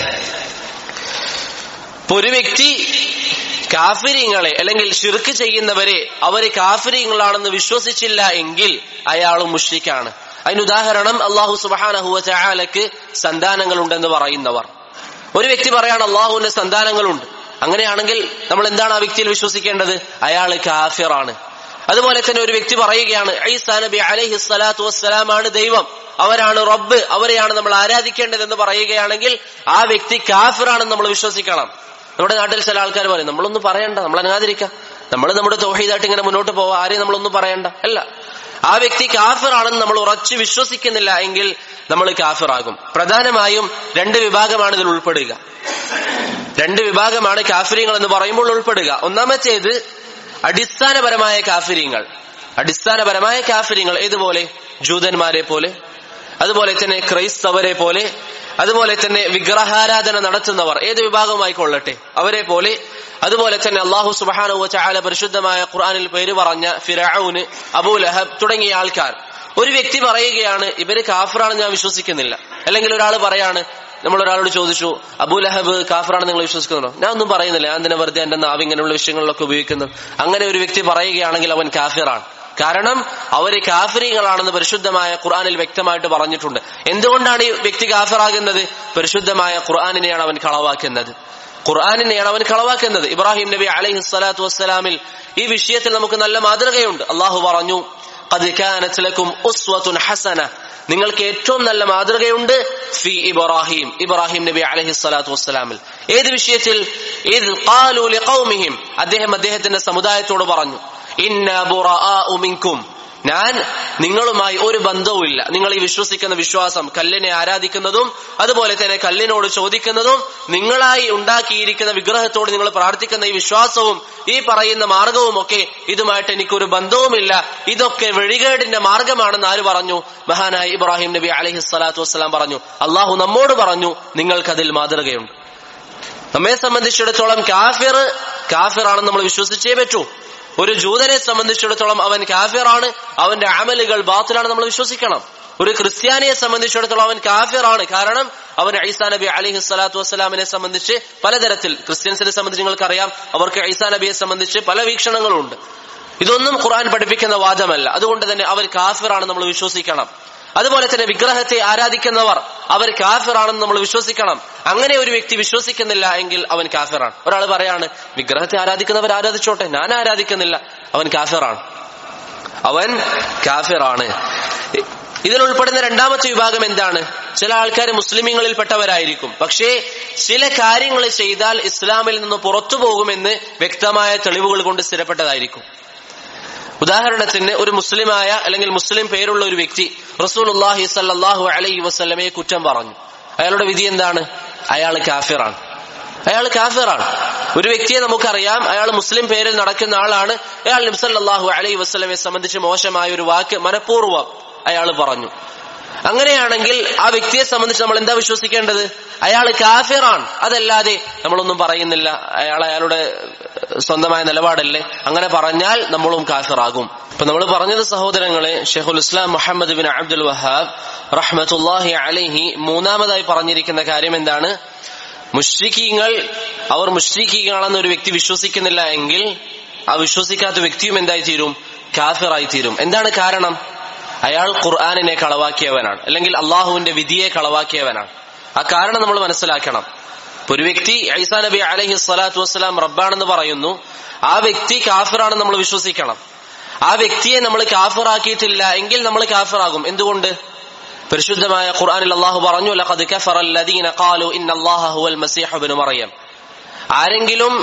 ഇപ്പൊ ഒരു വ്യക്തി കാഫിരീങ്ങളെ അല്ലെങ്കിൽ ശിർക്ക് ചെയ്യുന്നവരെ അവര് കാഫിരീങ്ങളാണെന്ന് വിശ്വസിച്ചില്ല എങ്കിൽ അയാളും മുശ്രിക്കാണ്. അതിന് ഉദാഹരണം, അല്ലാഹു സുബ്ഹാനഹു വ തആലക്ക് സന്താനങ്ങളുണ്ടെന്ന് പറയുന്നവർ. ഒരു വ്യക്തി പറയാണ് അല്ലാഹുവിന്റെ സന്താനങ്ങളുണ്ട്, അങ്ങനെയാണെങ്കിൽ നമ്മൾ എന്താണ് ആ വ്യക്തിയിൽ വിശ്വസിക്കേണ്ടത്? അയാൾ കാഫിറാണ്. അതുപോലെ തന്നെ ഒരു വ്യക്തി പറയുകയാണ് ഈസാ നബി അലൈഹി സ്വലാത്തു വസ്സലാമാണ് ദൈവം, അവരാണ് റബ്ബ്, അവരെയാണ് നമ്മൾ ആരാധിക്കേണ്ടതെന്ന് പറയുകയാണെങ്കിൽ ആ വ്യക്തി കാഫിറാണെന്ന് നമ്മൾ വിശ്വസിക്കണം. നമ്മുടെ നാട്ടിൽ ചില ആൾക്കാർ പറയും നമ്മളൊന്നും പറയണ്ട, നമ്മൾ അനാദരിക്കാം, നമ്മൾ നമ്മുടെ തൗഹീദായിട്ട് ഇങ്ങനെ മുന്നോട്ട് പോവാം, ആരെയും നമ്മളൊന്നും പറയണ്ട. അല്ല, ആ വ്യക്തി കാഫിറാണെന്ന് നമ്മൾ ഉറച്ചു വിശ്വസിക്കുന്നില്ല എങ്കിൽ നമ്മൾ കാഫിറാകും. പ്രധാനമായും രണ്ട് വിഭാഗമാണ് ഇതിൽ ഉൾപ്പെടുക. രണ്ട് വിഭാഗമാണ് കാഫിരീങ്ങൾ എന്ന് പറയുമ്പോൾ ഉൾപ്പെടുക. ഒന്നാമത്തേത് അടിസ്ഥാനപരമായ കാഫിരീങ്ങൾ. അടിസ്ഥാനപരമായ കാഫിരീങ്ങൾ ഏതുപോലെ? ജൂതന്മാരെ പോലെ, അതുപോലെ തന്നെ ക്രൈസ്തവരെ പോലെ, അതുപോലെ തന്നെ വിഗ്രഹാരാധന നടത്തുന്നവർ, ഏത് വിഭാഗമായി കൊള്ളട്ടെ അവരെ പോലെ, അതുപോലെ തന്നെ അല്ലാഹു സുബ്ഹാനഹു വ തആല പരിശുദ്ധമായ ഖുർആനിൽ പേര് പറഞ്ഞ ഫിർഔൻ, അബൂ ലഹബ് തുടങ്ങിയ ആൾക്കാർ. ഒരു വ്യക്തി പറയുകയാണ് ഇവര് കാഫിറാണെന്ന് ഞാൻ വിശ്വസിക്കുന്നില്ല, അല്ലെങ്കിൽ ഒരാൾ പറയാണ് നമ്മൾ ഒരാളോട് ചോദിച്ചു, അബൂലഹബ് കാഫിറാണ് നിങ്ങൾ വിശ്വസിക്കുന്നുണ്ടോ? ഞാൻ ഒന്നും പറയുന്നില്ല, ഞാൻ തന്നെ വെറുതെ എന്റെ നാവ് ഇങ്ങനെയുള്ള വിഷയങ്ങളിലൊക്കെ ഉപയോഗിക്കുന്നത്. അങ്ങനെ ഒരു വ്യക്തി പറയുകയാണെങ്കിൽ അവൻ കാഫിറാണ്. കാരണം അവര് കാഫിരീങ്ങളാണെന്ന് പരിശുദ്ധമായ ഖുർആനിൽ വ്യക്തമായിട്ട് പറഞ്ഞിട്ടുണ്ട്. എന്തുകൊണ്ടാണ് ഈ വ്യക്തി കാഫിറാകുന്നത്? പരിശുദ്ധമായ ഖുർആനിനെയാണ് അവൻ കളവാക്കുന്നത്. ഖുർആനിനെയാണ് അവൻ കളവാക്കുന്നത്. ഇബ്രാഹിം നബി അലൈഹി സ്വലാത്തു വസ്സലാമിൽ ഈ വിഷയത്തിൽ നമുക്ക് നല്ല മാതൃകയുണ്ട്. അള്ളാഹു പറഞ്ഞു, ഖദ് കാനത് ലക്കും ഉസ്വത്തുൻ ഹസന, നിങ്ങൾക്ക് ഏറ്റവും നല്ല മാതൃകയുണ്ട് ഫി ഇബ്രാഹിം, ഇബ്രാഹിം നബി അലൈഹി സ്വലാത്തു വസ്സലാമിൽ. ഏത് വിഷയത്തിൽ? ഇദ് ഖാലു ലിഖൗമിഹിം, അദ്ദേഹം അദ്ദേഹത്തിന്റെ സമുദായത്തോട് പറഞ്ഞു, ഇന്നാ ബുറാഉ മിൻകും, ഞാൻ നിങ്ങളുമായി ഒരു ബന്ധവുമില്ല. നിങ്ങൾ ഈ വിശ്വസിക്കുന്ന വിശ്വാസം, കല്ലിനെ ആരാധിക്കുന്നതും അതുപോലെ തന്നെ കല്ലിനോട് ചോദിക്കുന്നതും നിങ്ങളായി ഉണ്ടാക്കിയിരിക്കുന്ന വിഗ്രഹത്തോട് നിങ്ങൾ പ്രാർത്ഥിക്കുന്ന ഈ വിശ്വാസവും ഈ പറയുന്ന മാർഗവും ഒക്കെ ഇതുമായിട്ട് എനിക്കൊരു ബന്ധവുമില്ല, ഇതൊക്കെ വഴികേടിന്റെ മാർഗമാണെന്ന് ആര് പറഞ്ഞു? മഹാനായ ഇബ്രാഹിം നബി അലൈഹി സ്വലാത്തു വസ്സലാം പറഞ്ഞു. അള്ളാഹു നമ്മോട് പറഞ്ഞു, നിങ്ങൾക്കതിൽ മാതൃകയുണ്ട്. നമ്മെ സംബന്ധിച്ചിടത്തോളം കാഫിർ കാഫിറാണെന്ന് നമ്മൾ വിശ്വസിച്ചേ പറ്റൂ. ഒരു ജൂതനെ സംബന്ധിച്ചിടത്തോളം അവൻ കാഫിറാണ്, അവന്റെ അമലുകൾ ബാത്തിലാണ് നമ്മൾ വിശ്വസിക്കണം. ഒരു ക്രിസ്ത്യാനിയെ സംബന്ധിച്ചിടത്തോളം അവൻ കാഫിറാണ്, കാരണം അവൻ ഈസാ നബി അലൈഹി സ്വലാത്തു വസ്സലാമിനെ സംബന്ധിച്ച് പലതരത്തിൽ, ക്രിസ്ത്യൻസിനെ സംബന്ധിച്ച് നിങ്ങൾക്കറിയാം, അവർക്ക് ഈസാ നബിയെ സംബന്ധിച്ച് പല വീക്ഷണങ്ങളുണ്ട്. ഇതൊന്നും ഖുർആൻ പഠിപ്പിക്കുന്ന വാദമല്ല. അതുകൊണ്ട് തന്നെ അവർ കാഫിറാണ് നമ്മൾ വിശ്വസിക്കണം. അതുപോലെ തന്നെ വിഗ്രഹത്തെ ആരാധിക്കുന്നവർ അവർ കാഫിറാണെന്ന് നമ്മൾ വിശ്വസിക്കണം. അങ്ങനെ ഒരു വ്യക്തി വിശ്വസിക്കുന്നില്ല എങ്കിൽ അവൻ കാഫിറാണ്. ഒരാൾ പറയാണ്, വിഗ്രഹത്തെ ആരാധിക്കുന്നവർ ആരാധിച്ചോട്ടെ, ഞാൻ ആരാധിക്കുന്നില്ല, അവൻ കാഫിറാണ്, അവൻ കാഫിറാണ്. ഇതിൽ ഉൾപ്പെടുന്ന രണ്ടാമത്തെ വിഭാഗം എന്താണ്? ചില ആൾക്കാർ മുസ്ലിമീങ്ങളിൽപ്പെട്ടവരായിരിക്കും, പക്ഷേ ചില കാര്യങ്ങൾ ചെയ്താൽ ഇസ്ലാമിൽ നിന്ന് പുറത്തു പോകുമെന്ന് വ്യക്തമായ തെളിവുകൾ കൊണ്ട് സ്ഥിരപ്പെട്ടതായിരിക്കും. ഉദാഹരണത്തിന്, ഒരു മുസ്ലിമായ അല്ലെങ്കിൽ മുസ്ലിം പേരുള്ള ഒരു വ്യക്തി റസൂലുള്ളാഹി സ്വല്ലല്ലാഹു അലൈഹി വസല്ലമയെ കുറ്റം പറഞ്ഞു. അയാളുടെ വിധി എന്താണ്? അയാൾ കാഫിറാണ്, അയാൾ കാഫിറാണ്. ഒരു വ്യക്തിയെ നമുക്കറിയാം, അയാൾ മുസ്ലിം പേരിൽ നടക്കുന്ന ആളാണ്, അയാൾ നബി സല്ലല്ലാഹു അലൈഹി വസല്ലമയെ സംബന്ധിച്ച് മോശമായ ഒരു വാക്ക് മനഃപൂർവ്വം അയാൾ പറഞ്ഞു. അങ്ങനെയാണെങ്കിൽ ആ വ്യക്തിയെ സംബന്ധിച്ച് നമ്മൾ എന്താ വിശ്വസിക്കേണ്ടത്? അയാൾ കാഫിറാണ്, അതല്ലാതെ നമ്മളൊന്നും പറയുന്നില്ല, അയാൾ അയാളുടെ സ്വന്തമായ നിലപാടല്ലേ, അങ്ങനെ പറഞ്ഞാൽ നമ്മളും കാഫിറാകും. ഇപ്പൊ നമ്മൾ പറഞ്ഞത് സഹോദരങ്ങളെ, ഷെയ്ഖുൽ ഇസ്ലാം മുഹമ്മദ് ബിൻ അബ്ദുൽ വഹാബ് റഹ്മത്തുള്ളാഹി അലൈഹി മൂന്നാമതായി പറഞ്ഞിരിക്കുന്ന കാര്യം എന്താണ്? മുശ്രിക്കീങ്ങൾ, അവർ മുശ്രിക്കീങ്ങളാണെന്ന് ഒരു വ്യക്തി വിശ്വസിക്കുന്നില്ല എങ്കിൽ ആ വിശ്വസിക്കാത്ത വ്യക്തിയും എന്തായി തീരും? കാഫിറായി തീരും. എന്താണ് കാരണം? അയാൾ ഖുർആനിനെ കളവാക്കിയവനാണ്, അല്ലെങ്കിൽ അള്ളാഹുവിന്റെ വിധിയെ കളവാക്കിയവനാണ്. ആ കാരണം നമ്മൾ മനസ്സിലാക്കണം. ഒരു വ്യക്തി ഈസാ നബി അലൈഹി സ്വലാത്തു വസ്സലാം റബ്ബാണെന്ന് പറയുന്നു, ആ വ്യക്തി കാഫിറാണെന്ന് നമ്മൾ വിശ്വസിക്കണം. ആ വ്യക്തിയെ നമ്മൾ കാഫിറാക്കിയിട്ടില്ല എങ്കിൽ നമ്മൾ കാഫിറാകും. എന്തുകൊണ്ട്? പരിശുദ്ധമായ ഖുർആനിൽ അള്ളാഹു പറഞ്ഞു, ലഖദ് കഫറ അല്ലദീന ഖാലു ഇന്നല്ലാഹ ഹുവൽ മസീഹ് ഇബ്നു മറിയം. ആരെങ്കിലും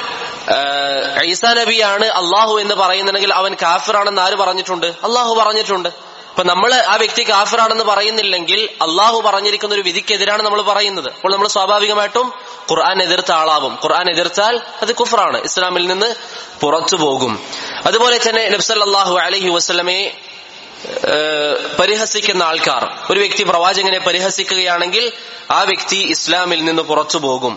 ഈസാ നബിയാണ് അള്ളാഹു എന്ന് പറയുന്നുണ്ടെങ്കിൽ അവൻ കാഫിറാണെന്ന് ആര് പറഞ്ഞിട്ടുണ്ട്? അള്ളാഹു പറഞ്ഞിട്ടുണ്ട്. അപ്പൊ നമ്മൾ ആ വ്യക്തി കാഫിറാണെന്ന് പറയുന്നില്ലെങ്കിൽ അള്ളാഹു പറഞ്ഞിരിക്കുന്ന ഒരു വിധിക്കെതിരാണ് നമ്മൾ പറയുന്നത്. അപ്പോൾ നമ്മൾ സ്വാഭാവികമായിട്ടും ഖുർആൻ എതിർത്ത ആളാവും. ഖുർആൻ എതിർത്താൽ അത് കുഫ്റാണ്, ഇസ്ലാമിൽ നിന്ന് പുറത്തു പോകും. അതുപോലെ തന്നെ നബി സല്ലല്ലാഹു അലൈഹി വസല്ലമയെ പരിഹസിക്കുന്ന ആൾക്കാർ, ഒരു വ്യക്തി പ്രവാചകനെ പരിഹസിക്കുകയാണെങ്കിൽ ആ വ്യക്തി ഇസ്ലാമിൽ നിന്ന് പുറത്തു പോകും.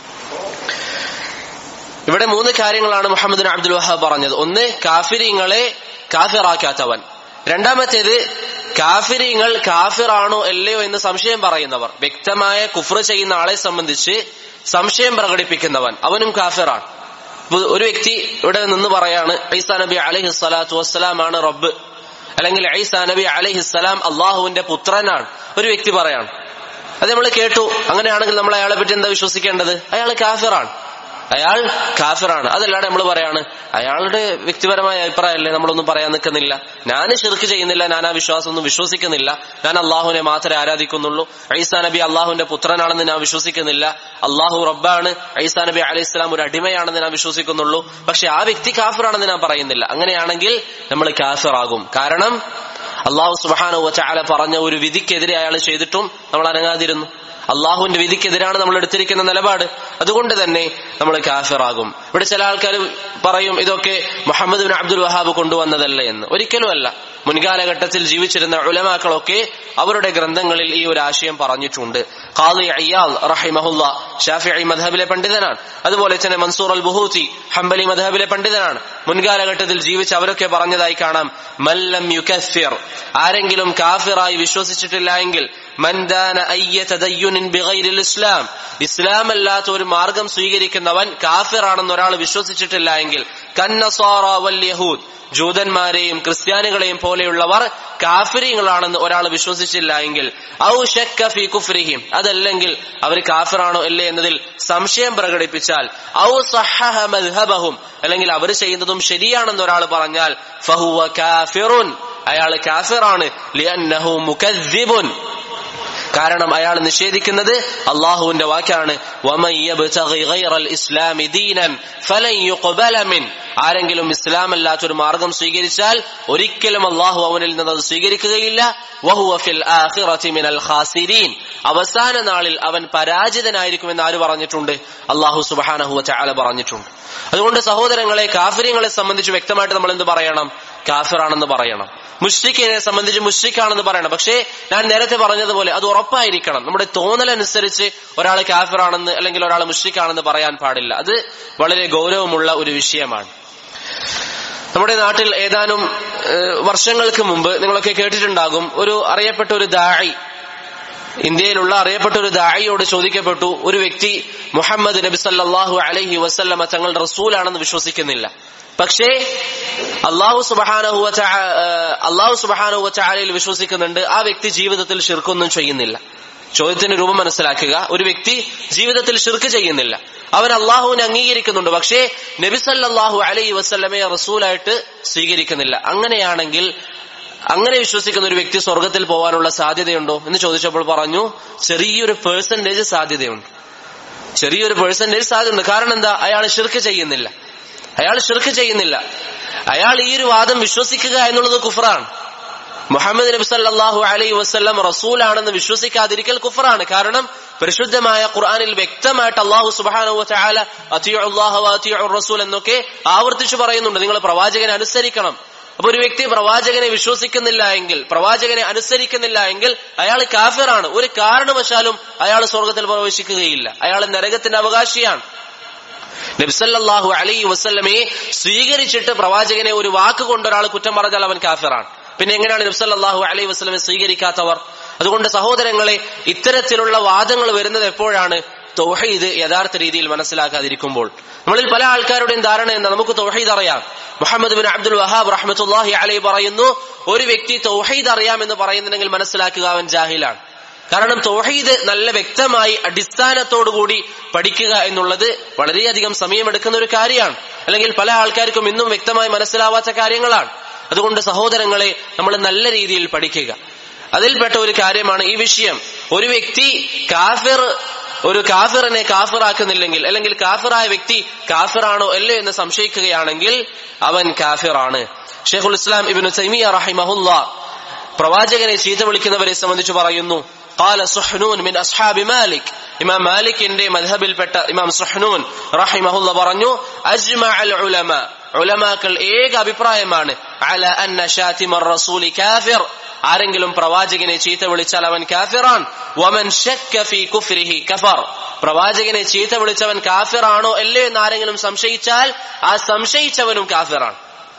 ഇവിടെ മൂന്ന് കാര്യങ്ങളാണ് മുഹമ്മദ് ബിൻ അബ്ദുൽ വഹാബ് പറഞ്ഞത്. ഒന്ന്, കാഫിരീങ്ങളെ കാഫിറാക്കാത്തവൻ. രണ്ടാമത്തേത്, കാഫിരീങ്ങൾ കാഫിറാണോ അല്ലയോ എന്ന് സംശയം പറയുന്നവർ, വ്യക്തമായ കുഫ്ർ ചെയ്യുന്ന ആളെ സംബന്ധിച്ച് സംശയം പ്രകടിപ്പിക്കുന്നവൻ, അവനും കാഫിറാണ്. ഒരു വ്യക്തി ഇവിടെ നിന്ന് പറയാണ്, ഈസാ നബി അലൈഹി സ്വലാത്തു വസ്സലാമാണ് റബ്ബ്, അല്ലെങ്കിൽ ഈസാ നബി അലൈഹിസ്സലാം അള്ളാഹുവിന്റെ പുത്രനാണ് ഒരു വ്യക്തി പറയാണ്. അത് നമ്മൾ കേട്ടു. അങ്ങനെയാണെങ്കിൽ നമ്മൾ അയാളെ പറ്റി എന്താ വിശ്വസിക്കേണ്ടത്? അയാൾ കാഫിറാണ്, അയാൾ കാഫിറാണ്. അതല്ലാതെ നമ്മൾ പറയാണ് അയാളുടെ വ്യക്തിപരമായ അഭിപ്രായമല്ലേ, നമ്മളൊന്നും പറയാൻ നിൽക്കുന്നില്ല, ഞാൻ ശിർക്ക് ചെയ്യുന്നില്ല, ഞാൻ ആ വിശ്വാസം ഒന്നും വിശ്വസിക്കുന്നില്ല, ഞാൻ അള്ളാഹുവിനെ മാത്രമേ ആരാധിക്കുന്നുള്ളൂ, ഈസാ നബി അള്ളാഹുവിന്റെ പുത്രനാണെന്ന് ഞാൻ വിശ്വസിക്കുന്നില്ല, അള്ളാഹു റബ്ബാണ്, ഈസാ നബി അലൈഹി സ്വലാം ഒരു അടിമയാണെന്ന് ഞാൻ വിശ്വസിക്കുന്നുള്ളൂ, പക്ഷെ ആ വ്യക്തി കാഫിറാണെന്ന് ഞാൻ പറയുന്നില്ല. അങ്ങനെയാണെങ്കിൽ നമ്മൾ കാഫിറാകും. കാരണം അള്ളാഹു സുബ്ഹാനഹു വ തആല പറഞ്ഞ ഒരു വിധിക്കെതിരെ അയാൾ ചെയ്തിട്ടും നമ്മൾ അനങ്ങാതിരുന്നു. അള്ളാഹുവിന്റെ വിധിക്കെതിരാണ് നമ്മൾ എടുത്തിരിക്കുന്ന നിലപാട്. അതുകൊണ്ട് തന്നെ നമ്മൾ കാഫിറാകും. ഇവിടെ ചില ആൾക്കാർ പറയും ഇതൊക്കെ മുഹമ്മദ് ബിൻ അബ്ദുൽ വഹാബ് കൊണ്ടുവന്നതല്ലേ എന്ന്. ഒരിക്കലുമല്ല. മുൻകാലഘട്ടത്തിൽ ജീവിച്ചിരുന്ന ഉലമാക്കളൊക്കെ അവരുടെ ഗ്രന്ഥങ്ങളിൽ ഈ ഒരു ആശയം പറഞ്ഞിട്ടുണ്ട്. ഖാദി ഇയാദ് റഹിമഹുല്ലാ ശാഫിഈ മദ്ഹബിലെ പണ്ഡിതനാണ്. അതുപോലെ തന്നെ മൻസൂർ അൽ ബുഹൂതി ഹംബലി മദ്ഹബിലെ പണ്ഡിതനാണ്. മുൻകാലഘട്ടത്തിൽ ജീവിച്ച് അവരൊക്കെ പറഞ്ഞതായി കാണാം, മല്ലം യുകഫിർ, ആരെങ്കിലും കാഫിറായി വിശ്വസിച്ചിട്ടില്ല എങ്കിൽ, മൻ ദാന അയ്യ തദയ്യുനിൻ ബിഗൈരിൽ ഇസ്ലാം, ഇസ്ലാം അല്ലാത്ത ഒരു മാർഗം സ്വീകരിക്കുന്നവൻ കാഫിറാണെന്ന് ഒരാൾ വിശ്വസിച്ചിട്ടില്ല എങ്കിൽ കന്നസാറ വൽ യഹൂദ്, ജൂതന്മാരെയും ക്രിസ്ത്യാനികളെയും പോലെയുള്ളവർ കാഫിരീങ്ങളാണെന്ന് ഒരാൾ വിശ്വസിച്ചില്ല എങ്കിൽ ഔ ശക്ക ഫീ കുഫ്രിഹിം, അതല്ലെങ്കിൽ അവർ കാഫിറാണോ അല്ലേ എന്നതിൽ സംശയം പ്രകടിപ്പിച്ചാൽ ഔ സഹഹ മദ്ഹബഹും, അല്ലെങ്കിൽ അവർ ചെയ്യുന്നതും ശരിയാണെന്ന് ഒരാൾ പറഞ്ഞാൽ ഫഹുവ കാഫിറുൻ, അയാൾ കാഫിറാണ്. ലിഅന്നഹു മുകദ്ദിബുൻ, കാരണം അയാൾ നിഷേധിക്കുന്നത് അള്ളാഹുവിന്റെ വാക്കാണ്. വമൻ യബ്തഗി ഗൈറൽ ഇസ്ലാമി ദീനൻ ഫലൻ യുഖ്ബല മിൻ, ആരെങ്കിലും ഇസ്ലാം അല്ലാത്തൊരു മാർഗം സ്വീകരിച്ചാൽ ഒരിക്കലും അള്ളാഹു അവനിൽ നിന്ന് അത് സ്വീകരിക്കുകയില്ല. വഹുവ ഫിൽ ആഖിറതി മിനൽ ഖാസിരീൻ, അവസാന നാളിൽ അവൻ പരാജിതനായിരിക്കുമെന്ന് ആര് പറഞ്ഞിട്ടുണ്ട്? അള്ളാഹു സുബ്ഹാനഹു വ തആല പറഞ്ഞിട്ടുണ്ട്. അതുകൊണ്ട് സഹോദരങ്ങളെ, കാഫിരീങ്ങളെ സംബന്ധിച്ച് വ്യക്തമായിട്ട് നമ്മൾ എന്ത് പറയണം? കാഫിറാണെന്ന് പറയണം. മുശ്രിക്കിനെ സംബന്ധിച്ച് മുശ്രിക്കാണെന്ന് പറയണം. പക്ഷേ ഞാൻ നേരത്തെ പറഞ്ഞതുപോലെ അത് ഉറപ്പായിരിക്കണം. നമ്മുടെ തോന്നലനുസരിച്ച് ഒരാൾ കാഫിറാണെന്ന് അല്ലെങ്കിൽ ഒരാൾ മുശ്രിക്കാണെന്ന് പറയാൻ പാടില്ല. അത് വളരെ ഗൗരവമുള്ള ഒരു വിഷയമാണ്. നമ്മുടെ നാട്ടിൽ ഏതാനും വർഷങ്ങൾക്ക് മുമ്പ് നിങ്ങളൊക്കെ കേട്ടിട്ടുണ്ടാകും, ഒരു അറിയപ്പെട്ട ഒരു ദാഇ, ഇന്ത്യയിലുള്ള അറിയപ്പെട്ട ഒരു ദാഇയോട് ചോദിക്കപ്പെട്ടു, ഒരു വ്യക്തി മുഹമ്മദ് നബി സല്ലല്ലാഹു അലൈഹി വസല്ലമ തങ്ങളുടെ റസൂലാണെന്ന് വിശ്വസിക്കുന്നില്ല, പക്ഷേ അള്ളാഹു സുബ്ഹാനഹു വ തആല അള്ളാഹു സുബ്ഹാനഹു വ തആലയിൽ വിശ്വസിക്കുന്നുണ്ട്, ആ വ്യക്തി ജീവിതത്തിൽ ശിർക്കൊന്നും ചെയ്യുന്നില്ല. ചോദ്യത്തിന്റെ രൂപം മനസ്സിലാക്കുക. ഒരു വ്യക്തി ജീവിതത്തിൽ ശിർക്ക് ചെയ്യുന്നില്ല, അവൻ അള്ളാഹുവിനെ അംഗീകരിക്കുന്നുണ്ട്, പക്ഷേ നബി സല്ലല്ലാഹു അലൈഹി വസല്ലമയെ റസൂലായിട്ട് സ്വീകരിക്കുന്നില്ല. അങ്ങനെയാണെങ്കിൽ അങ്ങനെ വിശ്വസിക്കുന്ന ഒരു വ്യക്തി സ്വർഗത്തിൽ പോകാനുള്ള സാധ്യതയുണ്ടോ എന്ന് ചോദിച്ചപ്പോൾ പറഞ്ഞു, ചെറിയൊരു പേഴ്സന്റേജ് സാധ്യതയുണ്ട്. ചെറിയൊരു പേഴ്സന്റേജ് സാധ്യതയുണ്ട്. കാരണം എന്താ? അയാൾ ശിർക്ക് ചെയ്യുന്നില്ല. അയാൾ ശിർക്ക് ചെയ്യുന്നില്ല. അയാൾ ഈ ഒരു വാദം വിശ്വസിക്കുക എന്നുള്ളത് കുഫ്റാണ്. മുഹമ്മദ് നബി സല്ലല്ലാഹു അലൈഹി വസല്ലം റസൂലാണെന്ന് വിശ്വസിക്കാതിരിക്കൽ കുഫ്റാണ്. കാരണം പരിശുദ്ധമായ ഖുർആനിൽ വ്യക്തമായിട്ട് അല്ലാഹു സുബ്ഹാനഹു വ തആല അത്തിഉ അല്ലാഹ വ അത്തിഉ റസൂൽ എന്നൊക്കെ ആവർത്തിച്ചു പറയുന്നുണ്ട്, നിങ്ങൾ പ്രവാചകനെ അനുസരിക്കണം. അപ്പൊ ഒരു വ്യക്തി പ്രവാചകനെ വിശ്വസിക്കുന്നില്ല എങ്കിൽ, പ്രവാചകനെ അനുസരിക്കുന്നില്ല എങ്കിൽ അയാൾ കാഫിറാണ്. ഒരു കാരണവശാലും അയാൾ സ്വർഗത്തിൽ പ്രവേശിക്കുകയില്ല. അയാൾ നരകത്തിന്റെ അവകാശിയാണ്. നബി സല്ലല്ലാഹു അലൈഹി വസല്ലമയെ സ്വീകരിച്ചിട്ട് പ്രവാചകനെ ഒരു വാക്ക് കൊണ്ട് ഒരാൾ കുറ്റം പറഞ്ഞാൽ അവൻ കാഫിറാണ്. പിന്നെ എങ്ങനെയാണ് നബി സല്ലല്ലാഹു അലൈഹി വസല്ലമയെ സ്വീകരിക്കാത്തവർ? അതുകൊണ്ട് സഹോദരങ്ങളെ, ഇത്തരത്തിലുള്ള വാദങ്ങൾ വരുന്നത് എപ്പോഴാണ്? തൗഹീദ് യഥാർത്ഥ രീതിയിൽ മനസ്സിലാക്കാതിരിക്കുമ്പോൾ. നമ്മളിൽ പല ആൾക്കാരുടെയും ധാരണ എന്താ? നമുക്ക് തൗഹീദ് അറിയാം. മുഹമ്മദ് ബിൻ അബ്ദുൽ വഹാബ് റഹ്മത്തുള്ളാഹി അലൈഹി പറയുന്നു, ഒരു വ്യക്തി തൗഹീദ് അറിയാം എന്ന് പറയുന്നുണ്ടെങ്കിൽ മനസ്സിലാക്കുക അവൻ ജാഹിലാണ്. കാരണം തൗഹീദ് നല്ല വ്യക്തമായി അടിസ്ഥാനത്തോടുകൂടി പഠിക്കുക എന്നുള്ളത് വളരെയധികം സമയമെടുക്കുന്ന ഒരു കാര്യമാണ്. അല്ലെങ്കിൽ പല ആൾക്കാർക്കും ഇന്നും വ്യക്തമായി മനസ്സിലാവാത്ത കാര്യങ്ങളാണ്. അതുകൊണ്ട് സഹോദരങ്ങളെ, നമ്മൾ നല്ല രീതിയിൽ പഠിക്കുക. അതിൽപ്പെട്ട ഒരു കാര്യമാണ് ഈ വിഷയം. ഒരു വ്യക്തി കാഫിർ ഒരു കാഫിറിനെ കാഫിറാക്കുന്നില്ലെങ്കിൽ, അല്ലെങ്കിൽ കാഫിറായ വ്യക്തി കാഫിറാണോ അല്ലേ എന്ന് സംശയിക്കുകയാണെങ്കിൽ അവൻ കാഫിറാണ്. ഷെയ്ഖുൽ ഇസ്ലാം ഇബ്നു തൈമിയ്യ റഹിമഹുല്ലാഹ് പ്രവാചകനെ ചീത്ത വിളിക്കുന്നവരെ സംബന്ധിച്ച് പറയുന്നു, ഖാല സുഹ്നൂൻ മിൻ അസ്ഹാബി മാലിക്, ഇമാം മാലിക്കിന്റെ മദ്ഹബിൽപ്പെട്ട ഇമാം സുഹ്നൂൻ റഹിമഹുല്ലാഹ് പറഞ്ഞു, അജ്മഅൽ ഉലമ, ഉലമാക്കൾ ഏക അഭിപ്രായമാണ് അല അന്ന ശാതിമർ റസൂലി കാഫിർ, ആരെങ്കിലും പ്രവാചകനെ ചീത്ത വിളിച്ചാൽ അവൻ കാഫിറാൻ. വമൻ ശക്ക ഫീ കുഫ്രിഹി കഫർ, പ്രവാചകനെ ചീത്ത വിളിച്ചവൻ കാഫിറാണോ അല്ലേ എന്ന് ആരെങ്കിലും സംശയിച്ചാൽ ആ സംശയിച്ചവനും കാഫിറാണ്.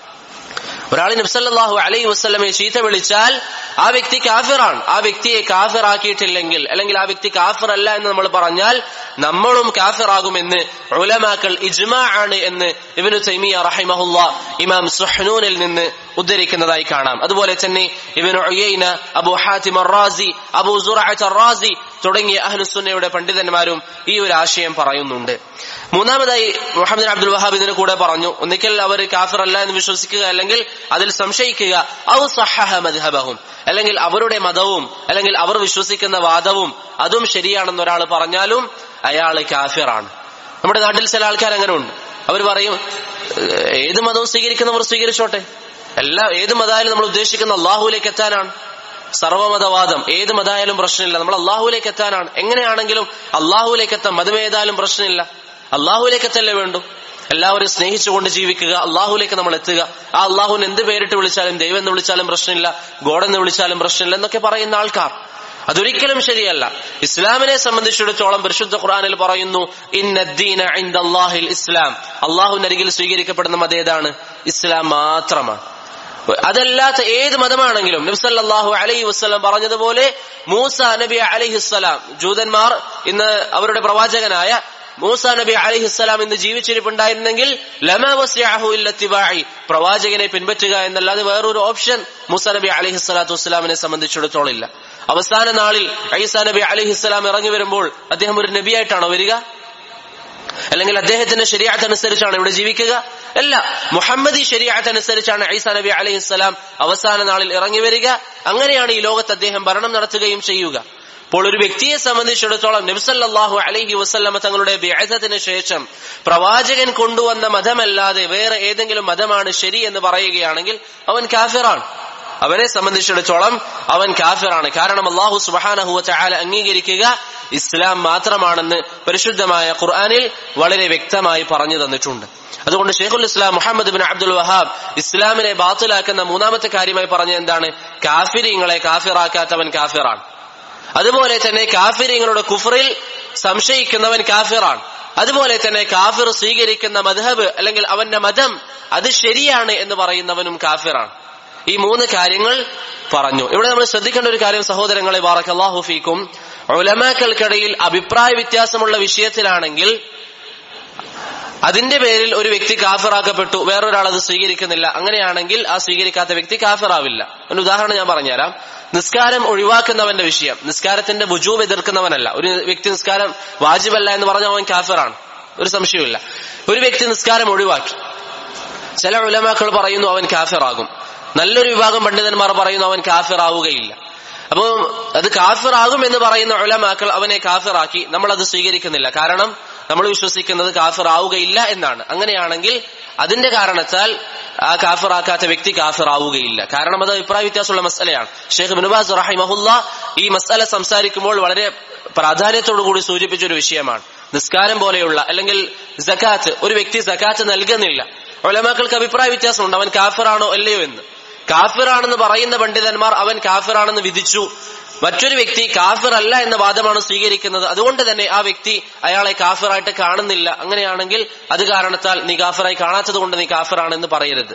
ഒരാൾ നബി സല്ലല്ലാഹു അലൈഹി വസല്ലമയെ ചീത്ത വിളിച്ചാൽ ആ വ്യക്തി കാഫിറാണ്. ആ വ്യക്തിയെ കാഫിറാക്കിയിട്ടില്ലെങ്കിൽ, അല്ലെങ്കിൽ ആ വ്യക്തി കാഫിർ അല്ല എന്ന് നമ്മൾ പറഞ്ഞാൽ നമ്മളും കാഫിറാകുമെന്ന് ഉലമാക്കൾ ഇജ്മാ ആണ് എന്ന് ഇബ്നു തൈമിയ്യ റഹിമഹുല്ലാഹ് ഇമാം സുഹ്നൂനിൽ നിന്ന് ഉദ്ധരിക്കുന്നതായി കാണാം. അതുപോലെ തന്നെ ഇബ്നു ഉയൈന, അബൂ ഹാതിം അർ-റാസി, അബൂ സുറഅത്ത് അർ-റാസി തുടങ്ങിയ അഹ്ലുസുന്നയുടെ പണ്ഡിതന്മാരും ഈ ഒരു ആശയം പറയുന്നുണ്ട്. മൂന്നാമതായി മുഹമ്മദ് ബിൻ അബ്ദുൽ വഹാബ് ഇതിന് കൂടെ പറഞ്ഞു, ഒന്നിക്കൽ അവർ കാഫിർ അല്ല എന്ന് വിശ്വസിക്കുക, അല്ലെങ്കിൽ അതിൽ സംശയിക്കുക, ഔ സഹഹ മദ്ഹബഹും, അല്ലെങ്കിൽ അവരുടെ മതവും അല്ലെങ്കിൽ അവർ വിശ്വസിക്കുന്ന വാദവും അതും ശരിയാണെന്ന് ഒരാൾ പറഞ്ഞാലും അയാൾ കാഫിറാണ്. നമ്മുടെ നാട്ടിൽ ചില ആൾക്കാർ അങ്ങനെ ഉണ്ട്. അവർ പറയും, ഏത് മതവും സ്വീകരിക്കുന്നവർ സ്വീകരിച്ചോട്ടെ, എല്ലാ ഏത് മതമായാലും നമ്മൾ ഉദ്ദേശിക്കുന്ന അള്ളാഹുവിലേക്ക് എത്താനാണ്. സർവമതവാദം ഏത് മതമായാലും പ്രശ്നമില്ല, നമ്മൾ അള്ളാഹുവിലേക്ക് എത്താനാണ്. എങ്ങനെയാണെങ്കിലും അള്ളാഹുവിലേക്ക് എത്താം, മതമേതായാലും പ്രശ്നമില്ല, അള്ളാഹുവിലേക്ക് എത്തല്ലേ വേണ്ടു. എല്ലാവരും സ്നേഹിച്ചുകൊണ്ട് ജീവിക്കുക, അള്ളാഹുലേക്ക് നമ്മൾ എത്തുക. ആ അള്ളാഹുവിന് എന്ത് പേരിട്ട് വിളിച്ചാലും, ദൈവം എന്ന് വിളിച്ചാലും പ്രശ്നമില്ല, ഗോഡ് എന്ന് വിളിച്ചാലും പ്രശ്നമില്ല എന്നൊക്കെ പറയുന്ന ആൾക്കാർ, അതൊരിക്കലും ശരിയല്ല. ഇസ്ലാമിനെ സംബന്ധിച്ചിടത്തോളം പരിശുദ്ധ ഖുർആനിൽ പറയുന്നു, ഇന്നദ്ദീന ഇൻദല്ലാഹിൽ ഇസ്ലാം, അള്ളാഹുവിന്റെ അരികിൽ സ്വീകരിക്കപ്പെടുന്ന മതം ഏതാണ്? ഇസ്ലാം മാത്രമാണ്. അതല്ലാത്ത ഏത് മതമാണെങ്കിലും നബി സല്ലല്ലാഹു അലൈഹി വസല്ലം പറഞ്ഞതുപോലെ മൂസ നബി അലൈഹിസ്സലാം, ജൂതന്മാർ ഇന്ന് അവരുടെ പ്രവാചകനായ മൂസ നബി അലൈഹിസ്സലാം ഇന്ന് ജീവിച്ചിരിപ്പുണ്ടായിരുന്നെങ്കിൽ ലമാ വസിഅഹു ഇല്ല ഇത്തിബാഇ, പ്രവാചകനെ പിൻപറ്റുക എന്നല്ലാതെ വേറൊരു ഓപ്ഷൻ മൂസ നബി അലൈഹിസ്സലാത്തു വസ്സലാമിനെ സംബന്ധിച്ചിടത്തോളം ഇല്ല. അവസാന നാളിൽ ഈസാ നബി അലൈഹിസ്സലാം ഇറങ്ങി വരുമ്പോൾ അദ്ദേഹം ഒരു നബിയായിട്ടാണോ വരിക? അല്ലെങ്കിൽ അദ്ദേഹത്തിന്റെ ശരീഅത്ത് അനുസരിച്ചാണ് ഇവിടെ ജീവിക്കുക? അല്ല, മുഹമ്മദി ശരീഅത്ത് അനുസരിച്ചാണ് ഈസാ നബി അലൈഹിസ്സലാം അവസാന നാളിൽ ഇറങ്ങി വരിക. അങ്ങനെയാണ് ഈ ലോകത്ത് അദ്ദേഹം ഭരണം നടത്തുകയും ചെയ്യുക. അപ്പോൾ ഒരു വ്യക്തിയെ സംബന്ധിച്ചിടത്തോളം നബി സല്ലല്ലാഹു അലൈഹി വസല്ലമ തങ്ങളുടെ ബിഅസത്തിന് ശേഷം പ്രവാചകൻ കൊണ്ടുവന്ന മതമല്ലാതെ വേറെ ഏതെങ്കിലും മതമാണ് ശരി എന്ന് പറയുകയാണെങ്കിൽ അവൻ കാഫിറാണ്. അവനെ സംബന്ധിച്ചിടത്തോളം അവൻ കാഫിറാണ്. കാരണം അല്ലാഹു സുബ്ഹാനഹു വ തആല അംഗീകരിക്കുക ഇസ്ലാം മാത്രമാണെന്ന് പരിശുദ്ധമായ ഖുർആനിൽ വളരെ വ്യക്തമായി പറഞ്ഞു തന്നിട്ടുണ്ട്. അതുകൊണ്ട് ശൈഖുൽ ഇസ്ലാം മുഹമ്മദ് ബിൻ അബ്ദുൽ വഹാബ് ഇസ്ലാമിനെ ബാത്തിലാക്കുന്ന മൂന്നാമത്തെ കാര്യമായി പറഞ്ഞ എന്താണ്? കാഫിരീങ്ങളെ കാഫിറാക്കാത്തവൻ കാഫിറാണ്. അതുപോലെ തന്നെ കാഫിരീങ്ങളുടെ കുഫറിൽ സംശയിക്കുന്നവൻ കാഫിറാണ്. അതുപോലെ തന്നെ കാഫിർ സ്വീകരിക്കുന്ന മദ്ഹബ് അല്ലെങ്കിൽ അവന്റെ മതം അത് ശരിയാണ് എന്ന് പറയുന്നവനും കാഫിറാണ്. ഈ മൂന്ന് കാര്യങ്ങൾ പറഞ്ഞു. ഇവിടെ നമ്മൾ ശ്രദ്ധിക്കേണ്ട ഒരു കാര്യം സഹോദരങ്ങളെ, ബാറക്കല്ലാഹു ഫീക്കും, ഉലമാക്കൾക്കിടയിൽ അഭിപ്രായ വ്യത്യാസമുള്ള വിഷയത്തിലാണെങ്കിൽ അതിന്റെ പേരിൽ ഒരു വ്യക്തി കാഫിറാക്കപ്പെട്ടു, വേറൊരാൾ അത് സ്വീകരിക്കുന്നില്ല, അങ്ങനെയാണെങ്കിൽ ആ സ്വീകരിക്കാത്ത വ്യക്തി കാഫിറാവില്ല. ഒരു ഉദാഹരണം ഞാൻ പറഞ്ഞുതരാം. നിസ്കാരം ഒഴിവാക്കുന്നവന്റെ വിഷയം, നിസ്കാരത്തിന്റെ വുജൂബ് എതിർക്കുന്നവനല്ല. ഒരു വ്യക്തി നിസ്കാരം വാജിബല്ല എന്ന് പറഞ്ഞാൽ അവൻ കാഫിറാണ്, ഒരു സംശയമില്ല. ഒരു വ്യക്തി നിസ്കാരം ഒഴിവാക്കി, ചില ഉലമാക്കൾ പറയുന്നു അവൻ കാഫിറാകും, നല്ലൊരു വിഭാഗം പണ്ഡിതന്മാർ പറയുന്നു അവൻ കാഫിറാവുകയില്ല. അപ്പൊ അത് കാഫിറാകും എന്ന് പറയുന്ന ഉലമാക്കൾ അവനെ കാഫിറാക്കി, നമ്മൾ അത് സ്വീകരിക്കുന്നില്ല. കാരണം നമ്മൾ വിശ്വസിക്കുന്നത് കാഫിറാവുകയില്ല എന്നാണ്. അങ്ങനെയാണെങ്കിൽ അതിന്റെ കാരണത്താൽ ആ കാഫിറാക്കാത്ത വ്യക്തി കാഫിറാവുകയില്ല. കാരണം അത് അഭിപ്രായ വ്യത്യാസമുള്ള മസ്അലയാണ്. ഷെയ്ഖ് ഇബ്നു ബാസ് റഹിമഹുല്ലാ ഈ മസ്അല സംസാരിക്കുമ്പോൾ വളരെ പ്രാധാന്യത്തോടു കൂടി സൂചിപ്പിച്ച ഒരു വിഷയമാണ്. നിസ്കാരം പോലെയുള്ള അല്ലെങ്കിൽ സകാത്ത്, ഒരു വ്യക്തി സകാത്ത് നൽകുന്നില്ല, ഉലമാക്കൾക്ക് അഭിപ്രായ വ്യത്യാസമുണ്ട് അവൻ കാഫിറാണോ അല്ലയോ എന്ന്. കാഫിറാണെന്ന് പറയുന്ന പണ്ഡിതന്മാർ അവൻ കാഫിറാണെന്ന് വിധിച്ചു, മറ്റൊരു വ്യക്തി കാഫിർ അല്ല എന്ന വാദമാണ് സ്വീകരിക്കുന്നത്. അതുകൊണ്ട് തന്നെ ആ വ്യക്തി അയാളെ കാഫിറായിട്ട് കാണുന്നില്ല. അങ്ങനെയാണെങ്കിൽ അത് കാരണത്താൽ നീ കാഫിറായി കാണാത്തത് കൊണ്ട് നീ കാഫിറാണെന്ന് പറയരുത്.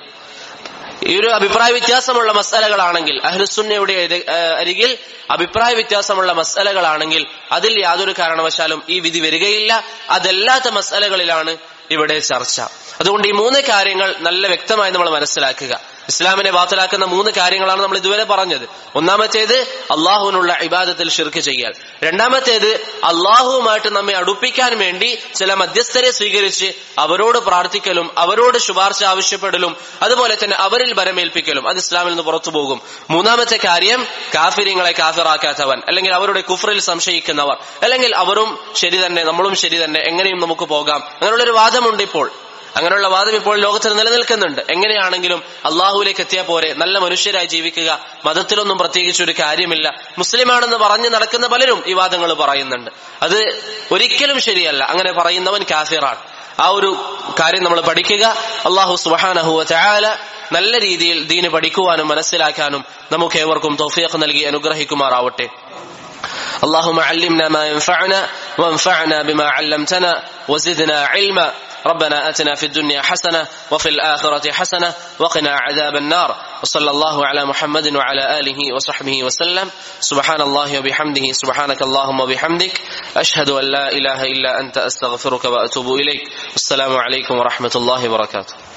ഈ ഒരു അഭിപ്രായ വ്യത്യാസമുള്ള മസ്അലകളാണെങ്കിൽ, അഹ്ലുസുന്നയുടെ അരികിൽ അഭിപ്രായ വ്യത്യാസമുള്ള മസ്അലകളാണെങ്കിൽ അതിൽ യാതൊരു കാരണവശാലും ഈ വിധി വരികയില്ല. അതല്ലാത്ത മസ്അലകളിലാണ് ഇവിടെ ചർച്ച. അതുകൊണ്ട് ഈ മൂന്ന് കാര്യങ്ങൾ നല്ല വ്യക്തമായി നമ്മൾ മനസ്സിലാക്കുക. ഇസ്ലാമിനെ ബാത്തിലാക്കുന്ന മൂന്ന് കാര്യങ്ങളാണ് നമ്മൾ ഇതുവരെ പറഞ്ഞത്. ഒന്നാമത്തേത് അള്ളാഹുവിനുള്ള ഇബാദത്തിൽ ശിർക്ക് ചെയ്യൽ. രണ്ടാമത്തേത് അള്ളാഹുവുമായിട്ട് നമ്മെ അടുപ്പിക്കാൻ വേണ്ടി ചില മധ്യസ്ഥരെ സ്വീകരിച്ച് അവരോട് പ്രാർത്ഥിക്കലും അവരോട് ശുപാർശ ആവശ്യപ്പെടലും അതുപോലെ തന്നെ അവരിൽ ബരമേൽപ്പിക്കലും, അത് ഇസ്ലാമിൽ നിന്ന് പുറത്തു പോകും. മൂന്നാമത്തെ കാര്യം കാഫിര്യങ്ങളെ കാഫിറാക്കാത്തവൻ, അല്ലെങ്കിൽ അവരുടെ കുഫറിൽ സംശയിക്കുന്നവർ, അല്ലെങ്കിൽ അവരും ശരി തന്നെ നമ്മളും ശരി തന്നെ, എങ്ങനെയും നമുക്ക് പോകാം, അങ്ങനെയുള്ളൊരു വാദമുണ്ട് ഇപ്പോൾ. അങ്ങനെയുള്ള വാദം ഇപ്പോൾ ലോകത്തിൽ നിലനിൽക്കുന്നുണ്ട്. എങ്ങനെയാണെങ്കിലും അള്ളാഹുവിലേക്ക് എത്തിയാൽ പോരെ, നല്ല മനുഷ്യരായി ജീവിക്കുക, മതത്തിലൊന്നും പ്രത്യേകിച്ച് ഒരു കാര്യമില്ല. മുസ്ലിമാണെന്ന് പറഞ്ഞു നടക്കുന്ന പലരും ഈ വാദങ്ങൾ പറയുന്നുണ്ട്. അത് ഒരിക്കലും ശരിയല്ല. അങ്ങനെ പറയുന്നവൻ കാഫിറാണ്. ആ ഒരു കാര്യം നമ്മൾ പഠിക്കുക. അള്ളാഹു സുബ്ഹാനഹു വ തആല നല്ല രീതിയിൽ ദീന് പഠിക്കുവാനും മനസ്സിലാക്കാനും നമുക്ക് ഏവർക്കും തൗഫീഖ് നൽകി അനുഗ്രഹിക്കുമാറാവട്ടെ. اللهم علمنا ما ينفعنا وانفعنا بما علمتنا وزدنا علما. ربنا آتنا في الدنيا حسنة وفي الآخرة حسنة وقنا عذاب النار. وصلى الله على محمد وعلى آله وصحبه وسلم. سبحان الله وبحمده سبحانك اللهم وبحمدك أشهد أن لا إله إلا أنت أستغفرك وأتوب إليك. السلام عليكم ورحمة الله وبركاته.